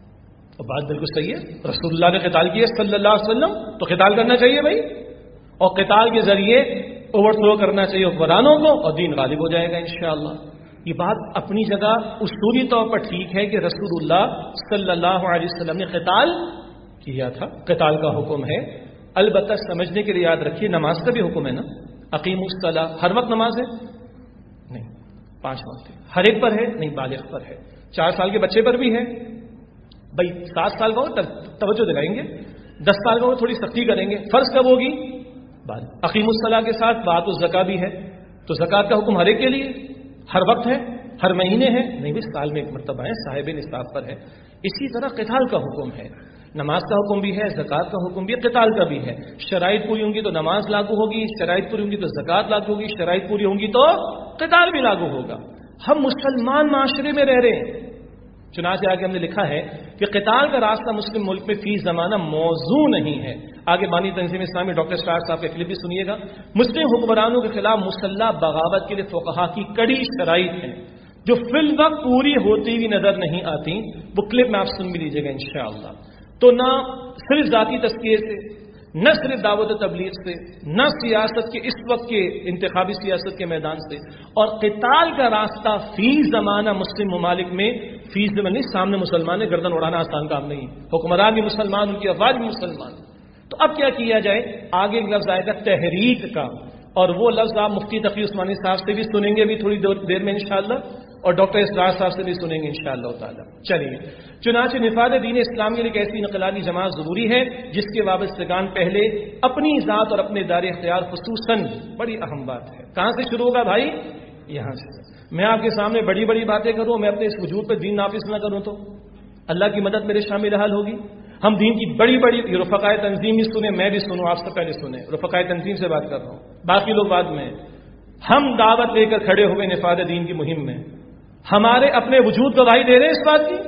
[SPEAKER 1] تو بات بالکل صحیح ہے, رسول اللہ نے قتال کیا صلی اللہ علیہ وسلم, تو قتال کرنا چاہیے بھائی, اور قتال کے ذریعے اوور تھرو کرنا چاہیے حکمرانوں کو, اور دین غالب ہو جائے گا انشاءاللہ. یہ بات اپنی جگہ اصولی طور پر ٹھیک ہے کہ رسول اللہ صلی اللہ علیہ وسلم نے قتال کیا تھا, قتال کا حکم ہے. البتہ سمجھنے کے لیے یاد رکھیے نماز کا بھی حکم ہے نا, اقیموا الصلاۃ, ہر وقت نماز ہے نہیں, 5 وقت ہے, ہر ایک پر ہے نہیں, بالغ پر ہے, 4 سال کے بچے پر بھی ہے بھائی, 7 سال کا ہو توجہ دلائیں گے, 10 سال کا ہو تھوڑی سختی کریں گے. فرض کب ہوگی؟ بعد. اقیموا الصلاۃ کے ساتھ بات الزکاۃ بھی ہے, تو زکوٰۃ کا حکم ہر ایک کے لیے, ہر وقت ہے, ہر مہینے ہے نہیں بھی, سال میں ایک مرتبہ ہے, صاحب نصاب پر ہے. اسی طرح قتال کا حکم ہے, نماز کا حکم بھی ہے, زکوٰۃ کا حکم بھی ہے, قتال کا بھی ہے. شرائط پوری ہوں گی تو نماز لاگو ہوگی, شرائط پوری ہوں گی تو زکوٰۃ لاگو ہوگی, شرائط پوری ہوں گی تو قتال بھی لاگو ہوگا. ہم مسلمان معاشرے میں رہ رہے ہیں, چنانچہ آگے ہم نے لکھا ہے کہ قتال کا راستہ مسلم ملک میں فی زمانہ موضوع نہیں ہے. آگے بانی تنظیم اسلامی ڈاکٹر اسٹار صاحب کے کلپ بھی سنیے گا. مسلم حکمرانوں کے خلاف مسلح بغاوت کے لیے فقہا کی کڑی شرائط ہیں جو فی الوقت پوری ہوتی ہوئی نظر نہیں آتی. وہ کلپ میں آپ سن بھی لیجیے گا انشاءاللہ. تو نہ صرف ذاتی تزکیے سے, نہ صرف دعوت و تبلیغ سے, نہ سیاست کے اس وقت کے انتخابی سیاست کے میدان سے, اور قتال کا راستہ فی زمانہ مسلم ممالک میں فی زمانہ نہیں, سامنے مسلمان ہے, گردن اڑانا آسان کام نہیں, حکمران بھی مسلمان, ان کی افواج بھی مسلمان. تو اب کیا کیا جائے؟ آگے ایک لفظ آئے گا تحریک کا, اور وہ لفظ آپ مفتی تقی عثمانی صاحب سے بھی سنیں گے ابھی تھوڑی دیر میں انشاءاللہ, اور ڈاکٹر اسرار صاحب سے بھی سنیں گے انشاءاللہ تعالی. چلیے, چنانچہ نفاذ دین اسلام کے لیے ایک ایسی انقلابی جماعت ضروری ہے جس کے وابستگان پہلے اپنی ذات اور اپنے دار اختیار خصوصاً, بڑی اہم بات ہے. کہاں سے شروع ہوگا بھائی؟ یہاں سے. میں آپ کے سامنے بڑی بڑی باتیں کروں, میں اپنے اس وجود پہ دین نافذ نہ کروں تو اللہ کی مدد میرے شامل حال ہوگی. ہم دین کی بڑی بڑی رفقائے تنظیم بھی سنیں, میں بھی سنوں, آپ سے پہلے سنیں, رفقائے تنظیم سے بات کر رہا ہوں, باقی لوگ بعد میں. ہم دعوت لے کر کھڑے ہوئے نفاذ دین کی مہم میں. ہمارے اپنے وجود گواہی دے رہے ہیں اس بات کی.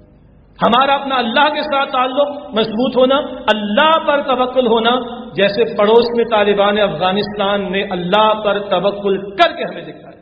[SPEAKER 1] ہمارا اپنا اللہ کے ساتھ تعلق مضبوط ہونا, اللہ پر توکل ہونا, جیسے پڑوس میں طالبان افغانستان نے اللہ پر توکل کر کے ہمیں دکھایا,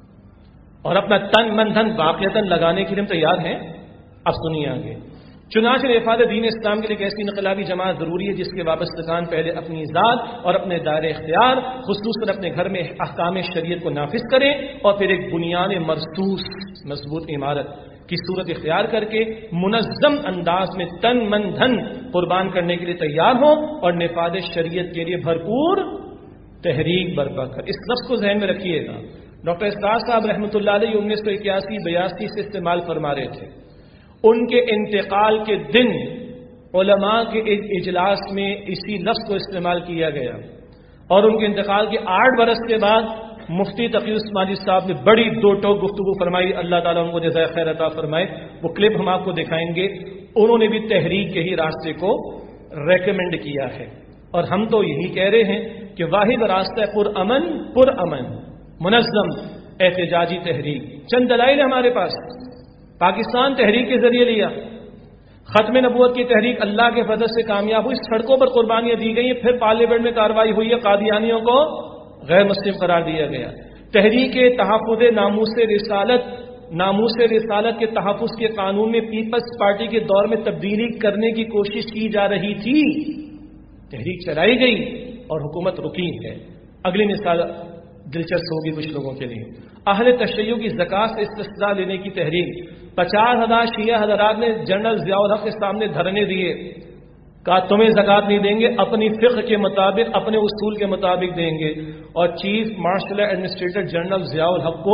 [SPEAKER 1] اور اپنا تن من دھن واقعتاً لگانے کے لیے ہم تیار ہیں. اب سنیے آگے. چنانچہ نفاذ دین اسلام کے لیے ایک ایسی انقلابی جماعت ضروری ہے جس کے وابستگان پہلے اپنی ذات اور اپنے دائرہ اختیار خصوصاً اپنے گھر میں احکام شریعت کو نافذ کریں, اور پھر ایک بنیاد مرصوص مضبوط عمارت کی صورت اختیار کر کے منظم انداز میں تن من دھن قربان کرنے کے لیے تیار ہوں, اور نفاذ شریعت کے لیے بھرپور تحریک برپا کر. اس لفظ کو ذہن میں رکھیے گا. ڈاکٹر اسرار صاحب رحمۃ اللہ علیہ 1981-82 سے استعمال فرما رہے تھے. ان کے انتقال کے دن علماء کے اجلاس میں اسی لفظ کو استعمال کیا گیا, اور ان کے انتقال کے 8 برس کے بعد مفتی تقی عثمانی صاحب نے بڑی 2 ٹوک گفتگو فرمائی, اللہ تعالیٰ ان کو جزائے خیر عطا فرمائے. وہ کلپ ہم آپ کو دکھائیں گے. انہوں نے بھی تحریک کے ہی راستے کو ریکمینڈ کیا ہے, اور ہم تو یہی کہہ رہے ہیں کہ واحد راستہ پرامن منظم احتجاجی تحریک. چند دلائل ہمارے پاس. پاکستان تحریک کے ذریعے لیا, ختم نبوت کی تحریک اللہ کے فضل سے کامیاب ہوئی, سڑکوں پر قربانیاں دی گئی, پھر پارلیمنٹ میں کارروائی ہوئی ہے, قادیانیوں کو غیر مسلم قرار دیا گیا. تحریک تحفظ ناموس رسالت کے تحفظ کے قانون میں پیپلز پارٹی کے دور میں تبدیلی کرنے کی کوشش کی جا رہی تھی. تحریک چلائی گئی اور حکومت رکی ہے. اگلی مثال دلچسپ ہوگی کچھ لوگوں کے لیے. اہل تشیع کی زکات سے استثناء لینے کی تحریک. 50,000 شیعہ حضرات نے جنرل ضیاء الحق کے سامنے دھرنے دیے, کہا تمہیں زکات نہیں دیں گے, اپنی فقہ کے مطابق اپنے اصول کے مطابق دیں گے. اور chief martial administrator general Zia ul Haq کو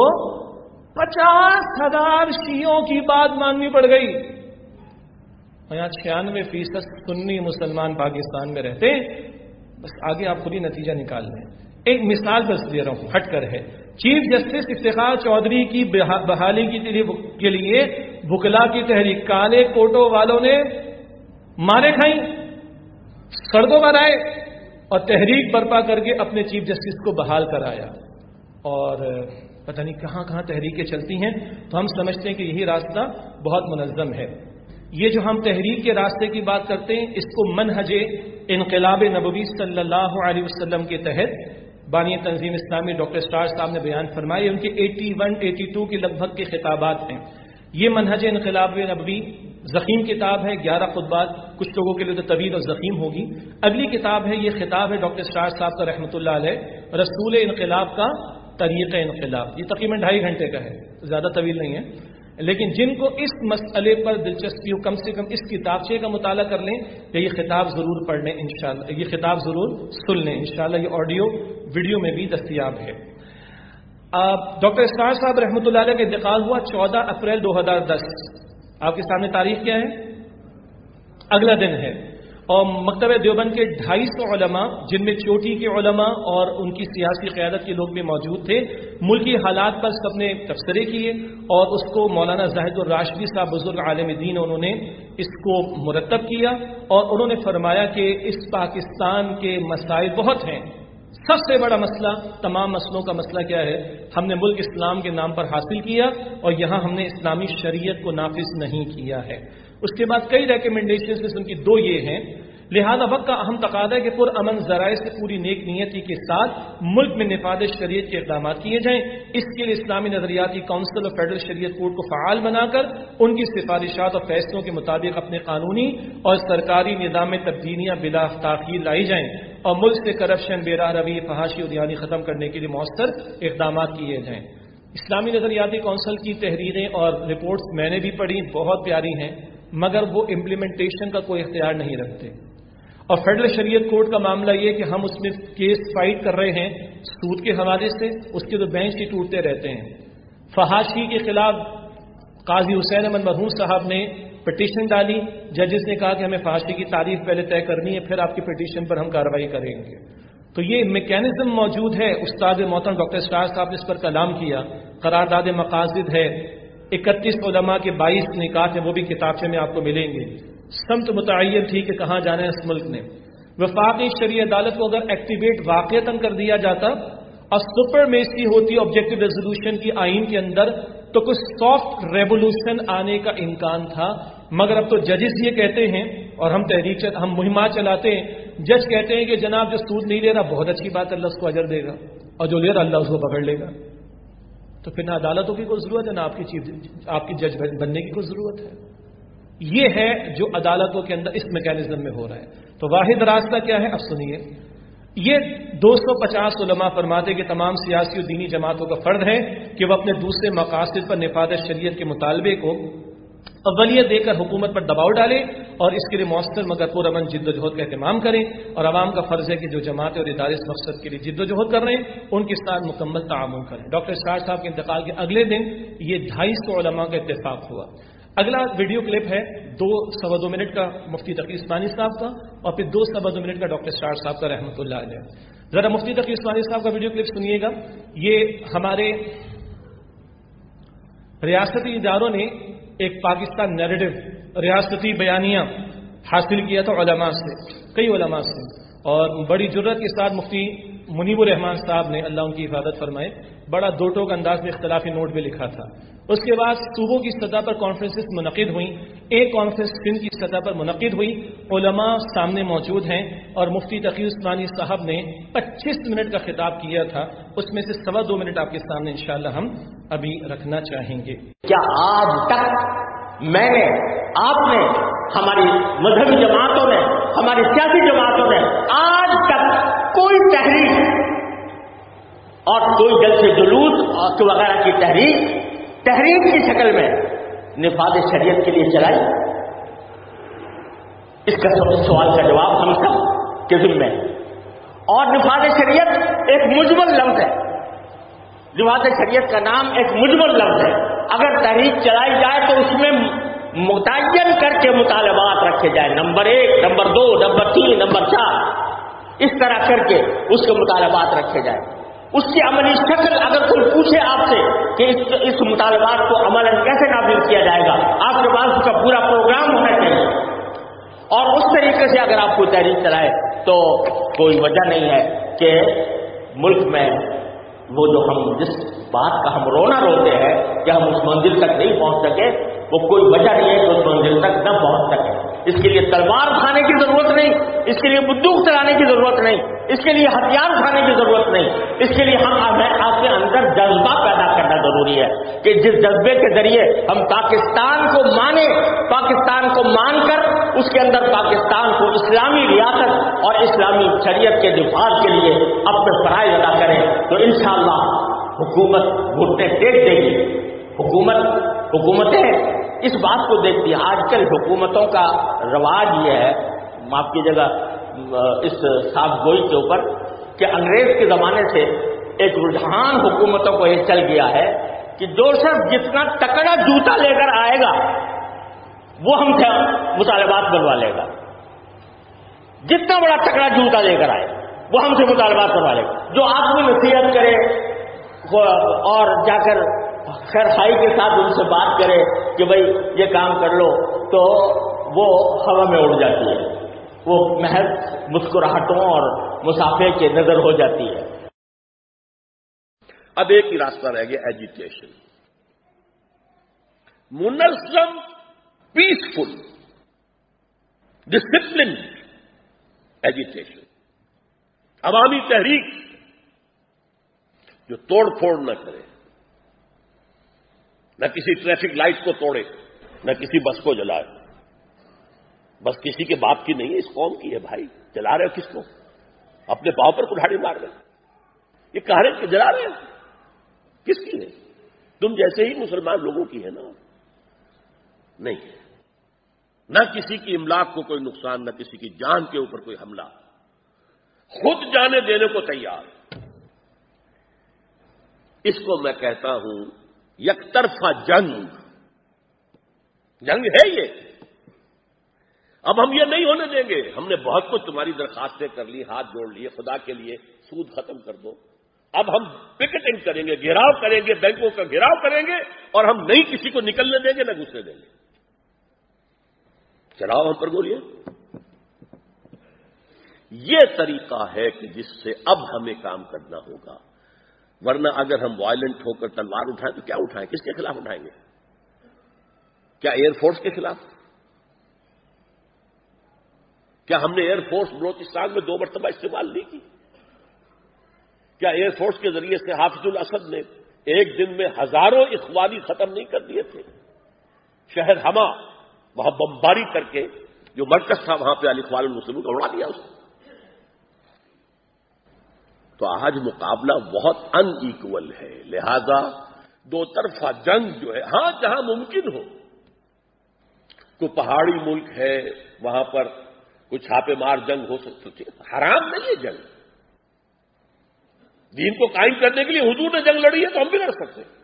[SPEAKER 1] 50,000 شیعوں کی بات ماننی پڑ گئی. اور یہاں 96% سنی مسلمان پاکستان میں رہتے. بس آگے آپ خود ہی نتیجہ نکال لیں. ایک مثال بس دے رہا ہوں, ہٹ کر ہے. چیف جسٹس افتخار چودھری کی بحالی کے لیے وکلا کی تحریک. کالے کوٹوں والوں نے مارے کھائیں, سڑکوں پر آئے, اور تحریک برپا کر کے اپنے چیف جسٹس کو بحال کرایا، اور پتہ نہیں کہاں کہاں تحریکیں چلتی ہیں. تو ہم سمجھتے ہیں کہ یہی راستہ بہت منظم ہے. یہ جو ہم تحریک کے راستے کی بات کرتے ہیں، اس کو منہج انقلاب نبوی صلی اللہ علیہ وسلم کے تحت بانی تنظیم اسلامی ڈاکٹر اسرار صاحب نے بیان فرمائے. ان کے 81-82 کے لگ بھگ کے خطابات ہیں. یہ منہج انقلاب نبوی ضخیم کتاب ہے، 11 خطبات، کچھ لوگوں کے لیے تو طویل اور ضخیم ہوگی. اگلی کتاب ہے، یہ خطاب ہے ڈاکٹر اسرار صاحب کا رحمۃ اللہ علیہ، رسول انقلاب کا طریق انقلاب. یہ تقریباً 2.5 گھنٹے کا ہے، زیادہ طویل نہیں ہے. لیکن جن کو اس مسئلے پر دلچسپی ہو، کم سے کم اس کتابچے کا مطالعہ کر لیں کہ یہ خطاب ضرور پڑھ لیں انشاءاللہ، یہ خطاب ضرور سن لیں انشاءاللہ. یہ آڈیو ویڈیو میں بھی دستیاب ہے. ڈاکٹر اسرار صاحب رحمۃ اللہ علیہ کا انتقال ہوا 14 اپریل 2010. آپ کے سامنے تاریخ کیا ہے؟ اگلا دن ہے. اور مکتبہ دیوبند کے 250 علماء، جن میں چوٹی کے علماء اور ان کی سیاسی قیادت کے لوگ بھی موجود تھے، ملکی حالات پر سب نے تبصرے کیے، اور اس کو مولانا زاہد الراشدی صاحب بزرگ عالم دین انہوں نے اس کو مرتب کیا، اور انہوں نے فرمایا کہ اس پاکستان کے مسائل بہت ہیں. سب سے بڑا مسئلہ، تمام مسئلوں کا مسئلہ کیا ہے؟ ہم نے ملک اسلام کے نام پر حاصل کیا اور یہاں ہم نے اسلامی شریعت کو نافذ نہیں کیا ہے. اس کے بعد کئی ریکمنڈیشنز میں سے ان کی 2 یہ ہیں. لہذا وقت کا اہم تقاضا ہے کہ پرامن ذرائع سے پوری نیک نیتی کے ساتھ ملک میں نفاذ شریعت کے اقدامات کیے جائیں. اس کے لیے اسلامی نظریاتی کونسل اور فیڈرل شریعت کورٹ کو فعال بنا کر ان کی سفارشات اور فیصلوں کے مطابق اپنے قانونی اور سرکاری نظام میں تبدیلیاں بلا تاخیر لائی جائیں، اور ملک سے کرپشن، بے راہ روی، فحاشی اور دیانی ختم کرنے کے لیے مؤثر اقدامات کیے جائیں. اسلامی نظریاتی کونسل کی تحریریں اور رپورٹس میں نے بھی پڑھی، بہت پیاری ہیں، مگر وہ امپلیمنٹیشن کا کوئی اختیار نہیں رکھتے. اور فیڈرل شریعت کورٹ کا معاملہ یہ کہ ہم اس میں کیس فائٹ کر رہے ہیں سود کے حوالے سے، اس کے تو بینچ ہی ٹوٹتے رہتے ہیں. فحاشی کے خلاف قاضی حسین احمد مرحوم صاحب نے پٹیشن ڈالی، ججز نے کہا کہ ہمیں فحاشی کی تعریف پہلے طے کرنی ہے، پھر آپ کی پٹیشن پر ہم کارروائی کریں گے. تو یہ میکینزم موجود ہے. استاد محترم ڈاکٹر اسرار صاحب نے اس پر کلام کیا. قرارداد مقاصد ہے، 31 علماء کے 22 نکات ہیں، وہ بھی کتابچے میں آپ کو ملیں گے. سمت متعین تھی کہ کہاں جانا ہے اس ملک نے. وفاقی شرعی عدالت کو اگر ایکٹیویٹ واقعتاً کر دیا جاتا اور سپرمیسی ہوتی آبجیکٹو ریزولوشن کی آئین کے اندر، تو کچھ سافٹ ریولوشن آنے کا امکان تھا. مگر اب تو ججز یہ کہتے ہیں، اور ہم مہمات چلاتے ہیں، جج کہتے ہیں کہ جناب جو سود نہیں لے رہا بہت اچھی بات ہے، اللہ اس کو اجر دے گا، اور جو لے رہا اللہ اس کو پکڑ لے گا. تو پھر نہ عدالتوں کی کوئی ضرورت ہے، نہ آپ کی جج بننے کی کوئی ضرورت ہے. یہ ہے جو عدالتوں کے اندر اس میکینزم میں ہو رہا ہے. تو واحد راستہ کیا ہے؟ اب سنیے. یہ 250 علماء فرماتے کہ تمام سیاسی اور دینی جماعتوں کا فرض ہے کہ وہ اپنے دوسرے مقاصد پر نفاذ شریعت کے مطالبے کو اولیت دے کر حکومت پر دباؤ ڈالے، اور اس کے لیے مؤثر مگر پرامن جد و جہد کا اہتمام کریں. اور عوام کا فرض ہے کہ جو جماعتیں اور ادارے اس مقصد کے لیے جد و جہد کر رہے ہیں ان کے ساتھ مکمل تعاون کریں. ڈاکٹر اسرار صاحب کے انتقال کے اگلے دن یہ 250 علماء کا اتفاق ہوا. اگلا ویڈیو کلپ ہے 2.25 منٹ کا مفتی تقی عثمانی صاحب کا، اور پھر 2.25 منٹ کا ڈاکٹر اسرار صاحب کا رحمۃ اللہ علیہ. ذرا مفتی تقی عثمانی صاحب کا ویڈیو کلپ سنیے گا. یہ ہمارے ریاستی اداروں نے ایک پاکستان نیریٹو، ریاستی بیانیہ حاصل کیا تھا علماء سے، کئی علماء سے، اور بڑی جرت کے ساتھ مفتی منیب الرحمان صاحب نے، اللہ ان کی حفاظت فرمائے، بڑا دو ٹوک انداز میں اختلافی نوٹ بھی لکھا تھا. اس کے بعد صوبوں کی سطح پر کانفرنسز منعقد ہوئیں. ایک کانفرنس سندھ کی سطح پر منعقد ہوئی، علماء سامنے موجود ہیں، اور مفتی تقی عثمانی صاحب نے 25 منٹ کا خطاب کیا تھا. اس میں سے 2.25 منٹ آپ کے سامنے انشاءاللہ ہم ابھی رکھنا چاہیں گے.
[SPEAKER 3] کیا آج تک میں نے، آپ نے، ہماری مذہبی جماعتوں نے، ہماری سیاسی جماعتوں نے آج تک کوئی تحریک اور کوئی جلسے جلوس وغیرہ کی تحریک کی شکل میں نفاذ شریعت کے لیے چلائی؟ اس کا سوال کا جواب ہم سب کے ذمہ ہے. اور نفاذ شریعت ایک مجمل لفظ ہے، نفاذ شریعت کا نام ایک مجمل لفظ ہے. اگر تحریک چلائی جائے تو اس میں متعین کر کے مطالبات رکھے جائیں، نمبر 1، نمبر 2، نمبر 3، نمبر 4، اس طرح کر کے اس کے مطالبات رکھے جائیں. اس کی عملی شکل اگر کوئی پوچھے آپ سے کہ اس مطالبات کو عمل کیسے نافذ کیا جائے گا، آپ کے پاس اس کا پورا پروگرام ہونا چاہیے. اور اس طریقے سے اگر آپ کو تحریک چلائے تو کوئی وجہ نہیں ہے کہ ملک میں وہ جو ہم جس بات کا ہم رونا روتے ہیں کہ ہم اس منزل تک نہیں پہنچ سکے، وہ کوئی وجہ نہیں ہے کہ اس منزل تک نہ پہنچ سکے۔ اس کے لیے تلوار اٹھانے کی ضرورت نہیں، اس کے لیے بندوق چلانے کی ضرورت نہیں، اس کے لیے ہتھیار اٹھانے کی ضرورت نہیں، اس کے لیے آپ کے اندر جذبہ پیدا کرنا ضروری ہے کہ جس جذبے کے ذریعے ہم پاکستان کو مانیں، پاکستان کو مان کر اس کے اندر پاکستان کو اسلامی ریاست اور اسلامی شریعت کے دفاع کے لیے اپنے فرائض ادا کریں، تو انشاءاللہ حکومت گھٹنے ٹیک دے گی۔ حکومتیں اس بات کو دیکھتی ہیں۔ آج کل حکومتوں کا رواج یہ ہے، معاف کیجیے گا اس صاف گوئی کے اوپر، کہ انگریز کے زمانے سے ایک رجحان حکومتوں کو یہ چل گیا ہے کہ جو شخص جتنا تکڑا جوتا لے کر آئے گا وہ ہم سے مطالبات بنوا لے گا، جتنا بڑا تکڑا جوتا لے کر آئے وہ ہم سے مطالبات کروا لے گا۔ جو آدمی نصیحت کرے اور جا کر خیر خائی کے ساتھ ان سے بات کرے کہ بھائی یہ کام کر لو، تو وہ ہوا میں اڑ جاتی ہے، وہ محض مسکراہٹوں اور مسافے کے نظر ہو جاتی ہے۔
[SPEAKER 2] اب ایک ہی راستہ رہ گیا، ایجیٹیشن، منظم، پیسفل، ڈسپلن ایجیٹیشن، عوامی تحریک جو توڑ پھوڑ نہ کرے، نہ کسی ٹریفک لائٹ کو توڑے، نہ کسی بس کو جلائے۔ بس کسی کے باپ کی نہیں ہے، اس قوم کی ہے بھائی، جلا رہے ہو کس کو؟ اپنے پاؤں پر کلہاڑی مار رہے، یہ کہہ رہے کہ جلا رہے ہیں، کس کی ہے؟ تم جیسے ہی مسلمان لوگوں کی ہے نا، نہیں، نہ کسی کی املاک کو کوئی نقصان، نہ کسی کی جان کے اوپر کوئی حملہ، خود جانے دینے کو تیار۔ اس کو میں کہتا ہوں یک طرفہ جنگ ہے یہ۔ اب ہم یہ نہیں ہونے دیں گے۔ ہم نے بہت کچھ تمہاری درخواستیں کر لی، ہاتھ جوڑ لیے، خدا کے لیے سود ختم کر دو۔ اب ہم پکٹنگ کریں گے، گھیراؤ کریں گے، بینکوں کا گھیراؤ کریں گے، اور ہم نہیں کسی کو نکلنے دیں گے، نہ گھسنے دیں گے۔ چلاؤ ہم پر گولیاں۔ یہ طریقہ ہے کہ جس سے اب ہمیں کام کرنا ہوگا، ورنہ اگر ہم وائلنٹ ہو کر تلوار اٹھائیں تو کیا اٹھائیں؟ کس کے خلاف اٹھائیں گے؟ کیا ایئر فورس کے خلاف؟ کیا ہم نے ایئر فورس بلوچستان میں 2 مرتبہ استعمال نہیں کی؟ کیا ایئر فورس کے ذریعے سے حافظ الاسد نے ایک دن میں ہزاروں اخوانی ختم نہیں کر دیے تھے؟ شہر ہما وہاں بمباری کر کے جو مرکز تھا وہاں پہ الاخوان المسلمین کو اڑا دیا اس نے۔ تو آج مقابلہ بہت ان ایکول ہے، لہذا 2 طرفہ جنگ جو ہے، ہاں جہاں ممکن ہو، کوئی پہاڑی ملک ہے وہاں پر کوئی چھاپے مار جنگ ہو سکتی ہے، حرام نہیں ہے جنگ۔ دین کو قائم کرنے کے لیے حضور نے جنگ لڑی ہے تو ہم بھی لڑ سکتے ہیں،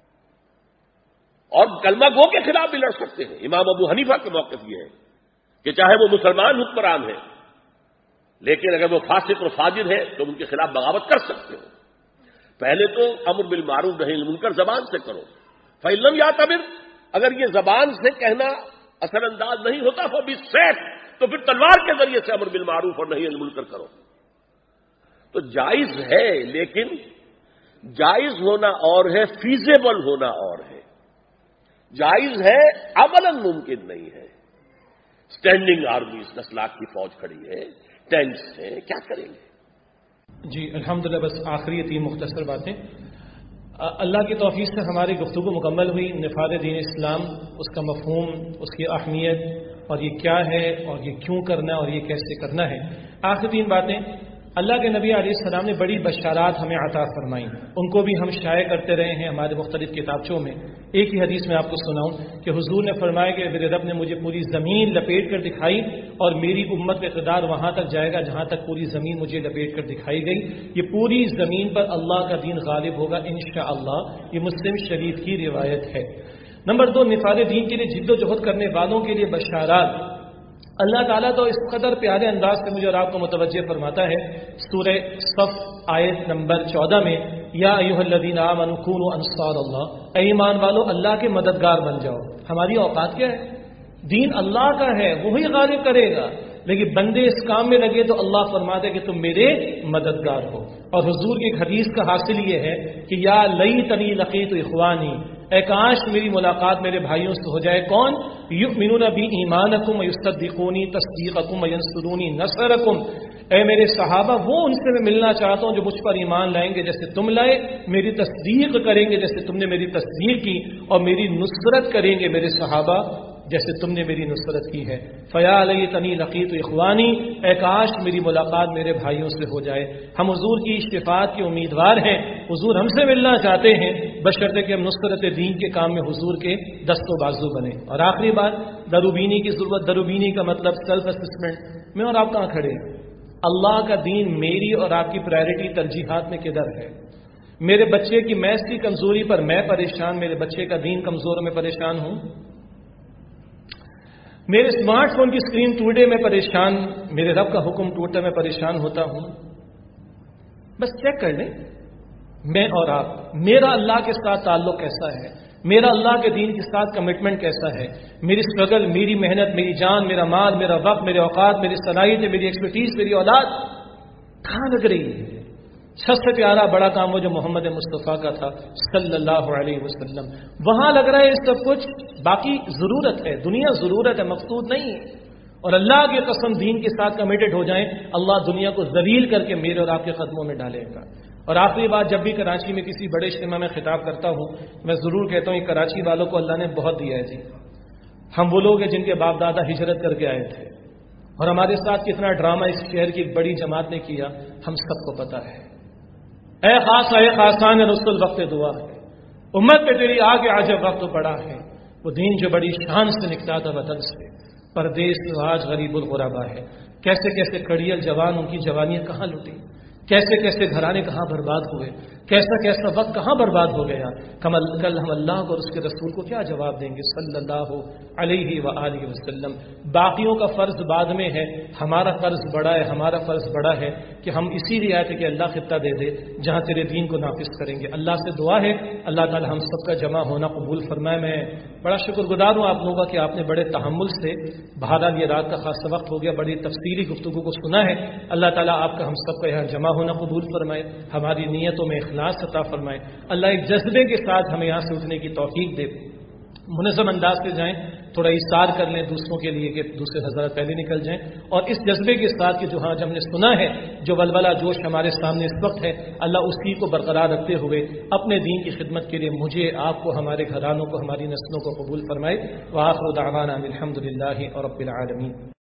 [SPEAKER 2] اور کلمہ گو کے خلاف بھی لڑ سکتے ہیں۔ امام ابو حنیفہ کا موقف یہ ہے کہ چاہے وہ مسلمان حکمران ہیں، لیکن اگر وہ فاسق اور فاجر ہے تو ان کے خلاف بغاوت کر سکتے ہو۔ پہلے تو امر بالمعروف نہی عن المنکر زبان سے کرو، فإن لم یعتبر، اگر یہ زبان سے کہنا اثر انداز نہیں ہوتا فبالسیف، تو پھر تلوار کے ذریعے سے امر بالمعروف اور نہی عن المنکر کرو۔ تو جائز ہے، لیکن جائز ہونا اور ہے، فیزیبل ہونا اور ہے۔ جائز ہے، عملاً ممکن نہیں ہے۔ اسٹینڈنگ آرمیز 10 لاکھ کی فوج کھڑی ہے، ٹینٹس ہیں، کیا کریں گے؟
[SPEAKER 1] جی الحمدللہ، بس آخری 3 مختصر باتیں۔ اللہ کی توفیق سے ہماری گفتگو مکمل ہوئی، نفاذ دین اسلام، اس کا مفہوم، اس کی اہمیت، اور یہ کیا ہے، اور یہ کیوں کرنا ہے، اور یہ کیسے کرنا ہے۔ آخری 3 باتیں، اللہ کے نبی علیہ السلام نے بڑی بشارات ہمیں عطا فرمائیں، ان کو بھی ہم شائع کرتے رہے ہیں ہمارے مختلف کتابچوں میں۔ ایک ہی حدیث میں آپ کو سناؤں کہ حضور نے فرمایا کہ میرے رب نے مجھے پوری زمین لپیٹ کر دکھائی، اور میری امت کا اقتدار وہاں تک جائے گا جہاں تک پوری زمین مجھے لپیٹ کر دکھائی گئی۔ یہ پوری زمین پر اللہ کا دین غالب ہوگا انشاءاللہ۔ یہ مسلم شریف کی روایت ہے۔ نمبر 2، نفاذ دین کے لیے جد و جہد کرنے والوں کے لیے بشارات۔ اللہ تعالیٰ تو اس قدر پیارے انداز سے مجھے اور آپ کو متوجہ فرماتا ہے، سورہ صف آیت نمبر 14 میں، یا ایھا الذین آمنوا کونوا انصار اللہ، اے ایمان والو اللہ کے مددگار بن جاؤ۔ ہماری اوقات کیا ہے؟ دین اللہ کا ہے، وہی غالب کرے گا۔ لیکن بندے اس کام میں لگے تو اللہ فرماتے کہ تم میرے مددگار ہو. اور حضور کی ایک حدیث کا حاصل یہ ہے کہ یا لیتنی لقیت اخوانی، اے کاش میری ملاقات میرے بھائیوں سے ہو جائے. کون؟ یؤمنون بی ایمانکم ویصدقونی تصدیقکم وینصرونی نصرکم. اے میرے صحابہ، وہ ان سے میں ملنا چاہتا ہوں جو مجھ پر ایمان لائیں گے جیسے تم لائے، میری تصدیق کریں گے جیسے تم نے میری تصدیق کی، اور میری نصرت کریں گے میرے صحابہ جیسے تم نے میری نصرت کی ہے. فیا لیتنی لقیت اخوانی، اے کاش میری ملاقات میرے بھائیوں سے ہو جائے. ہم حضور کی شفاعت کے امیدوار ہیں، حضور ہم سے ملنا چاہتے ہیں، بشرطے کہ ہم نصرت دین کے کام میں حضور کے دست و بازو بنیں. اور آخری بات، دروبینی کی ضرورت. دروبینی کا مطلب سیلف اسسمنٹ. میں اور آپ کہاں کھڑے ہیں؟ اللہ کا دین میری اور آپ کی پرائرٹی ترجیحات میں کدھر ہے؟ میرے بچے کی میتھ کی کمزوری پر میں پریشان، میرے بچے کا دین کمزور میں پریشان ہوں. میرے اسمارٹ فون کی اسکرین ٹوٹے میں پریشان، میرے رب کا حکم ٹوٹا میں پریشان ہوتا ہوں. بس چیک کر لیں میں اور آپ، میرا اللہ کے ساتھ تعلق کیسا ہے، میرا اللہ کے دین کے ساتھ کمٹمنٹ کیسا ہے، میری اسٹرگل، میری محنت، میری جان، میرا مال، میرا وقت، میرے اوقات، میری صلاحیتیں، میری ایکسپرٹیز، میری اولاد کہاں لگ رہی ہے؟ سب سے پیارا بڑا کام وہ جو محمد مصطفیٰ کا تھا صلی اللہ علیہ وسلم، وہاں لگ رہا ہے یہ سب کچھ. باقی ضرورت ہے، دنیا ضرورت ہے، مقصود نہیں ہے. اور اللہ کی قسم دین کے ساتھ کمیٹڈ ہو جائیں، اللہ دنیا کو ذلیل کر کے میرے اور آپ کے قدموں میں ڈالے گا. اور آخری بات، جب بھی کراچی میں کسی بڑے اجتماع میں خطاب کرتا ہوں، میں ضرور کہتا ہوں کہ کراچی والوں کو اللہ نے بہت دیا ہے جی. ہم وہ لوگ ہیں جن کے باپ دادا ہجرت کر کے آئے تھے، اور ہمارے ساتھ کتنا ڈرامہ اس شہر کی ایک بڑی جماعت نے کیا ہم سب کو پتا ہے. اے خاصا اے خاصان رسول وقت دعا ہے، امت پہ تیری آگے عجب وقت پڑا ہے. وہ دین جو بڑی شان سے نکلا تھا وطن سے، پردیس آج غریب الغربا ہے. کیسے کیسے کڑیل جوان، ان کی جوانیاں کہاں لٹی، کیسے کیسے گھرانے کہاں برباد ہوئے، کیسا کیسا وقت کہاں برباد ہو گیا. کل ہم اللہ اور اس کے رسول کو کیا جواب دیں گے صلی اللہ علیہ وآلہ وسلم. باقیوں کا فرض بعد میں ہے، ہمارا فرض بڑا ہے. ہمارا فرض بڑا ہے کہ ہم اسی رعایت کہ اللہ خطہ دے دے جہاں تیرے دین کو نافذ کریں گے. اللہ سے دعا ہے اللہ تعالی ہم سب کا جمع ہونا قبول فرمائے. میں بڑا شکر گزار ہوں آپ لوگوں کا کہ آپ نے بڑے تحمل سے، بہرحال یہ رات کا خاصا وقت ہو گیا، بڑی تفصیلی گفتگو کو سنا ہے. اللہ تعالیٰ آپ کا ہم سب کا یہاں جمع ہونا قبول فرمائے، ہماری نیتوں میں اخلاص عطا فرمائے. اللہ ایک جذبے کے ساتھ ہمیں یہاں سے اٹھنے کی توفیق دے. منظم انداز سے جائیں، تھوڑا ایثار کر لیں دوسروں کے لیے کہ دوسرے حضرات پہلے نکل جائیں، اور اس جذبے کے ساتھ کہ جو ہاں ہم نے سنا ہے، جو ولولہ جوش ہمارے سامنے اس وقت ہے، اللہ اسی کو برقرار رکھتے ہوئے اپنے دین کی خدمت کے لیے مجھے، آپ کو، ہمارے گھرانوں کو، ہماری نسلوں کو قبول فرمائے. وآخر دعوانا الحمد للہ رب العالمین.